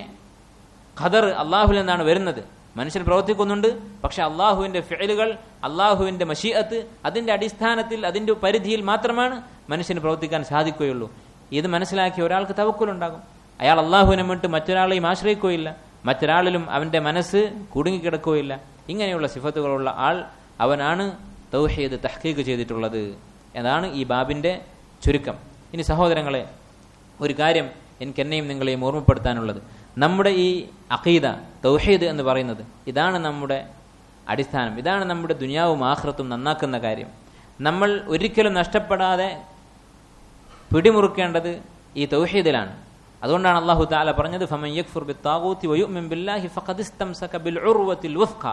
ഖദർ അള്ളാഹുവിൽ നിന്നാണ് വരുന്നത്. മനുഷ്യൻ പ്രവർത്തിക്കുന്നുണ്ട്, പക്ഷെ അള്ളാഹുവിൻ്റെ ഫിഅലുകൾ, അള്ളാഹുവിൻ്റെ മശീഅത്ത്, അതിൻ്റെ അടിസ്ഥാനത്തിൽ, അതിൻ്റെ പരിധിയിൽ മാത്രമാണ് മനുഷ്യന് പ്രവർത്തിക്കാൻ സാധിക്കുകയുള്ളൂ. ഇത് മനസ്സിലാക്കിയ ഒരാൾക്ക് തവക്കുലുണ്ടാകും. അയാൾ അള്ളാഹുവിനെ വിട്ട് മറ്റൊരാളെയും ആശ്രയിക്കുകയില്ല, മറ്റൊരാളിലും അവൻ്റെ മനസ്സ് കുടുങ്ങിക്കിടക്കുകയില്ല. ഇങ്ങനെയുള്ള സിഫത്തുകളുള്ള ആൾ, അവനാണ് തൗഹീദ് തഹ്ഖീഖ് ചെയ്തിട്ടുള്ളത്. അതാണ് ഈ ബാബിൻ്റെ ചുരുക്കം. ഇനി സഹോദരങ്ങളെ, ഒരു കാര്യം എനിക്കെന്നെയും നിങ്ങളെയും ഓർമ്മപ്പെടുത്താനുള്ളത്, നമ്മുടെ ഈ അഖീദ തൗഹീദ് എന്ന് പറയുന്നത്, ഇതാണ് നമ്മുടെ അടിസ്ഥാനം. ഇതാണ് നമ്മുടെ ദുനിയാവും ആഖിറത്തും നന്നാക്കുന്ന കാര്യം. നമ്മൾ ഒരിക്കലും നഷ്ടപ്പെടാതെ പിടിമുറുക്കേണ്ടത് ഈ തൗഹീദിലാണ്. അതുകൊണ്ടാണ് അല്ലാഹു തആല പറഞ്ഞത്, ഫമൻ യക്ഫുർ ബിത്താഗൂതി വയുമിൻ ബില്ലാഹി ഫഖദ് ഇസ്തംസക ബിൽ ഉർവത്തിൽ വുസ്ഖ.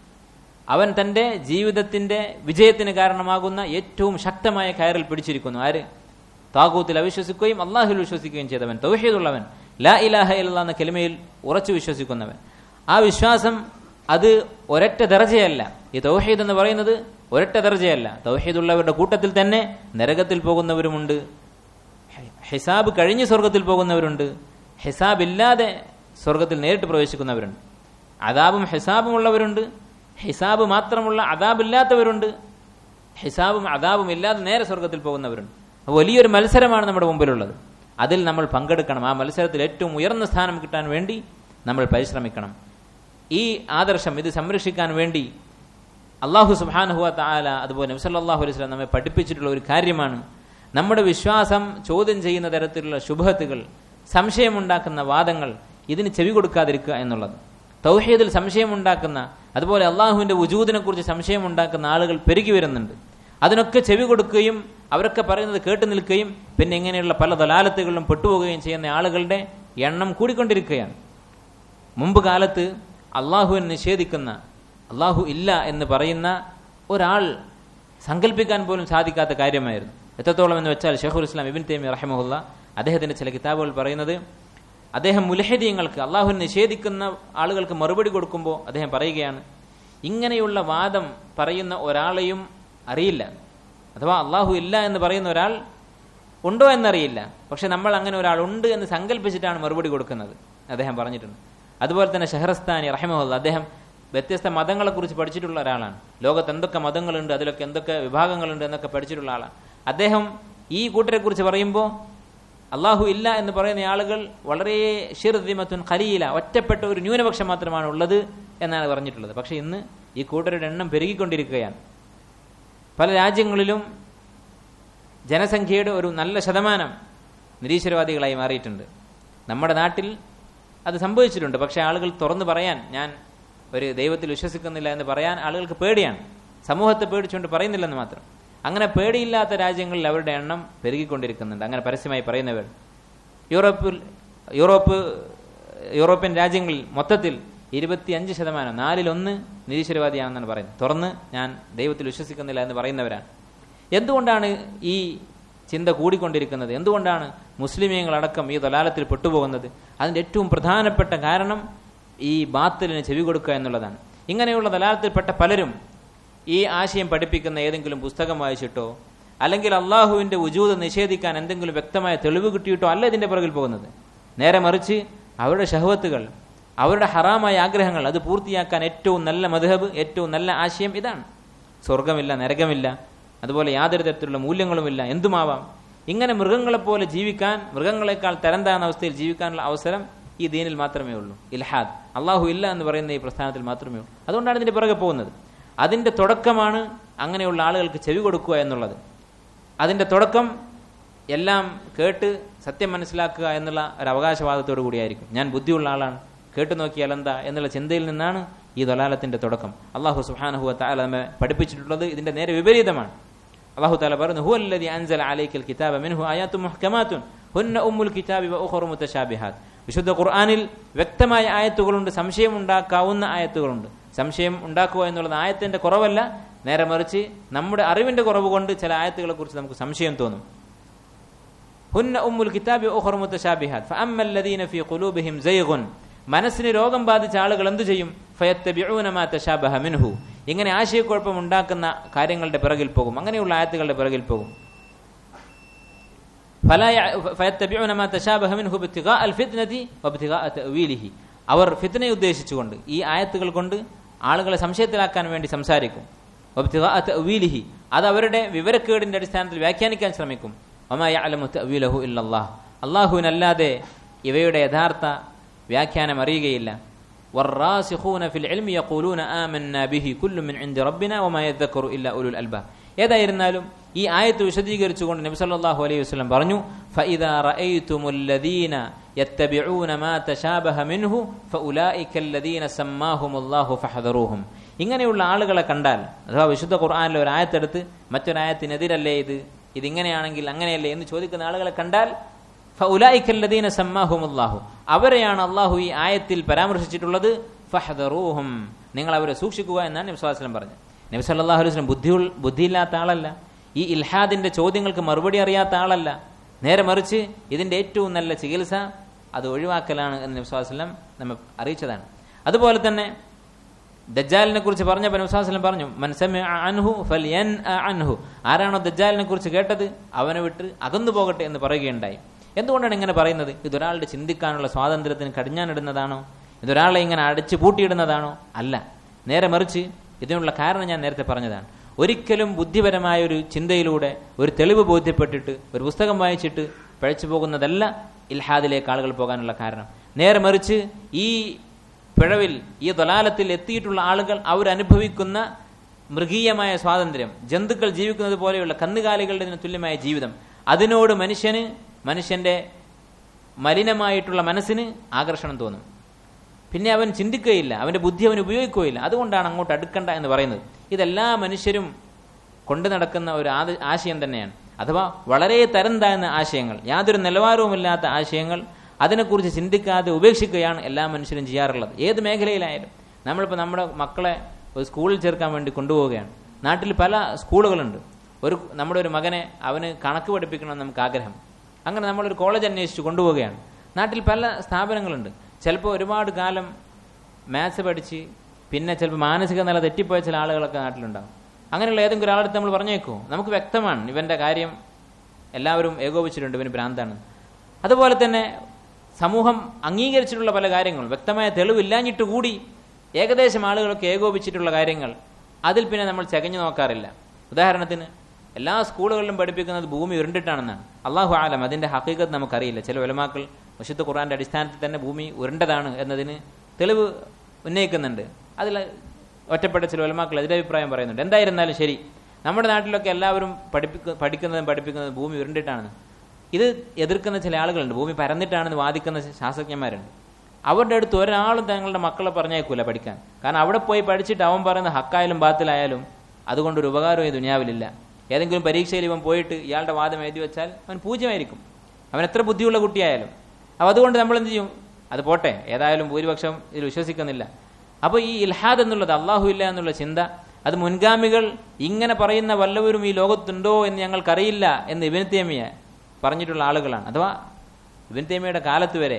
അവൻ തന്റെ ജീവിതത്തിന്റെ വിജയത്തിന് കാരണമാകുന്ന ഏറ്റവും ശക്തമായ കയറിൽ പിടിച്ചിരിക്കുന്നു. ആര്? താഗൂത്തിൽ അവിശ്വസിക്കുകയും അള്ളാഹുൽ വിശ്വസിക്കുകയും ചെയ്തവൻ, തൗഹീദുള്ളവൻ, ലാ ഇലാഹ ഇല്ലല്ലാഹ് എന്ന കലിമയിൽ ഉറച്ചു വിശ്വസിക്കുന്നവൻ. ആ വിശ്വാസം അത് ഒരൊറ്റ ദർജയല്ല. ഈ തൗഹീദ് എന്ന് പറയുന്നത് ഒരൊറ്റ ദർജയല്ല. തൗഹീദുള്ളവരുടെ കൂട്ടത്തിൽ തന്നെ നരകത്തിൽ പോകുന്നവരുമുണ്ട്, ഹിസാബ് കഴിഞ്ഞ് സ്വർഗത്തിൽ പോകുന്നവരുണ്ട്, ഹിസാബ് ഇല്ലാതെ സ്വർഗത്തിൽ നേരിട്ട് പ്രവേശിക്കുന്നവരുണ്ട്, അദാബും ഹിസാബും ഉള്ളവരുണ്ട്, ഹിസാബ് മാത്രമുള്ള അദാബില്ലാത്തവരുണ്ട്, ഹിസാബും അദാബും ഇല്ലാതെ നേരെ സ്വർഗത്തിൽ പോകുന്നവരുണ്ട്. വലിയൊരു മത്സരമാണ് നമ്മുടെ മുമ്പിലുള്ളത്. അതിൽ നമ്മൾ പങ്കെടുക്കണം. ആ മത്സരത്തിൽ ഏറ്റവും ഉയർന്ന സ്ഥാനം കിട്ടാൻ വേണ്ടി നമ്മൾ പരിശ്രമിക്കണം. ഈ ആദർശം, ഇത് സംരക്ഷിക്കാൻ വേണ്ടി അല്ലാഹു സുബ്ഹാനഹു വ തആല, അതുപോലെ നബി സല്ലല്ലാഹു അലൈഹി വസല്ലം നമ്മെ പഠിപ്പിച്ചിട്ടുള്ള ഒരു കാര്യമാണ് നമ്മുടെ വിശ്വാസം ചോദ്യം ചെയ്യുന്ന തരത്തിലുള്ള ശുബ്ഹത്തുകൾ, സംശയമുണ്ടാക്കുന്ന വാദങ്ങൾ, ഇതിന് ചെവി കൊടുക്കാതിരിക്കുക എന്നുള്ളത്. തൗഹീദിൽ സംശയമുണ്ടാക്കുന്ന, അതുപോലെ അള്ളാഹുവിന്റെ വുജൂദിനെ കുറിച്ച് സംശയമുണ്ടാക്കുന്ന ആളുകൾ പെരുകി വരുന്നുണ്ട്. അതിനൊക്കെ ചെവി കൊടുക്കുകയും അവരൊക്കെ പറയുന്നത് കേട്ടു നിൽക്കുകയും പിന്നെ ഇങ്ങനെയുള്ള പല ദലാലത്തുകളിലും പെട്ടുപോവുകയും ചെയ്യുന്ന ആളുകളുടെ എണ്ണം കൂടിക്കൊണ്ടിരിക്കുകയാണ്. മുമ്പ് കാലത്ത് അള്ളാഹുവിനെ നിഷേധിക്കുന്ന, അള്ളാഹു ഇല്ല എന്ന് പറയുന്ന ഒരാൾ സങ്കല്പിക്കാൻ പോലും സാധിക്കാത്ത കാര്യമായിരുന്നു. എത്രത്തോളം എന്ന് വെച്ചാൽ ഷെയ്ഖുൽ ഇസ്ലാം ഇബ്നു തൈമിയ്യ റഹിമഹുല്ലാഹ് അദ്ദേഹത്തിന്റെ ചില കിതാബുകൾ പറയുന്നത്, അദ്ദേഹം മുൽഹിദീങ്ങൾക്ക്, അള്ളാഹുവിനെ നിഷേധിക്കുന്ന ആളുകൾക്ക് മറുപടി കൊടുക്കുമ്പോൾ അദ്ദേഹം പറയുകയാണ്, ഇങ്ങനെയുള്ള വാദം പറയുന്ന ഒരാളെയും അറിയില്ല, അഥവാ അള്ളാഹു ഇല്ല എന്ന് പറയുന്ന ഒരാൾ ഉണ്ടോ എന്നറിയില്ല, പക്ഷെ നമ്മൾ അങ്ങനെ ഒരാൾ ഉണ്ട് എന്ന് സങ്കല്പിച്ചിട്ടാണ് മറുപടി കൊടുക്കുന്നത് അദ്ദേഹം പറഞ്ഞിട്ടുണ്ട്. അതുപോലെ തന്നെ ഷഹ്റസ്താനി റഹിമഹുല്ലാഹ് അദ്ദേഹം വ്യത്യസ്ത മതങ്ങളെക്കുറിച്ച് പഠിച്ചിട്ടുള്ള ഒരാളാണ്. ലോകത്ത് എന്തൊക്കെ മതങ്ങളുണ്ട്, അതിലൊക്കെ എന്തൊക്കെ വിഭാഗങ്ങളുണ്ട് എന്നൊക്കെ പഠിച്ചിട്ടുള്ള ആളാണ്. അദ്ദേഹം ഈ കൂട്ടരെ കുറിച്ച് പറയുമ്പോൾ അള്ളാഹു ഇല്ല എന്ന് പറയുന്ന ആളുകൾ വളരെ ഷിർദിമത്തുൻ ഖലീല, ഒറ്റപ്പെട്ട ഒരു ന്യൂനപക്ഷം മാത്രമാണ് ഉള്ളത് എന്നാണ് പറഞ്ഞിട്ടുള്ളത്. പക്ഷെ ഇന്ന് ഈ കൂട്ടരുടെ എണ്ണം പെരുകിക്കൊണ്ടിരിക്കുകയാണ്. പല രാജ്യങ്ങളിലും ജനസംഖ്യയുടെ ഒരു നല്ല ശതമാനം നിരീശ്വരവാദികളായി മാറിയിട്ടുണ്ട്. നമ്മുടെ നാട്ടിൽ അത് സംഭവിച്ചിട്ടുണ്ട്. പക്ഷെ ആളുകൾ തുറന്നു പറയാൻ, ഞാൻ ഒരു ദൈവത്തിൽ വിശ്വസിക്കുന്നില്ല എന്ന് പറയാൻ ആളുകൾക്ക് പേടിയാണ്. സമൂഹത്തെ പേടിച്ചുകൊണ്ട് പറയുന്നില്ലെന്ന് മാത്രം. അങ്ങനെ പേടിയില്ലാത്ത രാജ്യങ്ങളിൽ അവരുടെ എണ്ണം പെരുകിക്കൊണ്ടിരിക്കുന്നുണ്ട്. അങ്ങനെ പരസ്യമായി പറയുന്നവർ യൂറോപ്യൻ രാജ്യങ്ങളിൽ മൊത്തത്തിൽ 25%, 4/1 നിരീശ്വരവാദിയാണെന്നാണ് പറയുന്നത്. തുറന്ന് ഞാൻ ദൈവത്തിൽ വിശ്വസിക്കുന്നില്ല എന്ന് പറയുന്നവരാണ്. എന്തുകൊണ്ടാണ് ഈ ചിന്ത കൂടിക്കൊണ്ടിരിക്കുന്നത്? എന്തുകൊണ്ടാണ് മുസ്ലിമീങ്ങളടക്കം ഈ ദലാലത്തിൽ പെട്ടുപോകുന്നത്? അതിൻ്റെ ഏറ്റവും പ്രധാനപ്പെട്ട കാരണം ഈ ബാത്തിലിന് ചെവി കൊടുക്കുക എന്നുള്ളതാണ്. ഇങ്ങനെയുള്ള ദലാലത്തിൽപ്പെട്ട പലരും ഈ ആശയം പഠിപ്പിക്കുന്ന ഏതെങ്കിലും പുസ്തകം വായിച്ചിട്ടോ അല്ലെങ്കിൽ അള്ളാഹുവിൻ്റെ വുജൂദ് നിഷേധിക്കാൻ എന്തെങ്കിലും വ്യക്തമായ തെളിവ് കിട്ടിയിട്ടോ അല്ല ഇതിൻ്റെ പുറകിൽ പോകുന്നത്. നേരെ മറിച്ച് അവരുടെ ഷഹവത്തുകൾ, അവരുടെ ഹറാമായ ആഗ്രഹങ്ങൾ അത് പൂർത്തിയാക്കാൻ ഏറ്റവും നല്ല മദ്ഹബ്, ഏറ്റവും നല്ല ആശയം ഇതാണ്. സ്വർഗമില്ല, നരകമില്ല, അതുപോലെ യാതൊരു തരത്തിലുള്ള മൂല്യങ്ങളുമില്ല, എന്തുമാവാം. ഇങ്ങനെ മൃഗങ്ങളെപ്പോലെ ജീവിക്കാൻ, മൃഗങ്ങളെക്കാൾ തരം താഴ്ന്ന അവസ്ഥയിൽ ജീവിക്കാനുള്ള അവസരം ഈ ദീനിൽ മാത്രമേ ഉള്ളൂ. ഇൽഹാദ്, അള്ളാഹു ഇല്ല എന്ന് പറയുന്ന ഈ പ്രസ്ഥാനത്തിൽ മാത്രമേ ഉള്ളൂ. അതുകൊണ്ടാണ് ഇതിൻ്റെ പുറകെ പോകുന്നത്. അതിൻ്റെ തുടക്കമാണ് അങ്ങനെയുള്ള ആളുകൾക്ക് ചെവി കൊടുക്കുക എന്നുള്ളത്. അതിൻ്റെ തുടക്കം എല്ലാം കേട്ട് സത്യം മനസ്സിലാക്കുക എന്നുള്ള ഒരു അവകാശവാദത്തോടു കൂടിയായിരിക്കും. ഞാൻ ബുദ്ധിയുള്ള ആളാണ്, കേട്ടു നോക്കിയാൽ എന്താ എന്നുള്ള ചിന്തയിൽ നിന്നാണ് ഈ ദലാലത്തിൻ്റെ തുടക്കം. അള്ളാഹു സുബ്ഹാനഹു വ തആല നമ്മെ പഠിപ്പിച്ചിട്ടുള്ളത് ഇതിൻ്റെ നേരെ വിപരീതമാണ്. അള്ളാഹു തആല പറഞ്ഞു, ഹുവല്ലദീ അൻസല അലൈക്കൽ കിതാബ മിൻഹു ആയാത്തുൻ മുഹ്കമാത്തുൻ ഹുന്ന ഉമ്മുൽ കിതാബി വ ഉഖറു മുതശാബിഹാത്ത്. വിശുദ്ധ ഖുർആനിൽ വ്യക്തമായ ആയത്തുകളുണ്ട്, സംശയം ഉണ്ടാക്കാവുന്ന ആയത്തുകളുണ്ട്. സംശയം ഉണ്ടാക്കുക എന്നുള്ളത് ആയത്തിന്റെ കുറവല്ല, നേരെ മറിച്ച് നമ്മുടെ അറിവിന്റെ കുറവ് കൊണ്ട് ചില ആയത്തുകളെ കുറിച്ച് നമുക്ക് സംശയം തോന്നും. ഹുന്ന ഉമ്മുൽ കിതാബി വ ഉഖറു മുതശാബിഹാത്ത് ഫഅമ്മൽ ലദീന ഫീ ഖുലൂബിഹിം സൈഗുൻ. മനസ്സിന് രോഗം ബാധിച്ച ആളുകൾ എന്തു ചെയ്യും? ഫയത്തബിഊന മാ തശാബഹ മിൻഹു. ഇങ്ങനെ ആശയക്കുഴപ്പം ഉണ്ടാക്കുന്ന കാര്യങ്ങളുടെ പിറകിൽ പോകും, അങ്ങനെയുള്ള ആയത്തുകളുടെ പിറകിൽ പോകും. ഫയത്തബിഊന മാ തശാബഹ മിൻഹു ഇബ്തിഗാഅ അൽഫിത്നതി വബ്തിഗാഅ തഅവീലിഹി. അവർ ഫിത്നയെ ഉദ്ദേശിച്ചുകൊണ്ട് ഈ ആയത്തുകൾ കൊണ്ട് ആളുകളെ സംശയത്തിലാക്കാൻ വേണ്ടി സംസാരിക്കും. വബ്തിഗാഅ തഅവീലിഹി, അത് അവരുടെ വിവരക്കേടിന്റെ അടിസ്ഥാനത്തിൽ വ്യാഖ്യാനിക്കാൻ ശ്രമിക്കും. വമാ യഅലമു തഅവീലഹു ഇല്ലല്ലാഹ്, അല്ലാഹുവിനല്ലാതെ ഇവയുടെ യഥാർത്ഥ വ്യാഖ്യാനം അറിയുകയില്ല. വറാസിഖൂന ഫിൽ ഇൽമി യഖൂലൂന ആമന്നാ ബിഹി കുല്ലു മിൻ ഇൻദി റബ്ബിനാ വമാ യദ്ദക്കറു ഇല്ലാ ഉലുൽ അൽബാബ്. ഏതായിരുന്നാലും ഈ ആയത്ത് വിശദീകരിച്ചുകൊണ്ട് നബി സല്ലല്ലാഹു അലൈഹി വസല്ലം പറഞ്ഞു, ഫഇദാ റഅയ്തുമുൽ ലദീന യത്തബിഊന മാ തശാബഹ മിൻഹു ഫഉലൈക ലദീന സമ്മാഹുമുല്ലാഹു ഫഹദറൂഹും. ഇങ്ങനെയുള്ള ആളുകളെ കണ്ടാൽ, അഥവാ വിശുദ്ധ ഖുർആനിലെ ഒരു ആയത്തെടുത്ത് മറ്റൊരായത്തിനെതിരല്ലേ ഇതിങ്ങനെയാണെങ്കിൽ അങ്ങനെയല്ലേ എന്ന് ചോദിക്കുന്ന ആളുകളെ കണ്ടാൽ ഫഉലൈക ലദീന സമ്മാഹുമുല്ലാഹു, അവരെയാണ് അള്ളാഹു ഈ ആയത്തിൽ പരാമർശിച്ചിട്ടുള്ളത്. ഫഹദറൂഹും, നിങ്ങൾ അവരെ സൂക്ഷിക്കുക എന്നാണ് നബി സല്ലല്ലാഹു അലൈഹി വസല്ലം പറഞ്ഞത്. നബി സല്ലല്ലാഹു അലൈഹി വസല്ലം ബുദ്ധിയില്ലാത്ത ആളല്ല, ഈ ഇൽഹാദിന്റെ ചോദ്യങ്ങൾക്ക് മറുപടി അറിയാത്ത ആളല്ല. നേരെ മറിച്ച് ഇതിന്റെ ഏറ്റവും നല്ല ചികിത്സ അത് ഒഴിവാക്കലാണ് എന്ന് നബി സല്ലല്ലാഹു അലൈഹി വസല്ലം നമ്മെ അറിയിച്ചതാണ്. അതുപോലെ തന്നെ ദജ്ജാലിനെ കുറിച്ച് പറഞ്ഞപ്പോൾ നബി സല്ലല്ലാഹു അലൈഹി വസല്ലം പറഞ്ഞു, മൻ സമിഅ അൻഹു ഫൽയൻഅ അൻഹു. ആരാണോ ദജ്ജാലിനെ കുറിച്ച് കേട്ടത് അവനെ വിട്ട് അകന്നു പോകട്ടെ എന്ന് പറയുകയുണ്ടായി. എന്തുകൊണ്ടാണ് ഇങ്ങനെ പറയുന്നത്? ഇതൊരാളുടെ ചിന്തിക്കാനുള്ള സ്വാതന്ത്ര്യത്തിന് കടിഞ്ഞാണിടുന്നതാണോ? ഇതൊരാളെ ഇങ്ങനെ അടച്ചു പൂട്ടിയിടുന്നതാണോ? അല്ല, നേരെ മറിച്ച് ഇതിനുള്ള കാരണം ഞാൻ നേരത്തെ പറഞ്ഞതാണ്. ഒരിക്കലും ബുദ്ധിപരമായ ഒരു ചിന്തയിലൂടെ ഒരു തെളിവ് ബോധ്യപ്പെട്ടിട്ട് ഒരു പുസ്തകം വായിച്ചിട്ട് പഴച്ചു പോകുന്നതല്ല ഇൽഹാദിലേക്ക് ആളുകൾ പോകാനുള്ള കാരണം. നേരെ മറിച്ച് ഈ പിഴവിൽ, ഈ ദലാലത്തിൽ എത്തിയിട്ടുള്ള ആളുകൾ അവരനുഭവിക്കുന്ന മൃഗീയമായ സ്വാതന്ത്ര്യം, ജന്തുക്കൾ ജീവിക്കുന്നത് പോലെയുള്ള കന്നുകാലികളുടെ തുല്യമായ ജീവിതം, അതിനോട് മനുഷ്യന്റെ മലിനമായിട്ടുള്ള മനസ്സിന് ആകർഷണം തോന്നും. പിന്നെ അവൻ ചിന്തിക്കുകയില്ല, അവന്റെ ബുദ്ധി അവൻ ഉപയോഗിക്കുകയില്ല. അതുകൊണ്ടാണ് അങ്ങോട്ട് അടുക്കണ്ട എന്ന് പറയുന്നത്. ഇതെല്ലാ മനുഷ്യരും കൊണ്ടു നടക്കുന്ന ഒരു ആശയം തന്നെയാണ്. അഥവാ വളരെ തരം താഴ്ന്ന ആശയങ്ങൾ, യാതൊരു നിലവാരവുമില്ലാത്ത ആശയങ്ങൾ, അതിനെക്കുറിച്ച് ചിന്തിക്കാതെ ഉപേക്ഷിക്കുകയാണ് എല്ലാ മനുഷ്യരും ചെയ്യാറുള്ളത്. ഏത് മേഖലയിലായാലും. നമ്മളിപ്പോൾ നമ്മുടെ മക്കളെ ഒരു സ്കൂളിൽ ചേർക്കാൻ വേണ്ടി കൊണ്ടുപോവുകയാണ്. നാട്ടിൽ പല സ്കൂളുകളുണ്ട്. നമ്മുടെ ഒരു മകനെ അവന് കണക്ക് പഠിപ്പിക്കണമെന്ന് നമുക്ക് ആഗ്രഹം. അങ്ങനെ നമ്മളൊരു കോളേജ് അന്വേഷിച്ച് കൊണ്ടുപോവുകയാണ്. നാട്ടിൽ പല സ്ഥാപനങ്ങളുണ്ട്. ചിലപ്പോൾ ഒരുപാട് കാലം മാത്സ് പഠിച്ച് പിന്നെ ചിലപ്പോൾ മാനസിക നില തെറ്റിപ്പോയ ചില ആളുകളൊക്കെ നാട്ടിലുണ്ടാകും. അങ്ങനെയുള്ള ഏതെങ്കിലും ഒരാളെടുത്ത് നമ്മൾ പറഞ്ഞേക്കുമോ? നമുക്ക് വ്യക്തമാണ് ഇവൻ്റെ കാര്യം, എല്ലാവരും ഏകോപിച്ചിട്ടുണ്ട്, ഇവന് ഭ്രാന്താണ്. അതുപോലെ തന്നെ സമൂഹം അംഗീകരിച്ചിട്ടുള്ള പല കാര്യങ്ങളും വ്യക്തമായ തെളിവില്ലാഞ്ഞിട്ട് കൂടി ഏകദേശം ആളുകളൊക്കെ ഏകോപിച്ചിട്ടുള്ള കാര്യങ്ങൾ, അതിൽ പിന്നെ നമ്മൾ ചകഞ്ഞു നോക്കാറില്ല. ഉദാഹരണത്തിന് എല്ലാ സ്കൂളുകളിലും പഠിപ്പിക്കുന്നത് ഭൂമി ഉരുണ്ടിട്ടാണെന്നാണ്. അള്ളാഹു ആലം, അതിൻ്റെ ഹഖീഖത്ത് നമുക്കറിയില്ല. ചില ഉലമാക്കൾ വിശുദ്ധ ഖുർആന്റെ അടിസ്ഥാനത്തിൽ തന്നെ ഭൂമി ഉരുണ്ടതാണ് എന്നതിന് തെളിവ് ഉന്നയിക്കുന്നുണ്ട്. അതിൽ ഒറ്റപ്പെട്ട ചില ഉലമാക്കൾ എതിരഭിപ്രായം പറയുന്നുണ്ട്. എന്തായിരുന്നാലും ശരി, നമ്മുടെ നാട്ടിലൊക്കെ എല്ലാവരും പഠിക്കുന്നതും ഭൂമി ഉരുണ്ടിട്ടാണെന്ന്. ഇത് എതിർക്കുന്ന ചില ആളുകളുണ്ട്. ഭൂമി പരന്നിട്ടാണെന്ന് വാദിക്കുന്ന ശാസ്ത്രജ്ഞന്മാരുണ്ട്. അവരുടെ അടുത്ത് ഒരാളും തങ്ങളുടെ മക്കളെ പറഞ്ഞേക്കൂല പഠിക്കാൻ. കാരണം അവിടെ പോയി പഠിച്ചിട്ട് അവൻ പറയുന്ന ഹക്കായാലും ബാത്തിലായാലും അതുകൊണ്ടൊരു ഉപകാരവും ഈ ദുനിയാവിലില്ല. ഏതെങ്കിലും പരീക്ഷയിൽ ഇവൻ പോയിട്ട് ഇയാളുടെ വാദം എഴുതി വെച്ചാൽ അവൻ പൂജ്യമായിരിക്കും, അവൻ എത്ര ബുദ്ധിയുള്ള കുട്ടിയായാലും. അപ്പോൾ അതുകൊണ്ട് നമ്മൾ എന്ത് ചെയ്യും? അത് പോട്ടെ, ഏതായാലും ഭൂരിപക്ഷം ഇതിൽ വിശ്വസിക്കുന്നില്ല. അപ്പോൾ ഈ ഇൽഹാദ് എന്നുള്ളത്, അള്ളാഹു ഇല്ല എന്നുള്ള ചിന്ത, അത് മുൻഗാമികൾ ഇങ്ങനെ പറയുന്ന വല്ലവരും ഈ ലോകത്തുണ്ടോ എന്ന് ഞങ്ങൾക്കറിയില്ല എന്ന് ഇബ്നു തൈമിയ പറഞ്ഞിട്ടുള്ള ആളുകളാണ്. അഥവാ ഇബ്നു തൈമിയയുടെ കാലത്ത് വരെ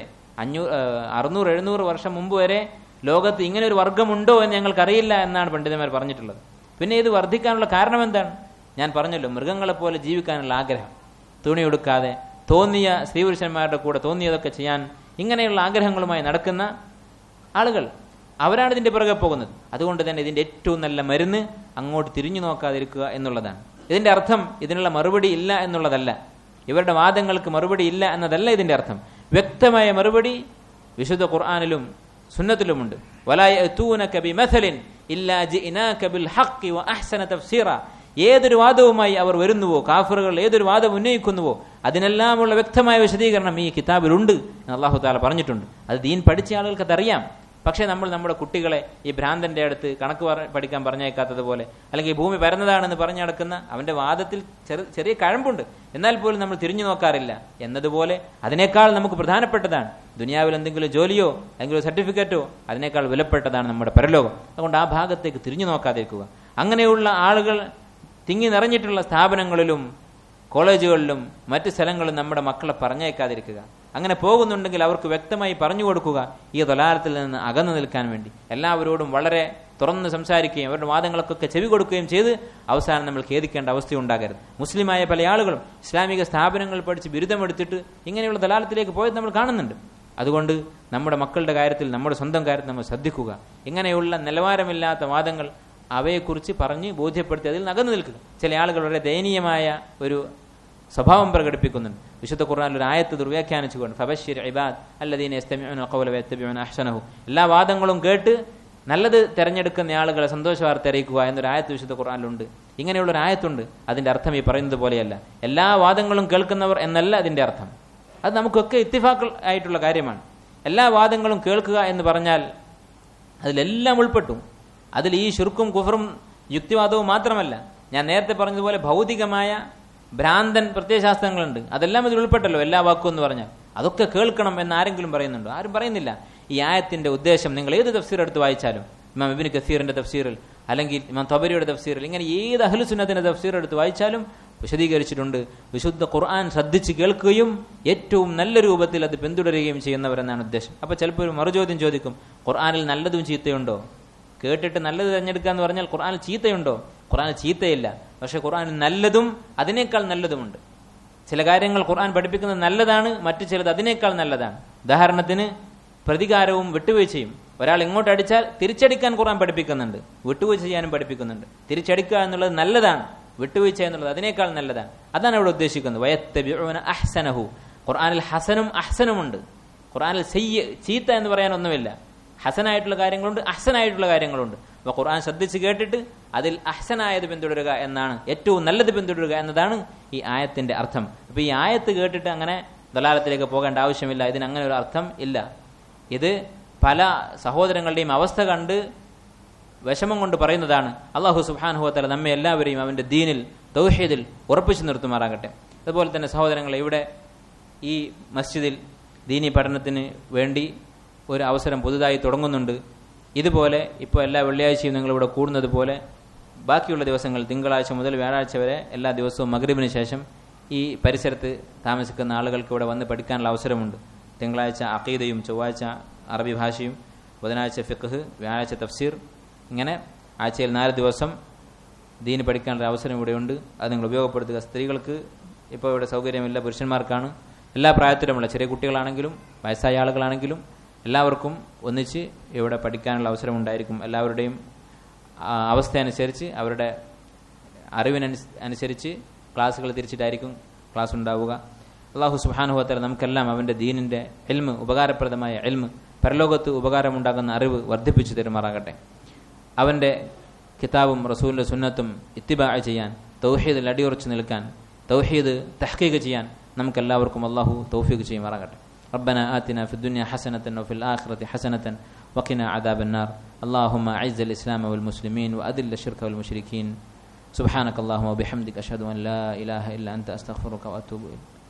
600-700 വർഷം മുമ്പ് വരെ ലോകത്ത് ഇങ്ങനെ ഒരു വർഗമുണ്ടോ എന്ന് ഞങ്ങൾക്കറിയില്ല എന്നാണ് പണ്ഡിതന്മാർ പറഞ്ഞിട്ടുള്ളത്. പിന്നെ ഇത് വർദ്ധിക്കാനുള്ള കാരണം എന്താണ്? ഞാൻ പറഞ്ഞല്ലോ, മൃഗങ്ങളെപ്പോലെ ജീവിക്കാനുള്ള ആഗ്രഹം, തുണി ഉടുക്കാതെ തോന്നിയ സ്ത്രീപുരുഷന്മാരുടെ കൂടെ തോന്നിയതൊക്കെ ചെയ്യാൻ ഇങ്ങനെയുള്ള ആഗ്രഹങ്ങളുമായി നടക്കുന്ന ആളുകൾ, അവരാണ് ഇതിൻ്റെ പുറകെ പോകുന്നത്. അതുകൊണ്ട് തന്നെ ഇതിൻ്റെ ഏറ്റവും നല്ല മരുന്ന് അങ്ങോട്ട് തിരിഞ്ഞു നോക്കാതിരിക്കുക എന്നുള്ളതാണ്. ഇതിൻ്റെ അർത്ഥം ഇതിനുള്ള മറുപടി ഇല്ല എന്നുള്ളതല്ല, ഇവരുടെ വാദങ്ങൾക്ക് മറുപടി ഇല്ല എന്നതല്ല ഇതിൻ്റെ അർത്ഥം. വ്യക്തമായ മറുപടി വിശുദ്ധ ഖുർആനിലും സുന്നത്തിലുമുണ്ട്. വലാ യഅതൂനക ബിമസലിൻ ഇല്ലാ ജിനാക ബിൽ ഹഖ് വഅഹ്സന തഫ്സീറ. ഏതൊരു വാദവുമായി അവർ വരുന്നുവോ, കാഫിറുകൾ ഏതൊരു വാദം ഉന്നയിക്കുന്നുവോ, അതിനെല്ലാമുള്ള വ്യക്തമായ വിശദീകരണം ഈ കിതാബിലുണ്ട് എന്ന് അല്ലാഹു തആല പറഞ്ഞിട്ടുണ്ട്. അത് ദീൻ പഠിച്ച ആളുകൾക്ക് അതറിയാം. പക്ഷേ നമ്മൾ നമ്മുടെ കുട്ടികളെ ഈ ഭ്രാന്തന്റെ അടുത്ത് കണക്ക് പഠിക്കാൻ പറഞ്ഞേക്കാത്തതുപോലെ, അല്ലെങ്കിൽ ഭൂമി പരന്നതാണെന്ന് പറഞ്ഞു നടക്കുന്ന, അവന്റെ വാദത്തിൽ ചെറിയ കഴമ്പുണ്ട്, എന്നാൽ പോലും നമ്മൾ തിരിഞ്ഞു നോക്കാറില്ല എന്നതുപോലെ അതിനേക്കാൾ നമുക്ക് പ്രധാനപ്പെട്ടതാണ് ദുനിയാവിൽ എന്തെങ്കിലും ജോലിയോ അല്ലെങ്കിൽ സർട്ടിഫിക്കറ്റോ, അതിനേക്കാൾ വിലപ്പെട്ടതാണ് നമ്മുടെ പരലോകം. അതുകൊണ്ട് ആ ഭാഗത്തേക്ക് തിരിഞ്ഞു നോക്കാതിരിക്കുക. അങ്ങനെയുള്ള ആളുകൾ തിങ്ങി നിറഞ്ഞിട്ടുള്ള സ്ഥാപനങ്ങളിലും കോളേജുകളിലും മറ്റ് സ്ഥലങ്ങളിലും നമ്മുടെ മക്കളെ പറഞ്ഞേക്കാതിരിക്കുക. അങ്ങനെ പോകുന്നുണ്ടെങ്കിൽ അവർക്ക് വ്യക്തമായി പറഞ്ഞു കൊടുക്കുക, ഈ ളലാലത്തിൽ നിന്ന് അകന്നു നിൽക്കാൻ വേണ്ടി. എല്ലാവരോടും വളരെ തുറന്ന് സംസാരിക്കുകയും അവരുടെ വാദങ്ങൾക്കൊക്കെ ചെവി കൊടുക്കുകയും ചെയ്ത് അവസാനം നമ്മൾ ഖേദിക്കേണ്ട അവസ്ഥയുണ്ടാകരുത്. മുസ്ലിമായ പല ആളുകളും ഇസ്ലാമിക സ്ഥാപനങ്ങൾ പഠിച്ച് ബിരുദമെടുത്തിട്ട് ഇങ്ങനെയുള്ള ളലാലത്തിലേക്ക് പോയത് നമ്മൾ കാണുന്നുണ്ട്. അതുകൊണ്ട് നമ്മുടെ മക്കളുടെ കാര്യത്തിൽ, നമ്മുടെ സ്വന്തം കാര്യത്തിൽ നമ്മൾ ശ്രദ്ധിക്കുക. ഇങ്ങനെയുള്ള നിലവാരമില്ലാത്ത വാദങ്ങൾ അവയെക്കുറിച്ച് പറഞ്ഞ് ബോധ്യപ്പെടുത്തി അതിൽ അകന്നു നിൽക്കുക. ചില ആളുകൾ വളരെ ദയനീയമായ ഒരു സ്വഭാവം പ്രകടിപ്പിക്കുന്നുണ്ട്. വിശുദ്ധ ഖുർആനിൽ ഒരു ആയത്ത് ദുർവ്യാഖ്യാനിച്ചുകൊണ്ട് ഫബശ്ശിർ ഇബാദ് അല്ലദീന യസ്തമിഊന ഖൗല വയത്തബിഊന അഹ്സനഹു, എല്ലാ വാദങ്ങളും കേട്ട് നല്ലത് തിരഞ്ഞെടുക്കുന്ന ആളുകളെ സന്തോഷ വാർത്ത അറിയിക്കുക എന്നൊരു ആയത്ത് വിശുദ്ധ ഖുർആനിലുണ്ട്. ഇങ്ങനെയുള്ളൊരു ആയത്തുണ്ട്. അതിന്റെ അർത്ഥം ഈ പറയുന്നത് പോലെയല്ല. എല്ലാ വാദങ്ങളും കേൾക്കുന്നവർ എന്നല്ല അതിന്റെ അർത്ഥം. അത് നമുക്കൊക്കെ ഇത്തിഫാഖ് ആയിട്ടുള്ള കാര്യമാണ്. എല്ലാ വാദങ്ങളും കേൾക്കുക എന്ന് പറഞ്ഞാൽ അതിലെല്ലാം ഉൾപ്പെട്ടു. അതിൽ ഈ ശിർക്കും കുഫറും യുക്തിവാദവും മാത്രമല്ല, ഞാൻ നേരത്തെ പറഞ്ഞതുപോലെ ഭൗതികമായ ഭ്രാന്തൻ പ്രത്യയശാസ്ത്രങ്ങളുണ്ട്, അതെല്ലാം ഇതിൽ ഉൾപ്പെട്ടല്ലോ. എല്ലാ വാക്കും എന്ന് പറഞ്ഞാൽ അതൊക്കെ കേൾക്കണം എന്ന് ആരെങ്കിലും പറയുന്നുണ്ടോ? ആരും പറയുന്നില്ല. ഈ ആയത്തിന്റെ ഉദ്ദേശം നിങ്ങൾ ഏത് തഫ്സീർ എടുത്ത് വായിച്ചാലും, ഇമാം ഇബ്നു കസീറിന്റെ തഫ്സീറിൽ അല്ലെങ്കിൽ ഇമാം തബരിയുടെ തഫ്സീറിൽ, ഇങ്ങനെ ഏത് അഹ്ലു സുന്നത്തിന്റെ തഫ്സീർ എടുത്ത് വായിച്ചാലും വിശദീകരിച്ചിട്ടുണ്ട്. വിശുദ്ധ ഖുർആൻ ശ്രദ്ധിച്ച് കേൾക്കുകയും ഏറ്റവും നല്ല രൂപത്തിൽ അത് പിന്തുടരുകയും ചെയ്യുന്നവരെന്നാണ് ഉദ്ദേശം. അപ്പൊ ചിലപ്പോൾ ഒരു മറുചോദ്യം ചോദിക്കും, ഖുർആനിൽ നല്ലതും ചീത്തയുണ്ടോ? കേട്ടിട്ട് നല്ലത് തിരഞ്ഞെടുക്കുക എന്ന് പറഞ്ഞാൽ ഖുർആനിൽ ചീത്തയുണ്ടോ? ഖുർആനിൽ ചീത്തയില്ല, പക്ഷെ ഖുർആനിൽ നല്ലതും അതിനേക്കാൾ നല്ലതുമുണ്ട്. ചില കാര്യങ്ങൾ ഖുർആൻ പഠിപ്പിക്കുന്നത് നല്ലതാണ്, മറ്റു ചിലത് അതിനേക്കാൾ നല്ലതാണ്. ഉദാഹരണത്തിന് പ്രതികാരവും വിട്ടുവീഴ്ചയും. ഒരാൾ ഇങ്ങോട്ട് അടിച്ചാൽ തിരിച്ചടിക്കാൻ ഖുർആൻ പഠിപ്പിക്കുന്നുണ്ട്, വിട്ടുവീഴ്ച ചെയ്യാനും പഠിപ്പിക്കുന്നുണ്ട്. തിരിച്ചടിക്കുക എന്നുള്ളത് നല്ലതാണ്, വിട്ടുവീഴ്ച എന്നുള്ളത് അതിനേക്കാൾ നല്ലതാണ്. അതാണ് ഇവിടെ ഉദ്ദേശിക്കുന്നത്. വയത്തബിഊന അഹ്സനഹു. ഖുർആനിൽ ഹസനും അഹ്സനുമുണ്ട്. ഖുർആനിൽ ചീത്ത എന്ന് പറയാൻ ഒന്നുമില്ല. ഹസനായിട്ടുള്ള കാര്യങ്ങളുണ്ട്, അഹ്സനായിട്ടുള്ള കാര്യങ്ങളുണ്ട്. അപ്പോൾ ഖുർആൻ ശ്രദ്ധിച്ച് കേട്ടിട്ട് അതിൽ അഹ്സനായത് പിന്തുടരുക എന്നാണ്, ഏറ്റവും നല്ലത് പിന്തുടരുക എന്നതാണ് ഈ ആയത്തിന്റെ അർത്ഥം. അപ്പൊ ഈ ആയത്ത് കേട്ടിട്ട് അങ്ങനെ ദലാലത്തിലേക്ക് പോകേണ്ട ആവശ്യമില്ല. ഇതിന് അങ്ങനെ ഒരു അർത്ഥം ഇല്ല. ഇത് പല സഹോദരങ്ങളുടെയും അവസ്ഥ കണ്ട് വിഷമം കൊണ്ട് പറയുന്നതാണ്. അല്ലാഹു സുബ്ഹാനഹു വ തആല നമ്മെ എല്ലാവരെയും അവന്റെ ദീനിൽ തൗഹീദിൽ ഉറപ്പിച്ചു നിർത്തുമാറാകട്ടെ. അതുപോലെ തന്നെ സഹോദരങ്ങളെ, ഇവിടെ ഈ മസ്ജിദിൽ ദീനി പഠനത്തിന് വേണ്ടി ഒരു അവസരം പുതുതായി തുടങ്ങുന്നുണ്ട്. ഇതുപോലെ ഇപ്പോൾ എല്ലാ വെള്ളിയാഴ്ചയും നിങ്ങളിവിടെ കൂടുന്നത് പോലെ ബാക്കിയുള്ള ദിവസങ്ങൾ തിങ്കളാഴ്ച മുതൽ വ്യാഴാഴ്ച വരെ എല്ലാ ദിവസവും മഗ്രിബിന് ശേഷം ഈ പരിസരത്ത് താമസിക്കുന്ന ആളുകൾക്ക് ഇവിടെ വന്ന് പഠിക്കാനുള്ള അവസരമുണ്ട്. തിങ്കളാഴ്ച അഖീദയും, ചൊവ്വാഴ്ച അറബി ഭാഷയും, ബുധനാഴ്ച ഫിഖ്ഹ്, വ്യാഴാഴ്ച തഫ്സീർ, ഇങ്ങനെ ആഴ്ചയിൽ 4 ദിവസം ദീന് പഠിക്കാനുള്ള അവസരം ഇവിടെയുണ്ട്. അത് നിങ്ങൾ ഉപയോഗപ്പെടുത്തുക. സ്ത്രീകൾക്ക് ഇപ്പോൾ ഇവിടെ സൗകര്യമില്ല, പുരുഷന്മാർക്കാണ്. എല്ലാ പ്രായത്തിലുമുള്ള ചെറിയ കുട്ടികളാണെങ്കിലും വയസ്സായ ആളുകളാണെങ്കിലും എല്ലാവർക്കും ഒന്നിച്ച് ഇവിടെ പഠിക്കാനുള്ള അവസരമുണ്ടായിരിക്കും. എല്ലാവരുടെയും അവസ്ഥ അനുസരിച്ച്, അവരുടെ അറിവിനനുസരിച്ച് ക്ലാസ്സുകൾ തിരിച്ചിട്ടായിരിക്കും ക്ലാസ് ഉണ്ടാവുക. അല്ലാഹു സുബ്ഹാനഹു വ തആല നമുക്കെല്ലാം അവൻ്റെ ദീനിൻ്റെ ഇൽമ്, ഉപകാരപ്രദമായ ഇൽമ്, പരലോകത്ത് ഉപകാരമുണ്ടാകുന്ന അറിവ് വർദ്ധിപ്പിച്ചു തരുമാറാകട്ടെ. അവൻ്റെ കിതാബും റസൂലിൻ്റെ സുന്നത്തും ഇത്തിബാ ചെയ്യാൻ, തൗഹീദിൽ അടിയുറച്ചു നിൽക്കാൻ, തൗഹീദ് തഹ്ഖീഖ് ചെയ്യാൻ നമുക്കെല്ലാവർക്കും അല്ലാഹു തൗഫീഖ് ചെയ്യുമാറാകട്ടെ. ربنا آتنا في الدنيا حسنة وفي الآخرة حسنة وقنا عذاب النار. اللهم أعز الإسلام والمسلمين وأذل الشرك والمشركين സുബ്ഹാനകല്ലാഹുമ്മ വബിഹംദിക അഷ്ഹദു അൻ ലാ ഇലാഹ ഇല്ല അൻത അസ്തഗ്ഫിറുക വഅതൂബു ഇലൈക്.